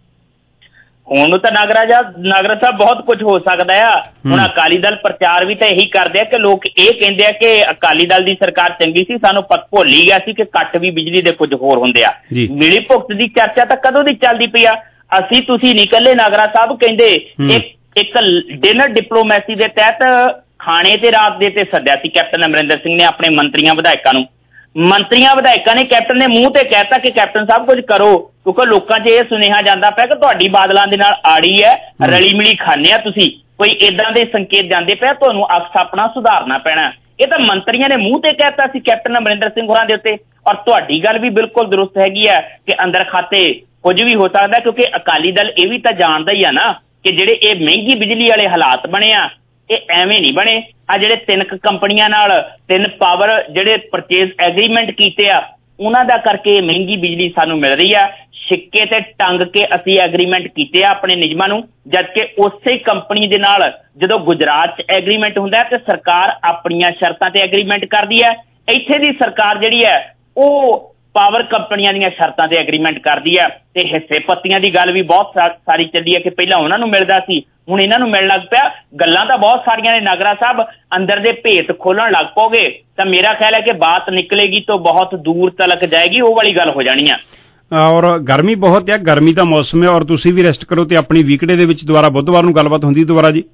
ਹੁਣ ਤਾਂ ਨਾਗਰਾ ਜਾ ਨਾਗਰਾ ਸਾਹਿਬ ਬਹੁਤ ਕੁਝ ਹੋ ਸਕਦਾ ਆ। ਹੁਣ ਅਕਾਲੀ ਦਲ ਪ੍ਰਚਾਰ ਵੀ ਤਾਂ ਇਹੀ ਕਰਦੇ ਆ ਕਿ ਲੋਕ ਇਹ ਕਹਿੰਦੇ ਆ ਕਿ ਅਕਾਲੀ ਦਲ ਦੀ ਸਰਕਾਰ ਚੰਗੀ ਸੀ, ਸਾਨੂੰ ਪਤ ਭੁੱਲ ਹੀ ਗਿਆ ਸੀ ਕਿ ਕੱਟ ਵੀ ਬਿਜਲੀ ਦੇ ਕੁਝ ਹੋਰ ਹੁੰਦੇ ਆ। ਮਿਲੀ ਭੁਗਤ ਦੀ ਚਰਚਾ ਤਾਂ ਕਦੋਂ ਦੀ ਚੱਲਦੀ ਪਈ ਆ। ਅਸੀਂ ਤੁਸੀਂ ਨਹੀਂ ਇਕੱਲੇ ਨਾਗਰਾ ਸਾਹਿਬ ਕਹਿੰਦੇ ਇੱਕ ਇੱਕ ਡਿਨਰ ਡਿਪਲੋਮੈਸੀ ਦੇ ਤਹਿਤ ਖਾਣੇ ਤੇ ਰਾਤ ਦੇ ਤੇ ਸੱਦਿਆ ਸੀ ਕੈਪਟਨ ਅਮਰਿੰਦਰ ਸਿੰਘ ਨੇ ਆਪਣੇ ਮੰਤਰੀਆਂ ਵਿਧਾਇਕਾਂ ਨੂੰ। ਮੰਤਰੀਆਂ ਵਿਧਾਇਕਾਂ ਨੇ ਕੈਪਟਨ ਨੇ ਮੂੰਹ ਤੇ ਕਹਿਤਾ ਕਿ ਕੈਪਟਨ ਸਾਹਿਬ ਕੁਝ ਕਰੋ, ਕਿਉਂਕਿ ਲੋਕਾਂ 'ਚ ਇਹ ਸੁਨੇਹਾ ਜਾਂਦਾ ਪਿਆ ਕਿ ਤੁਹਾਡੀ ਬਾਦਲਾਂ ਦੇ ਨਾਲ ਆੜੀ ਹੈ, ਰਲੀ ਮਿਲੀ ਖਾਨੇ ਆ ਤੁਸੀਂ, ਕੋਈ ਏਦਾਂ ਦੇ ਸੰਕੇਤ ਜਾਂਦੇ ਪਿਆ, ਤੁਹਾਨੂੰ ਅਕਸ ਆਪਣਾ ਸੁਧਾਰਨਾ ਪੈਣਾ। ਇਹ ਤਾਂ ਮੰਤਰੀਆਂ ਨੇ ਮੂੰਹ ਤੇ ਕਹਿਤਾ ਸੀ ਕੈਪਟਨ ਅਮਰਿੰਦਰ ਸਿੰਘ ਹੋਰਾਂ ਦੇ ਉੱਤੇ। ਔਰ ਤੁਹਾਡੀ ਗੱਲ ਵੀ ਬਿਲਕੁਲ ਦਰੁਸਤ ਹੈਗੀ ਹੈ ਕਿ ਅੰਦਰ ਖਾਤੇ ਕੁਝ ਵੀ ਹੋ ਸਕਦਾ, ਕਿਉਂਕਿ ਅਕਾਲੀ ਦਲ ਇਹ ਵੀ ਤਾਂ ਜਾਣਦਾ ਹੀ ਆ ਨਾ ਕਿ ਜਿਹੜੇ ਇਹ ਮਹਿੰਗੀ ਬਿਜਲੀ ਵਾਲੇ ਹਾਲਾਤ ਬਣੇ ਆ ਇਹ ਐਵੇਂ ਨਹੀਂ ਬਣੇ। ਆ ਜਿਹੜੇ ਤਿੰਨ ਕੰਪਨੀਆਂ ਨਾਲ ਤਿੰਨ ਪਾਵਰ ਜਿਹੜੇ ਪਰਚੇਜ਼ ਐਗਰੀਮੈਂਟ ਕੀਤੇ ਆ ਉਹਨਾਂ ਦਾ ਕਰਕੇ ਮਹਿੰਗੀ ਬਿਜਲੀ ਸਾਨੂੰ ਮਿਲ ਰਹੀ ਆ। ਸਿੱਕੇ ਤੇ ਟੰਗ ਕੇ ਅਸੀਂ ਐਗਰੀਮੈਂਟ ਕੀਤੇ ਆ ਆਪਣੇ ਨਿਯਮਾਂ ਨੂੰ, ਜਦਕਿ ਉਸੇ ਕੰਪਨੀ ਦੇ ਨਾਲ ਜਦੋਂ ਗੁਜਰਾਤ 'ਚ ਐਗਰੀਮੈਂਟ ਹੁੰਦਾ ਤੇ ਸਰਕਾਰ ਆਪਣੀਆਂ ਸ਼ਰਤਾਂ ਤੇ ਐਗਰੀਮੈਂਟ ਕਰਦੀ ਹੈ। ਇੱਥੇ ਦੀ ਸਰਕਾਰ ਜਿਹੜੀ ਹੈ ਉਹ ਪਾਵਰ ਕੰਪਨੀਆਂ ਦੀਆਂ ਸ਼ਰਤਾਂ ਤੇ ਐਗਰੀਮੈਂਟ ਕਰਦੀ ਹੈ। ਤੇ ਹਿੱਸੇ ਪੱਤੀਆਂ ਦੀ ਗੱਲ ਵੀ ਬਹੁਤ ਸਾਰੀ ਚੱਲੀ ਹੈ ਕਿ ਪਹਿਲਾਂ ਉਹਨਾਂ ਨੂੰ ਮਿਲਦਾ ਸੀ, ਹੁਣ ਇਹਨਾਂ ਨੂੰ ਮਿਲਣ ਲੱਗ ਪਿਆ। ਗੱਲਾਂ ਤਾਂ ਬਹੁਤ ਸਾਰੀਆਂ ਨੇ ਨਾਗਰਾ ਸਾਹਿਬ, ਅੰਦਰ ਦੇ ਭੇਤ ਖੋਲਣ ਲੱਗ ਪਓਗੇ ਤਾਂ ਮੇਰਾ ਖਿਆਲ ਹੈ ਕਿ ਬਾਤ ਨਿਕਲੇਗੀ ਤਾਂ ਬਹੁਤ ਦੂਰ ਤੱਕ ਜਾਏਗੀ, ਉਹ ਵਾਲੀ ਗੱਲ ਹੋ ਜਾਣੀ ਆ। ਔਰ ਗਰਮੀ ਬਹੁਤ ਹੈ, ਗਰਮੀ ਦਾ ਮੌਸਮ ਹੈ ਔਰ ਤੁਸੀਂ ਵੀ ਰੈਸਟ ਕਰੋ ਤੇ ਆਪਣੀ ਵੀਕਡੇ ਦੇ ਵਿੱਚ ਦੁਬਾਰਾ ਬੁੱਧਵਾਰ ਨੂੰ ਗੱਲਬਾਤ ਹੁੰਦੀ ਦੁਬਾਰਾ ਜੀ।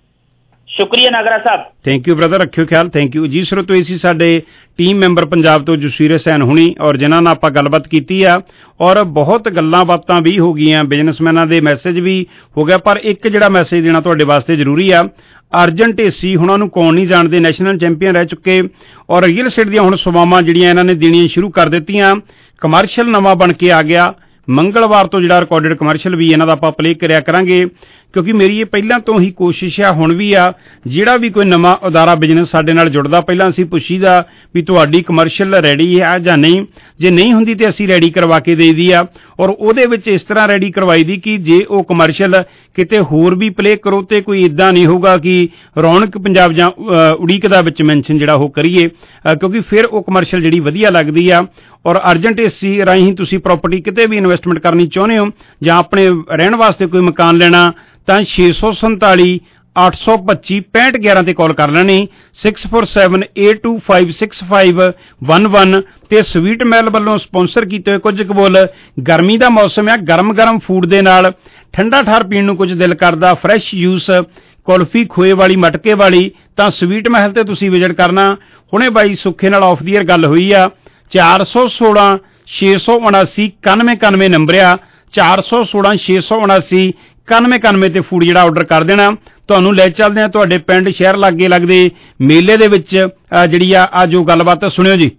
ਸ਼ੁਕਰੀਆ ਨਾਗਰਾ ਸਾਹਿਬ। ਥੈਂਕ ਯੂ ਬ੍ਰਦਰ, ਰੱਖਿਓ ਖਿਆਲ। ਥੈਂਕ ਯੂ ਜੀ। ਸਰੋਤੋ ਇਹ ਸੀ ਸਾਡੇ ਟੀਮ ਮੈਂਬਰ ਪੰਜਾਬ ਤੋਂ ਜਸਵੀਰ ਹੁਸੈਨ ਹੁਣੀ ਔਰ ਜਿਨ੍ਹਾਂ ਨਾਲ ਆਪਾਂ ਗੱਲਬਾਤ ਕੀਤੀ ਆ ਔਰ ਬਹੁਤ ਗੱਲਾਂ ਬਾਤਾਂ ਵੀ ਹੋ ਗਈਆਂ, ਬਿਜ਼ਨਸਮੈਨਾਂ ਦੇ ਮੈਸੇਜ ਵੀ ਹੋ ਗਿਆ। ਪਰ ਇੱਕ ਜਿਹੜਾ ਮੈਸੇਜ ਦੇਣਾ ਤੁਹਾਡੇ ਵਾਸਤੇ ਜ਼ਰੂਰੀ ਆ, ਅਰਜਨ ਢੇਸੀ ਹੁਣਾਂ ਨੂੰ ਕੌਣ ਨਹੀਂ ਜਾਣਦੇ, ਨੈਸ਼ਨਲ ਚੈਂਪੀਅਨ ਰਹਿ ਚੁੱਕੇ ਔਰ ਰੀਅਲ estate ਦੀਆਂ ਹੁਣ ਸੇਵਾਵਾਂ ਜਿਹੜੀਆਂ ਇਹਨਾਂ ਨੇ ਦੇਣੀਆਂ ਸ਼ੁਰੂ ਕਰ ਦਿੱਤੀਆਂ। ਕਮਰਸ਼ੀਅਲ ਨਵਾਂ ਬਣ ਕੇ ਆ ਗਿਆ। ਮੰਗਲਵਾਰ ਤੋਂ ਜਿਹੜਾ ਰਿਕਾਰਡਡ ਕਮਰਸ਼ੀਅਲ ਵੀ ਇਹਨਾਂ ਦਾ ਆਪਾਂ ਪਲੇ ਕਰਿਆ ਕਰਾਂਗੇ ਕਿਉਂਕਿ ਮੇਰੀ ਇਹ ਪਹਿਲਾਂ ਤੋਂ ਹੀ ਕੋਸ਼ਿਸ਼ ਆ, ਹੁਣ ਵੀ ਆ, ਜਿਹੜਾ ਵੀ ਕੋਈ ਨਵਾਂ ਅਦਾਰਾ ਬਿਜ਼ਨਸ ਸਾਡੇ ਨਾਲ ਜੁੜਦਾ ਪਹਿਲਾਂ ਅਸੀਂ ਪੁੱਛੀਦਾ ਵੀ ਤੁਹਾਡੀ ਕਮਰਸ਼ੀਅਲ ਰੈਡੀ ਹੈ ਜਾਂ ਨਹੀਂ, ਜੇ ਨਹੀਂ ਹੁੰਦੀ ਤੇ ਅਸੀਂ ਰੈਡੀ ਕਰਵਾ ਕੇ ਦੇਈਦੀ ਆ, ਔਰ ਉਹਦੇ ਵਿੱਚ ਇਸ ਤਰ੍ਹਾਂ ਰੈਡੀ ਕਰਵਾਈ ਦੀ ਕਿ ਜੇ ਉਹ ਕਮਰਸ਼ੀਅਲ ਕਿਤੇ ਹੋਰ ਵੀ ਪਲੇ ਕਰੋ ਤੇ ਕੋਈ ਇਦਾਂ ਨਹੀਂ ਹੋਊਗਾ ਕਿ ਰੌਣਕ ਪੰਜਾਬ ਜਾਂ ਉਡੀਕ ਦਾ ਵਿੱਚ ਮੈਂਸ਼ਨ ਜਿਹੜਾ ਉਹ ਕਰੀਏ, ਕਿਉਂਕਿ ਫਿਰ ਉਹ ਕਮਰਸ਼ੀਅਲ ਜਿਹੜੀ ਵਧੀਆ ਲੱਗਦੀ ਆ। ਔਰ ਅਰਜੈਂਟ ਏਸੀ ਰਾਹੀਂ ਤੁਸੀਂ ਪ੍ਰਾਪਰਟੀ ਕਿਤੇ ਵੀ ਇਨਵੈਸਟਮੈਂਟ ਕਰਨੀ ਚਾਹੁੰਦੇ ਹੋ ਜਾਂ ਆਪਣੇ ਰਹਿਣ ਵਾਸਤੇ ਕੋਈ ਮਕਾਨ ਲੈਣਾ ਤਾਂ ਛੇ ਸੌ ਸੰਤਾਲੀ ਅੱਠ ਸੌ ਪੱਚੀ ਪੈਂਹਠ ਗਿਆਰਾਂ ਤੇ ਕਾਲ ਕਰ ਲੈਣੀ six four seven eight two five six five one one. ਤੇ ਸਵੀਟ ਮਹਿਲ ਵੱਲੋਂ ਸਪਾਂਸਰ ਕੀਤੇ ਹੋਏ ਕੁਝ ਕਬੂਲ, ਗਰਮੀ ਦਾ ਮੌਸਮ ਆ, ਗਰਮ ਗਰਮ ਫੂਡ ਦੇ ਨਾਲ ਠੰਡਾ ਠਾਰ ਪੀਣ ਨੂੰ ਕੁਝ ਦਿਲ ਕਰਦਾ, ਫਰੈਸ਼ ਜੂਸ, ਕੁਲਫੀ ਖੋਏ ਵਾਲੀ, ਮਟਕੇ ਵਾਲੀ, ਤਾਂ ਸਵੀਟ ਮਹਿਲ ਤੇ ਤੁਸੀਂ ਵਿਜ਼ਿਟ ਕਰਨਾ। ਹੁਣੇ ਬਾਈ ਸੁੱਖੇ ਨਾਲ ਆਫ ਦੀ ਏਅਰ ਗੱਲ ਹੋਈ ਆ, ਚਾਰ ਸੌ ਸੋਲਾਂ ਛੇ ਸੌ ਉਨਾਸੀ ਇਕਾਨਵੇਂ ਇਕਾਨਵੇਂ ਨੰਬਰ ਆ, ਚਾਰ ਸੌ ਸੋਲਾਂ ਛੇ ਸੌ ਉਨਾਸੀ ਇਕਾਨਵੇਂ ਇਕਾਨਵੇਂ ਤੇ ਫੂਡ ਜਿਹੜਾ ਆਰਡਰ ਕਰ ਦੇਣਾ। ਤੁਹਾਨੂੰ ਲੈ ਚੱਲਦੇ ਆ ਤੁਹਾਡੇ ਪਿੰਡ ਸ਼ਹਿਰ ਲਾਗੇ ਲੱਗਦੇ ਮੇਲੇ ਦੇ ਵਿੱਚ ਜਿਹੜੀ ਆ ਆ ਜੋ ਗੱਲਬਾਤ ਸੁਣਿਓ ਜੀ।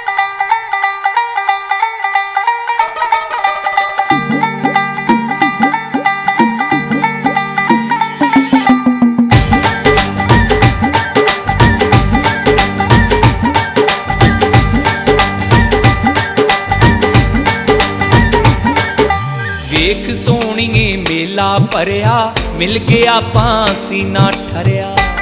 ਭਰਿਆ ਮਿਲ ਕੇ ਆਪਾਂ ਸੀਨਾ ਠਰਿਆ,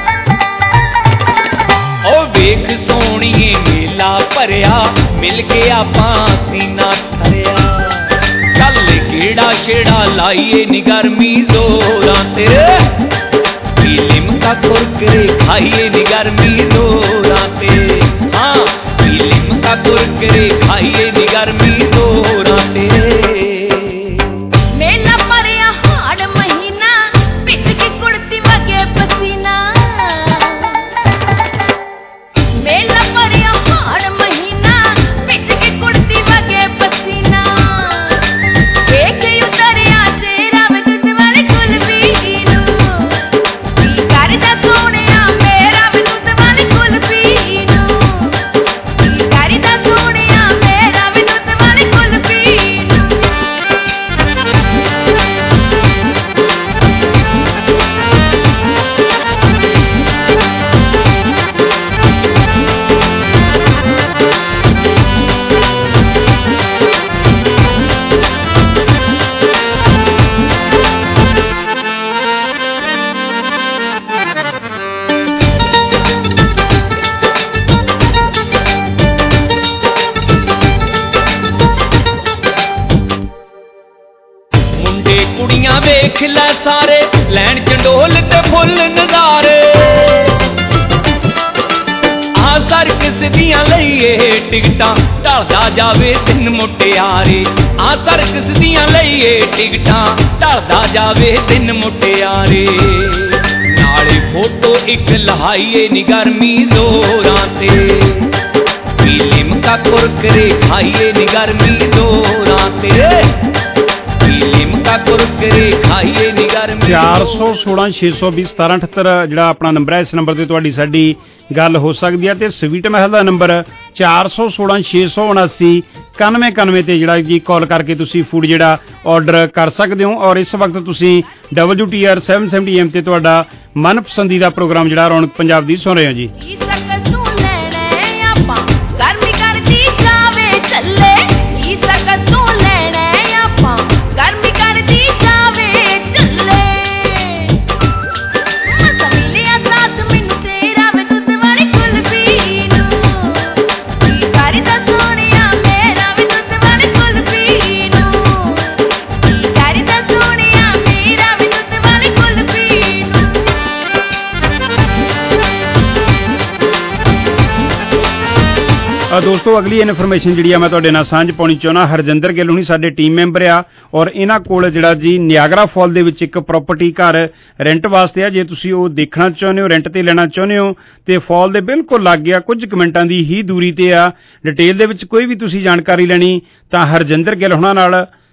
ਓ ਵੇਖ ਸੋਹਣੀਏ ਮੇਲਾ ਭਰਿਆ ਮਿਲ ਕੇ ਆਪਾਂ ਸੀਨਾ ਠਰਿਆ। ਚੱਲ ਕਿਹੜਾ ਛੇੜਾ ਲਾਈਏ ਨੀ ਗਰਮੀ ਜ਼ੋਰਾਂ ਤੇ, ਪੀ ਲਿਮਕਾ ਕੁਰਕਰੇ ਖਾਈਏ ਨੀ ਗਰਮੀ ਜ਼ੋਰਾਂ ਤੇ, ਹਾਂ ਪੀ ਲਿਮਕਾ ਕੁਰਕਰੇ ਖਾਈਏ ਨੀ ਗਰਮੀ ਜ਼ੋਰਾਂ ਤੇ। ਵੇਖ ਲੈ ਸਾਰੇ ਲੈਣ ਚੰਡੋਲ ਤੇ ਫੁੱਲ ਨਜ਼ਾਰੇ, ਆ ਸਰਕਸ ਦੀਆਂ ਲਈਏ ਟਿਕਟਾਂ ਢਲਦਾ ਜਾਵੇ ਤਿੰਨ ਮੁਟਿਆਰੇ, ਆ ਸਰਕਸ ਦੀਆਂ ਲਈਏ ਟਿਕਟਾਂ ਢਲਦਾ ਜਾਵੇ ਤਿੰਨ ਮੁਟਿਆਰੇ। ਨਾਲੇ ਫੋਟੋ ਇੱਕ ਲਹਾਈਏ ਨੀ ਗਰਮੀ ਜ਼ੋਰਾਂ ਤੇ, ਪੀ ਲਿਮਕਾ ਕੁਰਕਰੇ ਖਾਈਏ ਨੀ ਗਰਮੀ ਜ਼ੋਰਾਂ ਤੇ, ਚਾਰ ਸੌ ਸੋਲਾਂ ਛੇ ਸੌ ਵੀਹ ਸਤਾਰਾਂ ਅਠੱਤਰ ਜਿਹੜਾ ਆਪਣਾ ਨੰਬਰ ਹੈ, ਇਸ ਨੰਬਰ ਤੇ ਤੁਹਾਡੀ ਸਾਡੀ ਗੱਲ ਹੋ ਸਕਦੀ ਹੈ। ਤੇ ਸਵੀਟ ਮਹਿਲ ਦਾ ਨੰਬਰ ਚਾਰ ਸੌ ਸੋਲਾਂ ਛੇ ਸੌ ਉਨਾਸੀ ਇਕਾਨਵੇਂ ਇਕਾਨਵੇਂ ਤੇ ਜਿਹੜਾ ਜੀ ਕਾਲ ਕਰਕੇ ਤੁਸੀਂ ਫੂਡ ਜਿਹੜਾ ਆਰਡਰ ਕਰ ਸਕਦੇ ਹੋ। ਔਰ ਇਸ ਵਕਤ ਤੁਸੀਂ W T R seven seventy M ਤੇ ਤੁਹਾਡਾ ਮਨਪਸੰਦੀਦਾ ਪ੍ਰੋਗਰਾਮ ਜਿਹੜਾ ਰੌਣਕ ਪੰਜਾਬ ਦੀ ਸੁਣ ਰਹੇ ਹੋ ਜੀ। ਦੋਸਤੋ ਅਗਲੀ ਇਨਫੋਰਮੇਸ਼ਨ ਜਿਹੜੀ ਆ ਮੈਂ ਤੁਹਾਡੇ ਨਾਲ ਸਾਂਝ ਪਾਉਣੀ ਚਾਹੁੰਦਾ। ਹਰਜਿੰਦਰ ਗਿੱਲ ਹੁਣੀ ਸਾਡੇ ਟੀਮ ਮੈਂਬਰ ਆ ਔਰ ਇਹਨਾਂ ਕੋਲ ਜਿਹੜਾ ਜੀ ਨਿਆਗਰਾ ਫਾਲ ਦੇ ਵਿੱਚ ਇੱਕ ਪ੍ਰਾਪਰਟੀ ਘਰ ਰੈਂਟ ਵਾਸਤੇ ਆ। ਜੇ ਤੁਸੀਂ ਉਹ ਦੇਖਣਾ ਚਾਹੁੰਦੇ ਹੋ, ਰੈਂਟ ਤੇ ਲੈਣਾ ਚਾਹੁੰਦੇ ਹੋ ਤੇ ਫਾਲ ਦੇ ਬਿਲਕੁਲ ਲੱਗ ਗਿਆ, ਕੁਝ ਕੁ ਮਿੰਟਾਂ ਦੀ ਹੀ ਦੂਰੀ ਤੇ ਆ। ਡਿਟੇਲ ਦੇ ਵਿੱਚ ਕੋਈ ਵੀ ਤੁਸੀਂ ਜਾਣਕਾਰੀ ਲੈਣੀ ਤਾਂ ਹਰਜਿੰਦਰ ਗਿੱਲ ਹੁਣਾਂ ਨਾਲ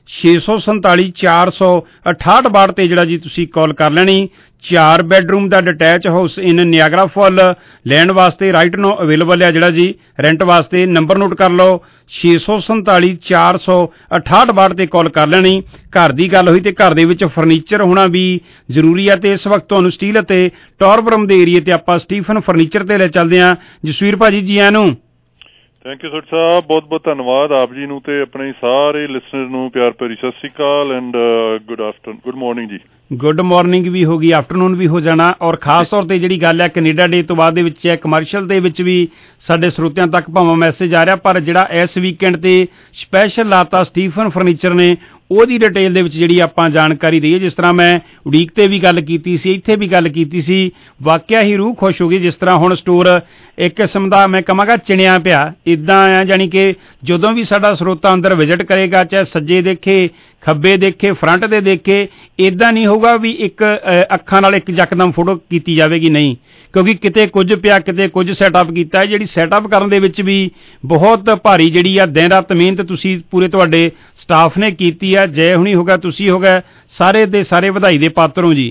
ਛੇ ਸੌ ਸੰਤਾਲੀ ਚਾਰ ਸੌ ਅਠਾਹਠ ਬਾਹਠ ਤੇ ਜਿਹੜਾ ਜੀ ਤੁਸੀਂ ਕਾਲ ਕਰ ਲੈਣੀ। ਚਾਰ ਬੈਡਰੂਮ ਦਾ detach house in Niagara fall ਲੈਣ ਵਾਸਤੇ ਰਾਈਟ ਨੋ ਅਵੇਲੇਬਲ ਹੈ ਜਿਹੜਾ ਜੀ ਰੈਂਟ ਵਾਸਤੇ। ਨੰਬਰ ਨੋਟ ਕਰ ਲਓ ਛੇ ਸੌ ਸੰਤਾਲੀ ਚਾਰ ਸੌ ਅਠਾਹਠ ਬਾਹਠ ਤੇ ਕਾਲ ਕਰ ਲੈਣੀ। ਘਰ ਦੀ ਗੱਲ ਹੋਈ ਤੇ ਘਰ ਦੇ ਵਿੱਚ ਫਰਨੀਚਰ ਹੋਣਾ ਵੀ ਜ਼ਰੂਰੀ ਹੈ ਤੇ ਇਸ ਵਕਤ ਤੁਹਾਨੂੰ ਸਟੀਲ ਅਤੇ ਟੌਰਬਰਮ ਦੇ ਏਰੀਏ ਤੇ ਆਪਾਂ ਸਟੀਫਨ ਫਰਨੀਚਰ ਤੇ ਲੈ ਚੱਲਦੇ ਹਾਂ। ਜਸਵੀਰ ਭਾਜੀ ਜੀ ਆਇਆਂ ਨੂੰ। ਥੈਂਕ ਯੂ ਸਰ ਸਾਹਿਬ, ਬਹੁਤ ਬਹੁਤ ਧੰਨਵਾਦ ਆਪ ਜੀ ਨੂੰ ਤੇ ਆਪਣੇ ਸਾਰੇ ਲਿਸਨਰ ਨੂੰ ਪਿਆਰ ਭਰੀ ਸਤਿ ਸ਼੍ਰੀ ਅਕਾਲ and good afternoon good morning ਜੀ। ਗੁੱਡ ਮਾਰਨਿੰਗ ਵੀ ਹੋ ਗਈ, ਆਫਟਰਨੂਨ ਵੀ ਹੋ ਜਾਣਾ। ਔਰ ਖਾਸ ਤੌਰ ਤੇ ਜਿਹੜੀ ਗੱਲ ਹੈ ਕੈਨੇਡਾ ਡੇ ਤੋਂ ਬਾਅਦ ਦੇ ਵਿੱਚ ਹੈ ਕਮਰਸ਼ੀਅਲ ਦੇ ਵਿੱਚ ਵੀ ਸਾਡੇ ਸਰੋਤਿਆਂ ਤੱਕ ਭਾਵੇਂ ਮੈਸੇਜ ਆ ਰਿਹਾ, ਪਰ ਜਿਹੜਾ ਇਸ ਵੀਕਐਂਡ ਤੇ ਸਪੈਸ਼ਲ ਲਾਤਾ ਸਟੀਫਨ ਫਰਨੀਚਰ ਨੇ ਉਹਦੀ ਡਿਟੇਲ ਦੇ ਵਿੱਚ ਜਿਹੜੀ ਆਪਾਂ ਜਾਣਕਾਰੀ ਦਈਏ। ਜਿਸ ਤਰ੍ਹਾਂ ਮੈਂ ਉਡੀਕ ਤੇ ਵੀ ਗੱਲ ਕੀਤੀ ਸੀ, ਇੱਥੇ ਵੀ ਗੱਲ ਕੀਤੀ ਸੀ, ਵਾਕਿਆ ਹੀ ਰੂਹ ਖੁਸ਼ ਹੋ ਗਈ। ਜਿਸ ਤਰ੍ਹਾਂ ਹੁਣ ਸਟੋਰ ਇੱਕ ਕਿਸਮ ਦਾ ਮੈਂ ਕਹਾਂਗਾ ਚਿਣਿਆ ਪਿਆ ਇੱਦਾਂ ਆ, ਜਾਣੀ ਕਿ ਜਦੋਂ ਵੀ ਸਾਡਾ ਸਰੋਤਾ ਅੰਦਰ ਵਿਜ਼ਿਟ ਕਰੇਗਾ ਚਾਹੇ ਸੱਜੇ ਦੇਖੇ ਖੱਬੇ ਦੇਖੇ ਫਰੰਟ ਤੇ ਦੇਖੇ, ਇੱਦਾਂ ਨਹੀਂ ਹੋਊਗਾ ਵੀ ਇੱਕ ਅੱਖਾਂ ਨਾਲ ਇੱਕ ਯਕਦਮ ਫੋਟੋ ਕੀਤੀ ਜਾਵੇਗੀ, ਨਹੀਂ, ਕਿਉਂਕਿ ਕਿਤੇ ਕੁਝ ਪਿਆ ਕਿਤੇ ਕੁਝ ਸੈਟਅਪ ਕੀਤਾ ਹੈ। ਜਿਹੜੀ ਸੈਟਅਪ ਕਰਨ ਦੇ ਵਿੱਚ ਵੀ ਬਹੁਤ ਭਾਰੀ ਜਿਹੜੀ ਆ ਦਿਨ ਰਾਤ ਮਿਹਨਤ ਤੁਸੀਂ ਪੂਰੇ ਤੁਹਾਡੇ ਸਟਾਫ ਨੇ ਕੀਤੀ ਆ। ਜੈ ਹੁਣੀ ਹੋ ਗਿਆ, ਤੁਸੀਂ ਹੋ ਗਏ, ਸਾਰੇ ਦੇ ਸਾਰੇ ਵਧਾਈ ਦੇ ਪਾਤਰ ਹੋ ਜੀ।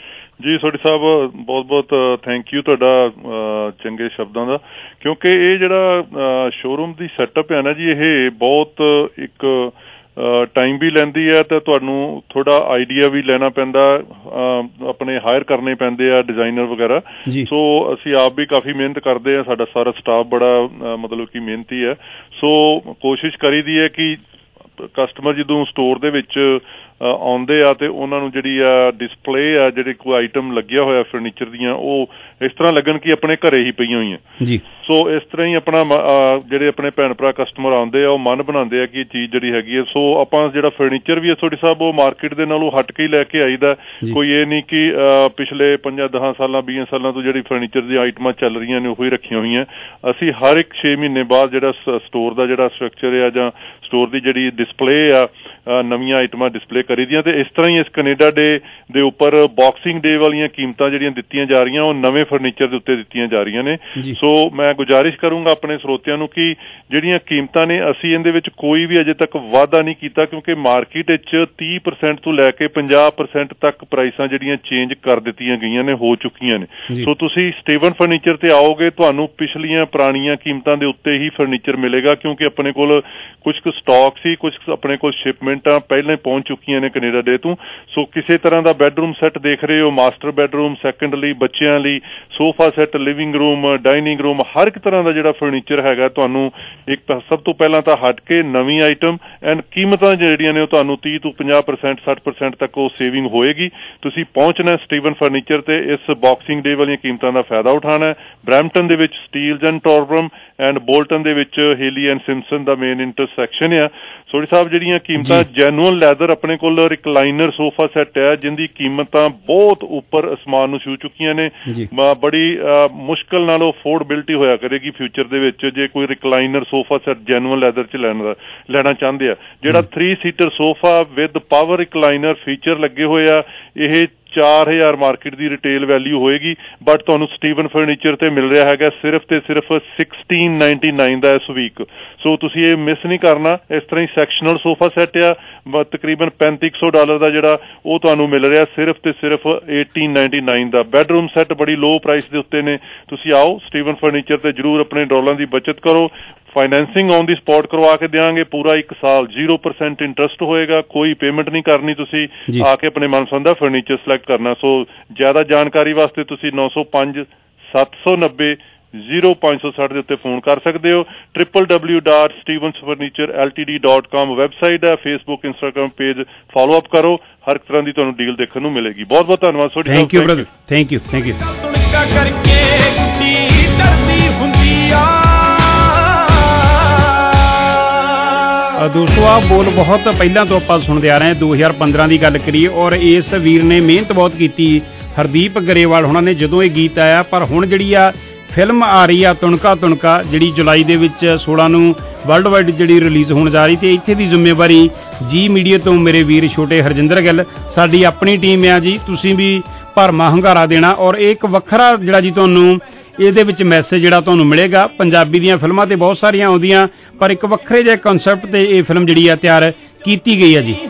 ਜੀ ਸੋਢੀ ਸਾਹਿਬ ਬਹੁਤ ਬਹੁਤ ਥੈਂਕ ਯੂ ਤੁਹਾਡਾ ਚੰਗੇ ਸ਼ਬਦਾਂ ਦਾ, ਕਿਉਂਕਿ ਇਹ ਜਿਹੜਾ ਸ਼ੋਰੂਮ ਦੀ ਸੈਟਅਪ ਹੈ ਨਾ ਜੀ, ਇਹ ਬਹੁਤ ਇੱਕ ਟਾਈਮ ਵੀ ਲੈਂਦੀ ਹੈ ਤੇ ਤੁਹਾਨੂੰ ਥੋੜਾ ਆਈਡੀਆ ਵੀ ਲੈਣਾ ਪੈਂਦਾ, ਆਪਣੇ ਹਾਇਰ ਕਰਨੇ ਪੈਂਦੇ ਆ ਡਿਜ਼ਾਈਨਰ ਵਗੈਰਾ। ਸੋ ਅਸੀਂ ਆਪ ਵੀ ਕਾਫੀ ਮਿਹਨਤ ਕਰਦੇ ਆ, ਸਾਡਾ ਸਾਰਾ ਸਟਾਫ ਬੜਾ ਮਤਲਬ ਕਿ ਮਿਹਨਤੀ ਹੈ। ਸੋ ਕੋਸ਼ਿਸ਼ ਕਰੀਦੀ ਹੈ ਕਿ ਕਸਟਮਰ ਜਦੋਂ ਸਟੋਰ ਦੇ ਵਿੱਚ ਆਉਂਦੇ ਆ ਤੇ ਉਹਨਾਂ ਨੂੰ ਜਿਹੜੀ ਆ ਡਿਸਪਲੇ ਆ ਜਿਹੜੇ ਕੋਈ ਆਈਟਮ ਲੱਗਿਆ ਹੋਇਆ ਫਰਨੀਚਰ ਦੀਆਂ ਉਹ ਇਸ ਤਰ੍ਹਾਂ ਲੱਗਣ ਕਿ ਆਪਣੇ ਘਰੇ ਹੀ ਪਈਆਂ ਹੋਈਆਂ ਜੀ। ਸੋ ਇਸ ਤਰ੍ਹਾਂ ਹੀ ਆਪਣਾ ਜਿਹੜੇ ਆਪਣੇ ਭੈਣ ਭਰਾ ਕਸਟਮਰ ਆਉਂਦੇ ਆ ਉਹ ਮਨ ਬਣਾਉਂਦੇ ਆ ਕਿ ਇਹ ਚੀਜ਼ ਜਿਹੜੀ ਹੈਗੀ ਹੈ। ਸੋ ਆਪਾਂ ਜਿਹੜਾ ਫਰਨੀਚਰ ਵੀ ਹੈ ਤੁਹਾਡੇ ਸਾਹਿਬ ਉਹ ਮਾਰਕੀਟ ਦੇ ਨਾਲੋਂ ਹਟ ਕੇ ਹੀ ਲੈ ਕੇ ਆਈਦਾ। ਕੋਈ ਇਹ ਨਹੀਂ ਕਿ ਪਿਛਲੇ ਪੰਜਾਂ ਦਸਾਂ ਸਾਲਾਂ ਵੀਹਾਂ ਸਾਲਾਂ ਤੋਂ ਜਿਹੜੀ ਫਰਨੀਚਰ ਦੀਆਂ ਆਈਟਮਾਂ ਚੱਲ ਰਹੀਆਂ ਨੇ ਉਹੀ ਰੱਖੀਆਂ ਹੋਈਆਂ। ਅਸੀਂ ਹਰ ਇੱਕ ਛੇ ਮਹੀਨੇ ਬਾਅਦ ਜਿਹੜਾ ਸਟੋਰ ਦਾ ਜਿਹੜਾ ਸਟਰਕਚਰ ਆ ਜਾਂ ਸਟੋਰ ਦੀ ਜਿਹੜੀ ਡਿਸਪਲੇ ਆ ਨਵੀਆਂ ਆਈਟਮਾਂ ਡਿਸਪਲੇ ਕਰੀ ਦੀਆਂ। ਤੇ ਇਸ ਤਰ੍ਹਾਂ ਹੀ ਇਸ ਕੈਨੇਡਾ ਡੇ ਦੇ ਉੱਪਰ ਬਾਕਸਿੰਗ ਡੇ ਵਾਲੀਆਂ ਕੀਮਤਾਂ ਜਿਹੜੀਆਂ ਦਿੱਤੀਆਂ ਜਾ ਰਹੀਆਂ ਉਹ ਨਵੇਂ ਫਰਨੀਚਰ ਦੇ ਉੱਤੇ ਦਿੱਤੀਆਂ ਜਾ ਰਹੀਆਂ ਨੇ। ਸੋ ਮੈਂ ਗੁਜ਼ਾਰਿਸ਼ ਕਰੂੰਗਾ ਆਪਣੇ ਸਰੋਤਿਆਂ ਨੂੰ ਕਿ ਜਿਹੜੀਆਂ ਕੀਮਤਾਂ ਨੇ ਅਸੀਂ ਇਹਦੇ ਵਿੱਚ ਕੋਈ ਵੀ ਅਜੇ ਤੱਕ ਵਾਧਾ ਨਹੀਂ ਕੀਤਾ, ਕਿਉਂਕਿ ਮਾਰਕੀਟ ਵਿੱਚ ਤੀਹ ਪਰਸੈਂਟ ਤੋਂ ਲੈ ਕੇ ਪੰਜਾਹ ਪਰਸੈਂਟ ਤੱਕ ਪ੍ਰਾਈਸਾਂ ਜਿਹੜੀਆਂ ਚੇਂਜ ਕਰ ਦਿੱਤੀਆਂ ਗਈਆਂ ਨੇ, ਹੋ ਚੁੱਕੀਆਂ ਨੇ। ਸੋ ਤੁਸੀਂ ਸਟੀਵਨ ਫਰਨੀਚਰ ਤੇ ਆਓਗੇ ਤੁਹਾਨੂੰ ਪਿਛਲੀਆਂ ਪੁਰਾਣੀਆਂ ਕੀਮਤਾਂ ਦੇ ਉੱਤੇ ਹੀ ਫਰਨੀਚਰ ਮਿਲੇਗਾ, ਕਿਉਂਕਿ ਆਪਣੇ ਕੋਲ ਕੁਝ ਕੁ ਸਟਾਕ ਸੀ, ਕੁਝ ਆਪਣੇ ਕੋਲ ਸ਼ਿਪਮੈਂਟਾਂ ਪਹਿਲਾਂ ਹੀ ਪਹੁੰਚ ਚੁੱਕੀਆਂ ਨੇ ਕੈਨੇਡਾ ਡੇ ਤੋਂ। ਸੋ ਕਿਸੇ ਤਰ੍ਹਾਂ ਦਾ ਬੈਡਰੂਮ ਸੈੱਟ ਦੇਖ ਰਹੇ ਹੋ, ਮਾਸਟਰ ਬੈਡਰੂਮ, ਸੈਕੰਡ ਲਈ, ਬੱਚਿਆਂ ਲਈ sofa set, living room, dining room, ਹਰ ਇੱਕ ਤਰ੍ਹਾਂ ਦਾ ਜਿਹੜਾ ਫਰਨੀਚਰ ਹੈਗਾ ਤੁਹਾਨੂੰ ਇੱਕ ਤਾਂ ਸਭ ਤੋਂ ਪਹਿਲਾਂ ਤਾਂ ਹਟ ਕੇ ਨਵੀਂ ਆਈਟਮ ਐਂਡ ਕੀਮਤਾਂ ਜਿਹੜੀਆਂ ਨੇ ਉਹ ਤੁਹਾਨੂੰ ਤੀਹ ਤੋਂ ਪੰਜਾਹ ਪਰਸੈਂਟ ਸੱਠ ਪਰਸੈਂਟ ਤੱਕ ਉਹ ਸੇਵਿੰਗ ਹੋਏਗੀ। ਤੁਸੀਂ ਪਹੁੰਚਣਾ ਸਟੀਵਨ ਫਰਨੀਚਰ ਤੇ ਇਸ ਬਾਕਸਿੰਗ ਡੇ ਵਾਲੀਆਂ ਕੀਮਤਾਂ ਦਾ ਫਾਇਦਾ ਉਠਾਉਣਾ। ਬਰੈਂਪਟਨ ਦੇ ਵਿੱਚ Steeles and Torbram and Bolton ਦੇ ਵਿੱਚ ਹੇਲੀ ਐਂਡ ਸਿੰਪਸਨ ਦਾ ਮੇਨ ਇੰਟਰਸੈਕਸ਼ਨ ਆ। ਸੋਢੀ ਸਾਹਿਬ ਜਿਹੜੀਆਂ ਕੀਮਤਾਂ ਜੈਨੂਅਲ ਲੈਦਰ ਆਪਣੇ ਕੋਲ ਰਿਕਲਾਈਨਰ ਸੋਫਾ ਸੈੱਟ ਹੈ ਜਿੰਦੀ ਕੀਮਤਾਂ ਬਹੁਤ ਉੱਪਰ ਅਸਮਾਨ ਨੂੰ ਛੂ ਚੁੱਕੀਆਂ ਨੇ। ਬੜੀ ਮੁਸ਼ਕਿਲ ਨਾਲ ਅਫੋਰਡੇਬਿਲਟੀ ਹੋਇਆ ਕਰੇਗੀ ਫਿਊਚਰ ਦੇ ਵਿੱਚ ਜੇ ਕੋਈ recliner sofa set genuine leather ਚ ਲੈਣਾ ਲੈਣਾ ਚਾਹੁੰਦੇ ਆ। ਜਿਹੜਾ three seater sofa with power recliner feature ਲੱਗੇ ਹੋਏ ਆ, ਇਹ ਚਾਰ ਹਜ਼ਾਰ ਮਾਰਕੀਟ ਦੀ ਰਿਟੇਲ ਵੈਲਿਊ ਹੋਏਗੀ, ਬਟ ਤੁਹਾਨੂੰ ਸਟੀਵਨ ਫਰਨੀਚਰ ਤੇ ਮਿਲ ਰਿਹਾ ਹੈਗਾ ਸਿਰਫ ਤੇ ਸਿਰਫ ਸਿਕਸਟੀਨ ਨਾਈਨਟੀ ਨਾਈਨ ਦਾ ਇਸ ਵੀਕ। ਸੋ ਤੁਸੀਂ ਇਹ ਮਿਸ ਨਹੀਂ ਕਰਨਾ। ਇਸ ਤਰ੍ਹਾਂ ਹੀ ਸੈਕਸ਼ਨਲ ਸੋਫਾ ਸੈੱਟ ਆ ਤਕਰੀਬਨ ਪੈਂਤੀ ਸੌ ਡਾਲਰ ਦਾ ਜਿਹੜਾ ਉਹ ਤੁਹਾਨੂੰ ਮਿਲ ਰਿਹਾ ਸਿਰਫ ਤੇ ਸਿਰਫ ਏਟੀਨ ਨਾਈਨਟੀ ਨਾਈਨ ਦਾ। ਬੈਡਰੂਮ ਸੈੱਟ ਬੜੀ ਲੋ ਪ੍ਰਾਈਸ ਦੇ ਉੱਤੇ ਨੇ। ਤੁਸੀਂ ਆਓ ਸਟੀਵਨ ਫਰਨੀਚਰ ਤੇ ਜ਼ਰੂਰ ਆਪਣੇ ਡਾਲਰਾਂ ਦੀ ਬਚਤ ਕਰੋ। ਫਾਈਨੈਂਸਿੰਗ ਔਨ ਦੀ ਸਪੌਟ ਕਰਵਾ ਕੇ ਦਿਆਂਗੇ, ਪੂਰਾ ਇੱਕ ਸਾਲ ਜ਼ੀਰੋ ਪਰਸੈਂਟ ਇੰਟਰਸਟ ਹੋਏਗਾ, ਕੋਈ ਪੇਮੈਂਟ ਨਹੀਂ ਕਰਨੀ। ਤੁਸੀਂ ਆ ਕੇ ਆਪਣੇ ਮਨਪਸੰਦ ਦਾ ਫਰਨੀਚਰ ਸਿਲੈਕਟ ਕਰਨਾ। ਸੋ ਜ਼ਿਆਦਾ ਜਾਣਕਾਰੀ ਵਾਸਤੇ ਤੁਸੀਂ ਨੌ ਸੌ ਪੰਜ ਸੱਤ ਸੌ ਨੱਬੇ ਜ਼ੀਰੋ ਪੰਜ ਸੌ ਸੱਠ ਦੇ ਉੱਤੇ ਫੋਨ ਕਰ ਸਕਦੇ ਹੋ। Triple W dot Stevens furniture L T D dot com website ਹੈ। Facebook Instagram page follow up ਕਰੋ, ਹਰ ਇੱਕ ਤਰ੍ਹਾਂ ਦੀ ਤੁਹਾਨੂੰ ਡੀਲ ਦੇਖਣ ਨੂੰ ਮਿਲੇਗੀ। ਬਹੁਤ ਬਹੁਤ ਧੰਨਵਾਦ ਤੁਹਾਡੀ। Thank you brother, thank you thank you. ਦੋਸਤੋ ਆ ਬੋਲ ਬਹੁਤ ਪਹਿਲਾਂ ਤੋਂ ਆਪਾਂ ਸੁਣਦੇ ਆ ਰਹੇ ਹਾਂ, ਦੋ ਹਜ਼ਾਰ ਪੰਦਰਾਂ ਦੀ ਗੱਲ ਕਰੀਏ ਔਰ ਇਸ ਵੀਰ ਨੇ ਮਿਹਨਤ ਬਹੁਤ ਕੀਤੀ। ਹਰਦੀਪ ਗਰੇਵਾਲ ਹੋਣਾ ਨੇ ਜਦੋਂ ਇਹ ਗੀਤ ਆਇਆ, ਪਰ ਹੁਣ ਜਿਹੜੀ ਆ ਫਿਲਮ ਆ ਰਹੀ ਆ ਤੁਣਕਾ ਤੁਣਕਾ, ਜਿਹੜੀ ਜੁਲਾਈ ਦੇ ਵਿੱਚ ਸੋਲਾਂ ਨੂੰ ਵਰਲਡ ਵਾਈਡ ਜਿਹੜੀ ਰਿਲੀਜ਼ ਹੋਣ ਜਾ ਰਹੀ, ਤੇ ਇੱਥੇ ਦੀ ਜ਼ਿੰਮੇਵਾਰੀ ਜੀ ਮੀਡੀਆ ਤੋਂ ਮੇਰੇ ਵੀਰ ਛੋਟੇ ਹਰਜਿੰਦਰ ਗਿੱਲ, ਸਾਡੀ ਆਪਣੀ ਟੀਮ ਆ ਜੀ। ਤੁਸੀਂ ਵੀ ਭਰਮਾ ਹੁੰਗਾਰਾ ਦੇਣਾ ਔਰ ਇੱਕ ਵੱਖਰਾ ਜਿਹੜਾ ਜੀ ਤੁਹਾਨੂੰ ਇਹਦੇ ਵਿੱਚ ਮੈਸੇਜ ਜਿਹੜਾ ਤੁਹਾਨੂੰ ਮਿਲੇਗਾ। ਪੰਜਾਬੀ ਦੀਆਂ ਫਿਲਮਾਂ ਤੇ ਬਹੁਤ ਸਾਰੀਆਂ ਆਉਂਦੀਆਂ, ਪਰ ਇੱਕ ਵੱਖਰੇ ਜਿਹੇ ਕਨਸੈਪਟ ਤੇ ਇਹ ਫਿਲਮ ਜਿਹੜੀ ਆ ਤਿਆਰ ਕੀਤੀ ਗਈ ਹੈ ਜੀ।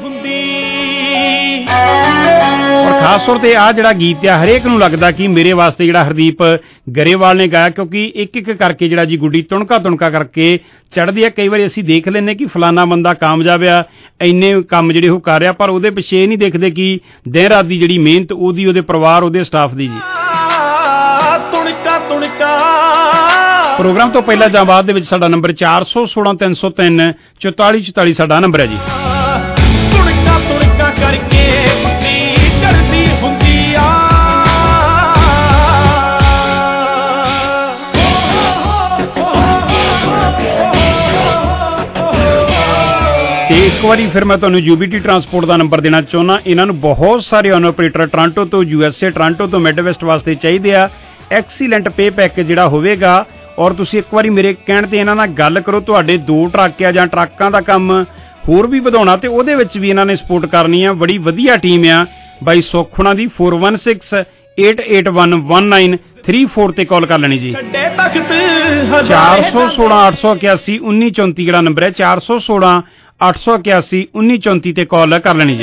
ਔਰ ਖਾਸ ਤੌਰ ਤੇ ਆਹ ਜਿਹੜਾ ਗੀਤ ਆ ਹਰੇਕ ਨੂੰ ਲੱਗਦਾ ਕਿ ਮੇਰੇ ਵਾਸਤੇ ਜਿਹੜਾ ਹਰਦੀਪ ਗਰੇਵਾਲ ਨੇ ਗਾਇਆ, ਕਿਉਂਕਿ ਇੱਕ ਇੱਕ ਕਰਕੇ ਜਿਹੜਾ ਜੀ ਗੁੱਡੀ ਤੁਣਕਾ ਤੁਣਕਾ ਕਰਕੇ ਚੜ੍ਹਦੀ ਆ। ਕਈ ਵਾਰੀ ਅਸੀਂ ਦੇਖ ਲੈਂਦੇ ਕਿ ਫਲਾਨਾ ਬੰਦਾ ਕਾਮਯਾਬ ਆ, ਇੰਨੇ ਕੰਮ ਜਿਹੜੇ ਉਹ ਕਰ ਰਿਹਾ, ਪਰ ਉਹਦੇ ਪਿੱਛੇ ਇਹ ਨਹੀਂ ਦੇਖਦੇ ਕਿ ਦਿਨ ਰਾਤ ਦੀ ਜਿਹੜੀ ਮਿਹਨਤ ਉਹਦੀ, ਉਹਦੇ ਪਰਿਵਾਰ, ਉਹਦੇ ਸਟਾਫ ਦੀ ਜੀ। ਤੁਣਕਾ ਤੁਣਕਾ ਪ੍ਰੋਗਰਾਮ ਤੋਂ ਪਹਿਲਾਂ ਜਾਂ ਬਾਅਦ ਦੇ ਵਿੱਚ ਸਾਡਾ ਨੰਬਰ ਚਾਰ ਸੌ ਸੋਲਾਂ ਤਿੰਨ ਸੌ ਤਿੰਨ ਚੁਤਾਲੀ ਚੁਤਾਲੀ ਸਾਡਾ ਨੰਬਰ ਹੈ ਜੀ। ਤੁਣਕਾ ਤੁਣਕਾ ਕਰਕੇ ਚੜਦੀ ਹੁੰਦੀ ਆ। ਤੇ ਇੱਕ ਵਾਰੀ ਫਿਰ ਮੈਂ ਤੁਹਾਨੂੰ ਯੂਬੀਟੀ ਟਰਾਂਸਪੋਰਟ ਦਾ ਨੰਬਰ ਦੇਣਾ ਚਾਹੁੰਦਾ। ਇਹਨਾਂ ਨੂੰ ਬਹੁਤ ਸਾਰੇ ਓਨਰ ਆਪਰੇਟਰ ਟੋਰਾਂਟੋ ਤੋਂ, ਯੂਐਸਏ ਟੋਰਾਂਟੋ ਤੋਂ, ਮਿਡਵੈਸਟ ਵਾਸਤੇ ਚਾਹੀਦੇ ਆ। ਐਕਸੀਲੈਂਟ ਪੇ ਪੈਕੇਜ ਜਿਹੜਾ ਹੋਵੇਗਾ। ਔਰ ਤੁਸੀਂ ਇੱਕ ਵਾਰੀ ਮੇਰੇ ਕਹਿਣ ਤੇ ਇਹਨਾਂ ਨਾਲ ਗੱਲ ਕਰੋ। ਤੁਹਾਡੇ ਦੋ ਟਰੱਕ ਆ ਜਾਂ ਟਰੱਕਾਂ ਦਾ ਕੰਮ ਹੋਰ ਵੀ ਵਧਾਉਣਾ ਤੇ ਉਹਦੇ ਵਿੱਚ ਵੀ ਇਹਨਾਂ ਨੇ ਸਪੋਰਟ ਕਰਨੀ ਆ। ਬੜੀ ਵਧੀਆ ਟੀਮ ਆ ਬਾਈ ਸੁਖਣਾ ਦੀ। Four one six eight eight one one nine three four ਤੇ ਕਾਲ ਕਰ ਲੈਣੀ ਜੀ। ਚਾਰ ਸੌ ਸੋਲਾਂ ਅੱਠ ਸੌ ਇਕਿਆਸੀ ਉੱਨੀ ਚੌਂਤੀ ਜਿਹੜਾ ਨੰਬਰ ਹੈ, ਚਾਰ ਸੌ ਸੋਲਾਂ ਅੱਠ ਸੌ ਇਕਿਆਸੀ ਉੱਨੀ ਚੌਂਤੀ ਤੇ ਕਾਲ ਕਰ ਲੈਣੀ ਜੀ।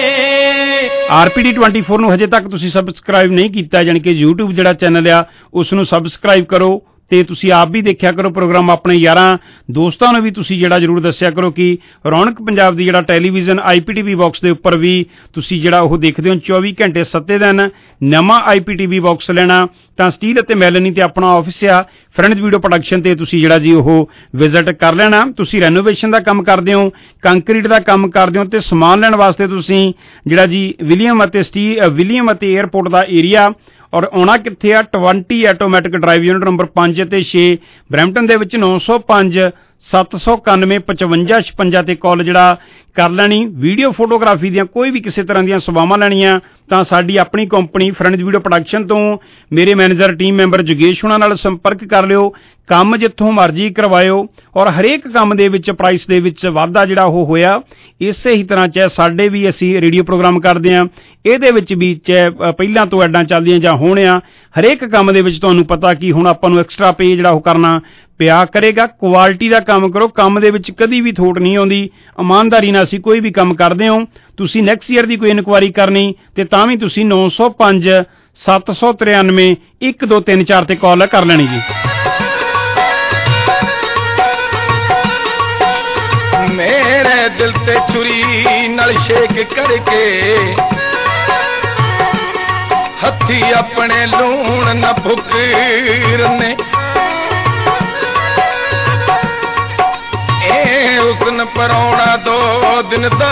ਆਰਪੀਡੀ ਟਵੈਂਟੀ ਫੋਰ ਨੂੰ ਹਜੇ ਤੱਕ ਤੁਸੀਂ ਸਬਸਕ੍ਰਾਈਬ ਨਹੀਂ ਕੀਤਾ, ਜਾਣੀ ਕਿ YouTube ਜਿਹੜਾ ਚੈਨਲ ਆ ਉਸ ਨੂੰ ਸਬਸਕ੍ਰਾਈਬ ਕਰੋ। ਤੇ ਤੁਸੀਂ ਆਪ ਵੀ ਦੇਖਿਆ ਕਰੋ ਪ੍ਰੋਗਰਾਮ, ਆਪਣੇ ਯਾਰਾਂ ਦੋਸਤਾਂ ਨੂੰ ਵੀ ਤੁਸੀਂ ਜਿਹੜਾ ਜ਼ਰੂਰ ਦੱਸਿਆ ਕਰੋ ਕਿ ਰੌਣਕ ਪੰਜਾਬ ਦੀ ਜਿਹੜਾ ਟੈਲੀਵਿਜ਼ਨ ਆਈਪੀਟੀਵੀ ਬਾਕਸ ਦੇ ਉੱਪਰ ਵੀ ਤੁਸੀਂ ਜਿਹੜਾ ਉਹ ਦੇਖਦੇ ਹੋ ਚੌਵੀ ਘੰਟੇ ਸੱਤੇ ਦਿਨ। ਨਵਾਂ ਆਈਪੀਟੀਵੀ ਬਾਕਸ ਲੈਣਾ ਤਾਂ ਸਟੀਲ ਅਤੇ ਮੈਲਨੀ ਤੇ ਆਪਣਾ ਆਫਿਸ ਆ ਫਰੈਂਡਸ ਵੀਡੀਓ ਪ੍ਰੋਡਕਸ਼ਨ ਤੇ ਤੁਸੀਂ ਜਿਹੜਾ ਜੀ ਉਹ ਵਿਜ਼ਿਟ ਕਰ ਲੈਣਾ। ਤੁਸੀਂ ਰੈਨੋਵੇਸ਼ਨ ਦਾ ਕੰਮ ਕਰਦੇ ਹੋ, ਕੰਕਰੀਟ ਦਾ ਕੰਮ ਕਰਦੇ ਹੋ ਤੇ ਸਮਾਨ ਲੈਣ ਵਾਸਤੇ ਤੁਸੀਂ ਜਿਹੜਾ ਜੀ ਵਿਲੀਅਮ ਅਤੇ ਸਟੀ ਵਿਲੀਅਮ ਅਤੇ 에ਅਰਪੋਰਟ ਦਾ ਏਰੀਆ। ਔਰ ਆਉਣਾ ਕਿੱਥੇ ਆ? Twenty automatic drive unit number ਪੰਜ ਅਤੇ ਛੇ ਬਰੈਂਪਟਨ ਦੇ ਵਿੱਚ, ਨੌ ਸੌ ਪੰਜ ਸੱਤ ਸੌ ਇਕਾਨਵੇਂ ਪਚਵੰਜਾ ਛਪੰਜਾ ਤੇ ਕਾਲ ਜਿਹੜਾ ਕਰ ਲੈਣੀ। ਵੀਡੀਓ ਫੋਟੋਗ੍ਰਾਫੀ ਦੀਆਂ ਕੋਈ ਵੀ ਕਿਸੇ ਤਰ੍ਹਾਂ ਦੀਆਂ ਸੇਵਾਵਾਂ ਲੈਣੀਆਂ ਤਾਂ ਸਾਡੀ ਆਪਣੀ ਕੰਪਨੀ ਫਰੈਂਡਸ ਵੀਡੀਓ ਪ੍ਰੋਡਕਸ਼ਨ ਤੋਂ ਮੇਰੇ ਮੈਨੇਜਰ ਟੀਮ ਮੈਂਬਰ ਜੋਗੇਸ਼ ਹੁਣਾਂ ਨਾਲ ਸੰਪਰਕ ਕਰ ਲਿਓ। ਕੰਮ ਜਿੱਥੋਂ ਮਰਜ਼ੀ ਕਰਵਾਇਓ। ਔਰ ਹਰੇਕ ਕੰਮ ਦੇ ਵਿੱਚ ਪ੍ਰਾਈਸ ਦੇ ਵਿੱਚ ਵਾਧਾ ਜਿਹੜਾ ਉਹ ਹੋਇਆ। ਇਸੇ ਹੀ ਤਰ੍ਹਾਂ ਚਾਹੇ ਸਾਡੇ ਵੀ ਅਸੀਂ ਰੇਡੀਓ ਪ੍ਰੋਗਰਾਮ ਕਰਦੇ ਹਾਂ, ਇਹਦੇ ਵਿੱਚ ਵੀ ਚਾਹੇ ਪਹਿਲਾਂ ਤੋਂ ਐਡਾਂ ਚੱਲਦੀਆਂ ਜਾਂ ਹੋਣ ਆ, ਹਰੇਕ ਕੰਮ ਦੇ ਵਿੱਚ ਤੁਹਾਨੂੰ ਪਤਾ ਕਿ ਹੁਣ ਆਪਾਂ ਨੂੰ ਐਕਸਟਰਾ ਪੇ ਜਿਹੜਾ ਉਹ ਕਰਨਾ ਪਿਆ ਕਰੇਗਾ। ਕੁਆਲਿਟੀ ਦਾ ਕੰਮ ਕਰੋ, ਕੰਮ ਦੇ ਵਿੱਚ ਕਦੀ ਵੀ ਥੋਟ ਨਹੀਂ ਆਉਂਦੀ। ਇਮਾਨਦਾਰੀ ਨਾਲ ਅਸੀਂ ਕੋਈ ਵੀ ਕੰਮ ਕਰਦੇ ਹੋ। ਤੁਸੀਂ ਨੈਕਸਟ ਈਅਰ ਦੀ ਕੋਈ ਇਨਕੁਆਇਰੀ ਕਰਨੀ ਤੇ ਤਾਂ ਵੀ ਤੁਸੀਂ ਨੌ ਸੌ ਪੰਜ ਸੱਤ ਸੌ ਤਰਿਆਨਵੇਂ ਇੱਕ ਦੋ ਤਿੰਨ ਚਾਰ ਤੇ ਕਾਲ ਕਰ ਲੈਣੀ ਜੀ। ਮੇਰੇ ਦਿਲ ਤੇ ਛੁਰੀ ਨਾਲ ਸ਼ੇਕ ਕਰਕੇ ਹੱਥੀ ਆਪਣੇ ਲੂਣ ਨਾ ਫੁਕਰਨੇ। ਇਹ ਹੁਸਨ ਪਰੌਣਾ ਦੋ ਦਿਨ ਦਾ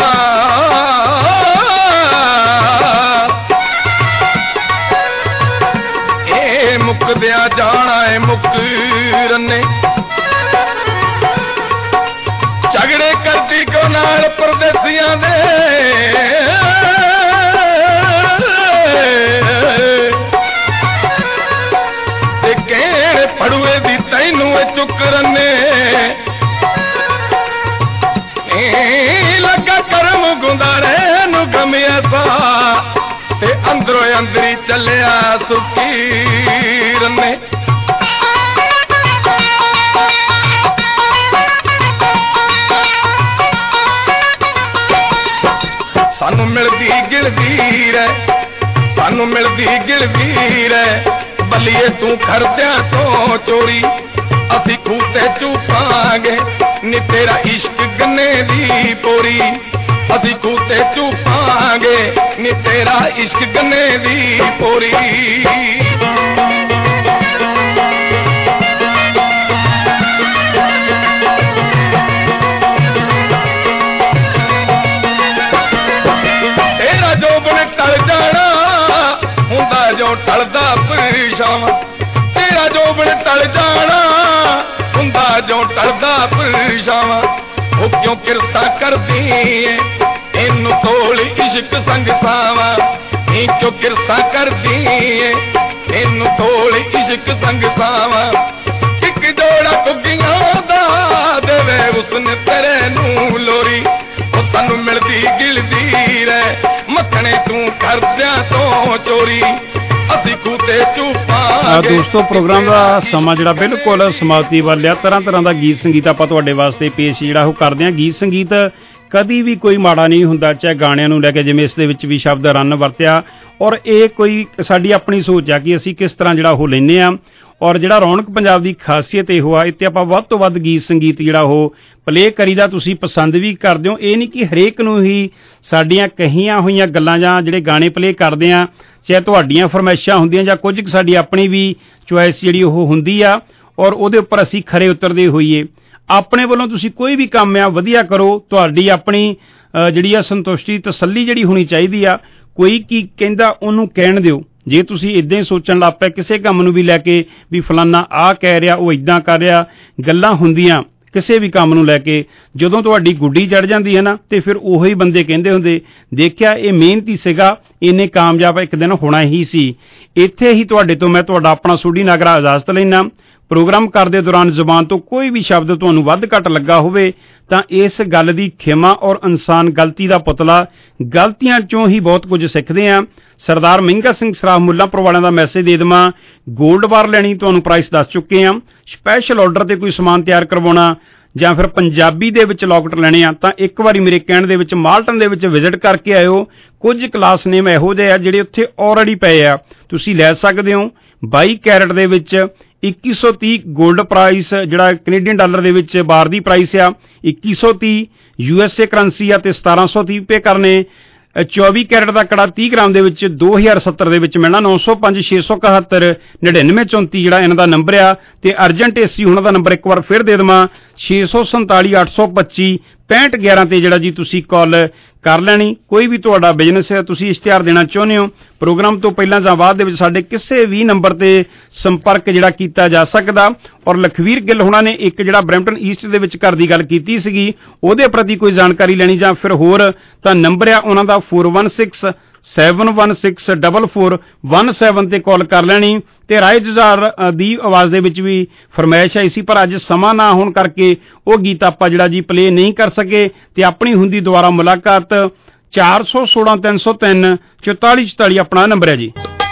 ਇਹ ਮੁੱਕਦਿਆਂ ਜਾਣਾ ਏ ਮੁਕਰਨੇ। ਝਗੜੇ ਕਰਦੀ ਕਿਉਂ ਨਾਲ ਪਰਦੇਸੀਆਂ ਦੇ ਤੇ ਕਿਹੜੇ ਫੜੂਏ ਦੀ ਤੈਨੂੰ ਚੁੱਕਰਨੇ। ਲੱਗਾ ਕਰਮ ਗੁੰਦਾਰੇ ਨੂੰ ਗਮਿਆ ਸਾ ਤੇ ਅੰਦਰੋਂ ਅੰਦਰੀ ਚੱਲਿਆ ਸੁਕੀਰਨੇ। ਸਾਨੂੰ ਮਿਲਦੀ ਗਿਲਦੀ ਰਹਿ, ਸਾਨੂੰ ਮਿਲਦੀ ਗਿਲਦੀ ਰਹਿ ਬੱਲੀਏ ਤੂੰ ਖਰਦਿਆਂ ਤੋਂ ਚੋਰੀ। ਅਸੀਂ ਖੂਤੇ ਚੁਪਾਂਗੇ ਨੀ ਤੇਰਾ ਇਸ਼ਕ ਗੰਨੇ ਦੀ ਪੋਰੀ। ਅਸੀਂ ਖੂਤੇ ਚੁਪਾਂਗੇ ਨੀ ਤੇਰਾ ਇਸ਼ਕ ਗੰਨੇ ਦੀ ਪੋਰੀ। ਤੇਰਾ ਜੋਬਨ ਟਲ ਜਾਣਾ ਹੁੰਦਾ ਜੋ ਟਲਦਾ ਪਰਛਾਵਾਂ। ਤੇਰਾ ਜੋਬਨ ਟਲ ਜਾਣਾ ਹੁੰਦਾ ਜੋ ਟਲਦਾ ਪਰਛਾਵਾਂ। ਉਹ ਕਿਉਂ ਕਿਰਸਾ ਕਰਦੀ ਏ ਇਹਨੂੰ ਤੋਲ ਇਸ਼ਕ ਸੰਗ ਸਾਵਾਂ। ਇਹ ਕਿਉਂ ਕਿਰਸਾ ਕਰਦੀ ਏ ਇਹਨੂੰ ਤੋਲ ਇਸ਼ਕ ਸੰਗ ਸਾਵਾਂ। ਇੱਕ ਜੋੜਾ ਕੁੱਗੀਆਂ ਦਾ ਦੇਵੇ ਉਸਨੇ ਤੇਰੇ ਨੂੰ ਲੋਰੀ। ਉਹ ਸਾਨੂੰ ਮਿਲਦੀ ਗਿਲਦੀ ਰਹਿ ਮੱਖਣੇ ਤੂੰ ਕਰਦਿਆਂ ਤੋਂ ਚੋਰੀ। ਅਸੀਂ ਕੂਤੇ ਚੁਪਾਂ। ਦੋਸਤੋ ਪ੍ਰੋਗਰਾਮ ਦਾ ਸਮਾਂ ਜਿਹੜਾ ਬਿਲਕੁਲ ਸਮਾਪਤੀ ਵੱਲ ਆ। ਤਰ੍ਹਾਂ ਤਰ੍ਹਾਂ ਦਾ ਗੀਤ ਸੰਗੀਤ ਆਪਾਂ ਤੁਹਾਡੇ ਵਾਸਤੇ ਪੇਸ਼ ਜਿਹੜਾ ਉਹ ਕਰਦੇ ਹਾਂ। ਗੀਤ ਸੰਗੀਤ ਕਦੀ ਵੀ ਕੋਈ ਮਾੜਾ ਨਹੀਂ ਹੁੰਦਾ, ਚਾਹੇ ਗਾਣਿਆਂ ਨੂੰ ਲੈ ਕੇ, ਜਿਵੇਂ ਇਸ ਦੇ ਵਿੱਚ ਵੀ ਸ਼ਬਦ ਰਨ ਵਰਤਿਆ। ਔਰ ਇਹ ਕੋਈ ਸਾਡੀ ਆਪਣੀ ਸੋਚ ਆ ਕਿ ਅਸੀਂ ਕਿਸ ਤਰ੍ਹਾਂ ਜਿਹੜਾ ਉਹ ਲੈਂਦੇ ਹਾਂ। ਔਰ ਜਿਹੜਾ ਰੌਣਕ ਪੰਜਾਬ ਦੀ ਖਾਸੀਅਤ ਇਹੋ ਆ, ਇੱਥੇ ਆਪਾਂ ਵੱਧ ਤੋਂ ਵੱਧ ਗੀਤ ਸੰਗੀਤ ਜਿਹੜਾ ਉਹ ਪਲੇਅ ਕਰੀਦਾ, ਤੁਸੀਂ ਪਸੰਦ ਵੀ ਕਰਦੇ ਹੋ। ਇਹ ਨਹੀਂ ਕਿ ਹਰੇਕ ਨੂੰ ਹੀ ਸਾਡੀਆਂ ਕਹੀਆਂ ਹੋਈਆਂ ਗੱਲਾਂ ਜਾਂ ਜਿਹੜੇ ਗਾਣੇ ਪਲੇਅ ਕਰਦੇ ਆ, ਚਾਹੇ ਤੁਹਾਡੀਆਂ ਫਰਮਾਇਸ਼ਾਂ ਹੁੰਦੀਆਂ ਜਾਂ ਕੁਝ ਕੁ ਸਾਡੀ ਆਪਣੀ ਵੀ ਚੁਆਇਸ ਜਿਹੜੀ ਉਹ ਹੁੰਦੀ ਆ, ਔਰ ਉਹਦੇ ਉੱਪਰ ਅਸੀਂ ਖਰੇ ਉਤਰਦੇ ਹੋਈਏ। ਆਪਣੇ ਵੱਲੋਂ ਤੁਸੀਂ ਕੋਈ ਵੀ ਕੰਮ ਆ ਵਧੀਆ ਕਰੋ, ਤੁਹਾਡੀ ਆਪਣੀ ਜਿਹੜੀ ਆ ਸੰਤੁਸ਼ਟੀ ਤਸੱਲੀ ਜਿਹੜੀ ਹੋਣੀ ਚਾਹੀਦੀ ਆ। ਕੋਈ ਕੀ ਕਹਿੰਦਾ ਉਹਨੂੰ ਕਹਿਣ ਦਿਓ। ਜੇ ਤੁਸੀਂ ਇਦਾਂ ਹੀ ਸੋਚਣ ਲੱਗ ਪਏ ਕਿਸੇ ਕੰਮ ਨੂੰ ਵੀ ਲੈ ਕੇ ਵੀ ਫਲਾਨਾ ਆਹ ਕਹਿ ਰਿਹਾ, ਉਹ ਇਦਾਂ ਕਰ ਰਿਹਾ, ਗੱਲਾਂ ਹੁੰਦੀਆਂ ਕਿਸੇ ਵੀ ਕੰਮ ਨੂੰ ਲੈ ਕੇ, ਜਦੋਂ ਤੁਹਾਡੀ ਗੁੱਡੀ ਚੜ ਜਾਂਦੀ ਹੈ ਨਾ, ਤੇ ਫਿਰ ਉਹੀ ਬੰਦੇ ਕਹਿੰਦੇ ਹੁੰਦੇ, ਦੇਖਿਆ ਇਹ ਮਿਹਨਤੀ ਸੀਗਾ, ਇਹਨੇ ਕਾਮਯਾਬ ਇੱਕ ਦਿਨ ਹੋਣਾ ਹੀ ਸੀ। ਇੱਥੇ ਹੀ ਤੁਹਾਡੇ ਤੋਂ ਮੈਂ ਤੁਹਾਡਾ ਆਪਣਾ ਸੋਢੀ ਨਾਗਰਾ ਇਜਾਜ਼ਤ ਲੈਣਾ। ਪ੍ਰੋਗਰਾਮ ਕਰਦੇ ਦੌਰਾਨ ਜ਼ੁਬਾਨ ਤੋਂ ਕੋਈ ਵੀ ਸ਼ਬਦ ਤੁਹਾਨੂੰ ਵੱਧ ਘੱਟ ਲੱਗਾ ਹੋਵੇ ਤਾਂ ਇਸ ਗੱਲ ਦੀ ਖਿਮਾ, ਔਰ ਇਨਸਾਨ ਗਲਤੀ ਦਾ ਪੁਤਲਾ, ਗਲਤੀਆਂ ਚੋਂ ਹੀ ਬਹੁਤ ਕੁਝ ਸਿੱਖਦੇ ਆ। ਸਰਦਾਰ ਮਹਿੰਗਾ ਸਿੰਘ ਸਰਾਫ ਮੁੱਲਾਂਪੁਰ ਵਾਲਿਆਂ ਦਾ ਮੈਸੇਜ ਦੇ ਦੇਵਾਂ, ਗੋਲਡ ਬਾਰ ਲੈਣੀ ਤੁਹਾਨੂੰ ਪ੍ਰਾਈਸ ਦੱਸ ਚੁੱਕੇ ਆ। ਸਪੈਸ਼ਲ ਆਰਡਰ ਤੇ ਕੋਈ ਸਮਾਨ ਤਿਆਰ ਕਰਵਾਉਣਾ ਜਾਂ ਫਿਰ ਪੰਜਾਬੀ ਦੇ ਵਿੱਚ ਲੌਕਟ ਲੈਣੇ ਆ ਤਾਂ ਇੱਕ ਵਾਰੀ ਮੇਰੇ ਕਹਿਣ ਦੇ ਵਿੱਚ ਮਾਲਟਨ ਦੇ ਵਿੱਚ ਵਿਜ਼ਿਟ ਕਰਕੇ ਆਇਓ। ਕੁਝ ਕਲਾਸ ਨੇਮ ਇਹੋ ਜਿਹੇ ਆ ਜਿਹੜੇ ਉੱਥੇ ਆਲਰੇਡੀ ਪਏ ਆ, ਤੁਸੀਂ ਲੈ ਸਕਦੇ ਹੋ। ਬਾਈ ਕੈਰਟ ਦੇ ਵਿੱਚ ਇੱਕੀ ਸੌ ਤੀਹ ਗੋਲਡ ਪ੍ਰਾਈਸ, ਜਿਹੜਾ ਕੈਨੇਡੀਅਨ ਡਾਲਰ ਦੇ ਵਿੱਚ ਬਾਰ ਦੀ ਪ੍ਰਾਈਸ ਆ ਇੱਕੀ ਸੌ ਤੀਹ ਯੂ ਐਸ ਏ ਕਰੰਸੀ ਆ, ਤੇ ਸਤਾਰਾਂ ਸੌ ਤੀਹ ਪੇ ਕਰਨੇ। ਚੌਵੀ ਕੈਰਟ ਦਾ ਕੜਾ ਤੀਹ ਗ੍ਰਾਮ ਦੇ ਵਿੱਚ ਦੋ ਹਜ਼ਾਰ ਸੱਤਰ ਦੇ ਵਿੱਚ ਮਿਲਣਾ। ਨੌ ਸੌ ਪੰਜ ਛੇ ਸੌ ਇਕਹੱਤਰ ਨੜਿਨਵੇਂ ਚੌਂਤੀ ਜਿਹੜਾ ਇਹਨਾਂ ਦਾ ਨੰਬਰ ਆ, ਤੇ ਅਰਜੈਂਟ ਏਸੀ ਉਹਨਾਂ ਦਾ ਨੰਬਰ ਇੱਕ ਵਾਰ ਫਿਰ ਦੇ ਦੇਵਾਂ, ਛੇ ਸੌ ਸੰਤਾਲੀ ਅੱਠ ਸੌ ਪੱਚੀ ਪੈਂਹਠ ਗਿਆਰਾਂ ਤੇ ਜਿਹੜਾ ਜੀ ਤੁਸੀਂ ਕਾਲ ਕਰ ਲੈਣੀ। ਕੋਈ ਵੀ ਤੁਹਾਡਾ ਬਿਜ਼ਨਸ ਹੈ, ਤੁਸੀਂ ਇਸ਼ਤਿਹਾਰ ਦੇਣਾ ਚਾਹੁੰਦੇ ਹੋ, ਪ੍ਰੋਗਰਾਮ ਤੋਂ ਪਹਿਲਾਂ ਜਾਂ ਬਾਅਦ ਦੇ ਵਿੱਚ ਸਾਡੇ ਕਿਸੇ ਵੀ ਨੰਬਰ ਤੇ ਸੰਪਰਕ ਜਿਹੜਾ ਕੀਤਾ ਜਾ ਸਕਦਾ। ਔਰ ਲਖਵੀਰ ਗਿੱਲ ਹੁਣਾਂ ਨੇ ਇੱਕ ਜਿਹੜਾ ਬਰੈਂਪਟਨ ਈਸਟ ਦੇ ਵਿੱਚ ਘਰ ਦੀ ਗੱਲ ਕੀਤੀ ਸੀਗੀ, ਉਹਦੇ ਪ੍ਰਤੀ ਕੋਈ ਜਾਣਕਾਰੀ ਲੈਣੀ ਜਾਂ ਫਿਰ ਹੋਰ, ਤਾਂ ਨੰਬਰ ਆ ਉਹਨਾਂ ਦਾ four one six seven one six double four one seven ਤੇ ਕਾਲ ਕਰ ਲੈਣੀ। ਤੇ ਰਾਏ ਜੁਝਾਰ ਦੀ ਆਵਾਜ਼ ਦੇ ਵਿੱਚ ਵੀ ਫਰਮਾਇਸ਼ ਆਈ ਸੀ, ਪਰ ਅੱਜ ਸਮਾਂ ਨਾ ਹੋਣ ਕਰਕੇ ਉਹ ਗੀਤ ਆਪਾਂ ਜਿਹੜਾ ਜੀ ਪਲੇ ਨਹੀਂ ਕਰ ਸਕੇ। ਤੇ ਆਪਣੀ ਹੁੰਦੀ ਦੁਬਾਰਾ ਮੁਲਾਕਾਤ। ਚਾਰ ਸੌ ਸੋਲਾਂ ਤਿੰਨ ਸੌ ਤਿੰਨ ਚੁਤਾਲੀ ਚੁਤਾਲੀ ਆਪਣਾ ਨੰਬਰ ਹੈ ਜੀ।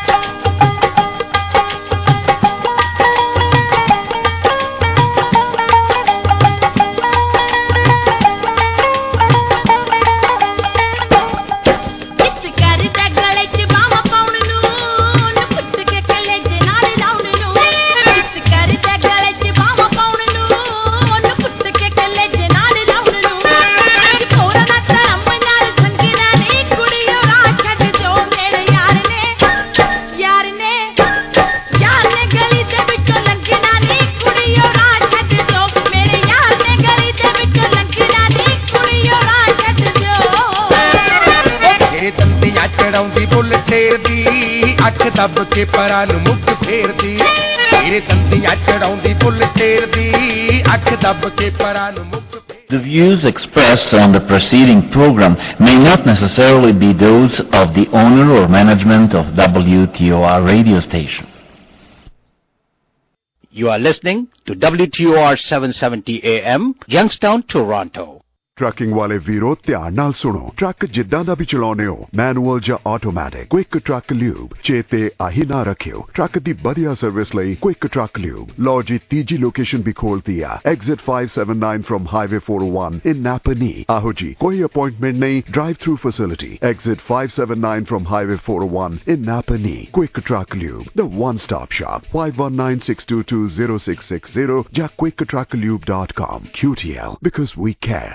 ਦੱਬ ਕੇ ਪਰਾਂ ਨੂੰ ਮੁੱਖ ਫੇਰਦੀ, ਤੇਰੇ ਦੰਦੀਆਂ ਚੜਾਉਂਦੀ ਫੁੱਲ ਤੇਰਦੀ, ਅੱਖ ਦੱਬ ਕੇ ਪਰਾਂ ਨੂੰ ਮੁੱਖ। The views expressed on the preceding program may not necessarily be those of the owner or management of W T O R radio station. You are listening to W T O R seven seventy A M, Youngstown, Toronto. Trucking ਵਾਲੇ ਵੀਰੋ ਧਿਆਨ ਨਾਲ ਸੁਣੋ। Truck ਜਿੱਦਾਂ ਦਾ ਵੀ ਚਲਾਉਨੇ ਹੋ, manual ਜਾਂ automatic, quick truck lube ਚੇਤੇ ਆਹੀ ਨਾ ਰੱਖਿਓ। ਟਰੱਕ ਦੀ ਵਧੀਆ ਸਰਵਿਸ ਲਈ ਕੁਇਕ ਟਰੱਕ ਲਿਊਬ। ਲਓ ਜੀ ਤੀਜੀ ਲੋਕੇਸ਼ਨ ਵੀ ਖੋਲਤੀ ਆ, exit five seventy-nine from Highway four oh one in Napanee। ਆਹੋ ਜੀ, ਕੋਈ ਅਪਾਇੰਟਮੈਂਟ ਨਹੀਂ, drive through facility. Exit five seventy-nine from Highway four oh one in Napanee। Quick truck lube, the one stop shop। five one nine six two two zero six six zero ਜਾਂ quick truck lube dot com। Q T L, because we care।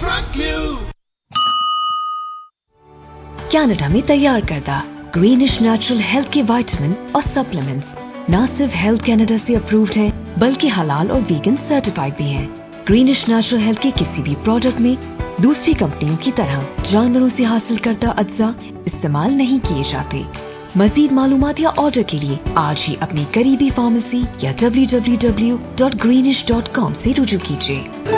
Canada में तैयार करदा Greenish natural health के vitamin और supplements न सिर्फ health Canada से approved है बल्कि हलाल और वीगन सर्टिफाइड भी है। ग्रीनिश नेचुरल हेल्थ के किसी भी प्रोडक्ट में दूसरी कंपनियों की तरह जानवरों से हासिल करदा अज्जा इस्तेमाल नहीं किए जाते। मजीद मालूमात या ऑर्डर के लिए आज ही अपनी करीबी फार्मेसी या W W W dot Greenish dot com से रुजू कीजिए।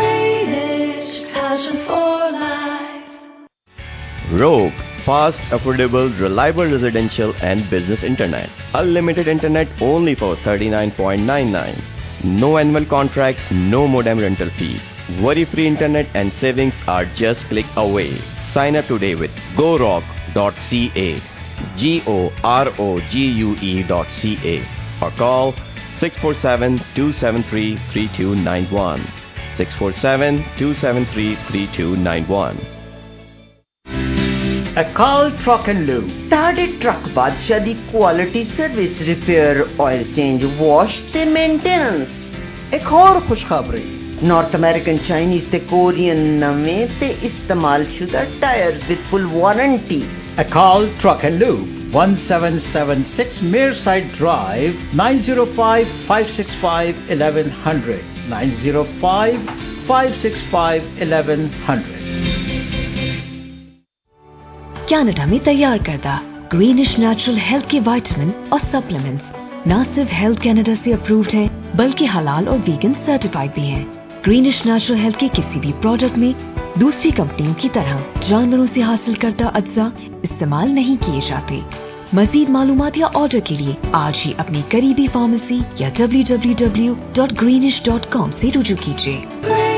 Rogue, fast, affordable, reliable residential and business internet. Unlimited internet only for thirty-nine ninety-nine. No annual contract, no modem rental fee. Worry-free internet and savings are just click away. Sign up today with go rock dot c a, G O R O G U E dot C A, or call six four seven two seven three three two nine one. six four seven, two seven three, three two nine one. Akal Truck and Lube ताड़े truck बादशाह दी quality service repair oil change wash ते maintenance. एक और खुशखबरी North American Chinese ते Korean नवें ते इस्तेमाल शुदा tyres with full warranty. Akal Truck and Lube one seven seven six Mearside Drive nine zero five, five six five, eleven hundred nine zero five, five six five, eleven hundred। Canada में तैयार करदा Greenish natural health के vitamin और supplements न सिर्फ health Canada से approved है बल्कि हलाल और वीगन सर्टिफाइड भी है। ग्रीनिश नेचुरल हेल्थ के किसी भी प्रोडक्ट में दूसरी कंपनियों की तरह जानवरों से हासिल करदा अज्जा इस्तेमाल नहीं किए जाते। मजीद मालूमात या ऑर्डर के लिए आज ही अपनी करीबी फार्मेसी या W W W dot Greenish dot com से रुजू कीजिए।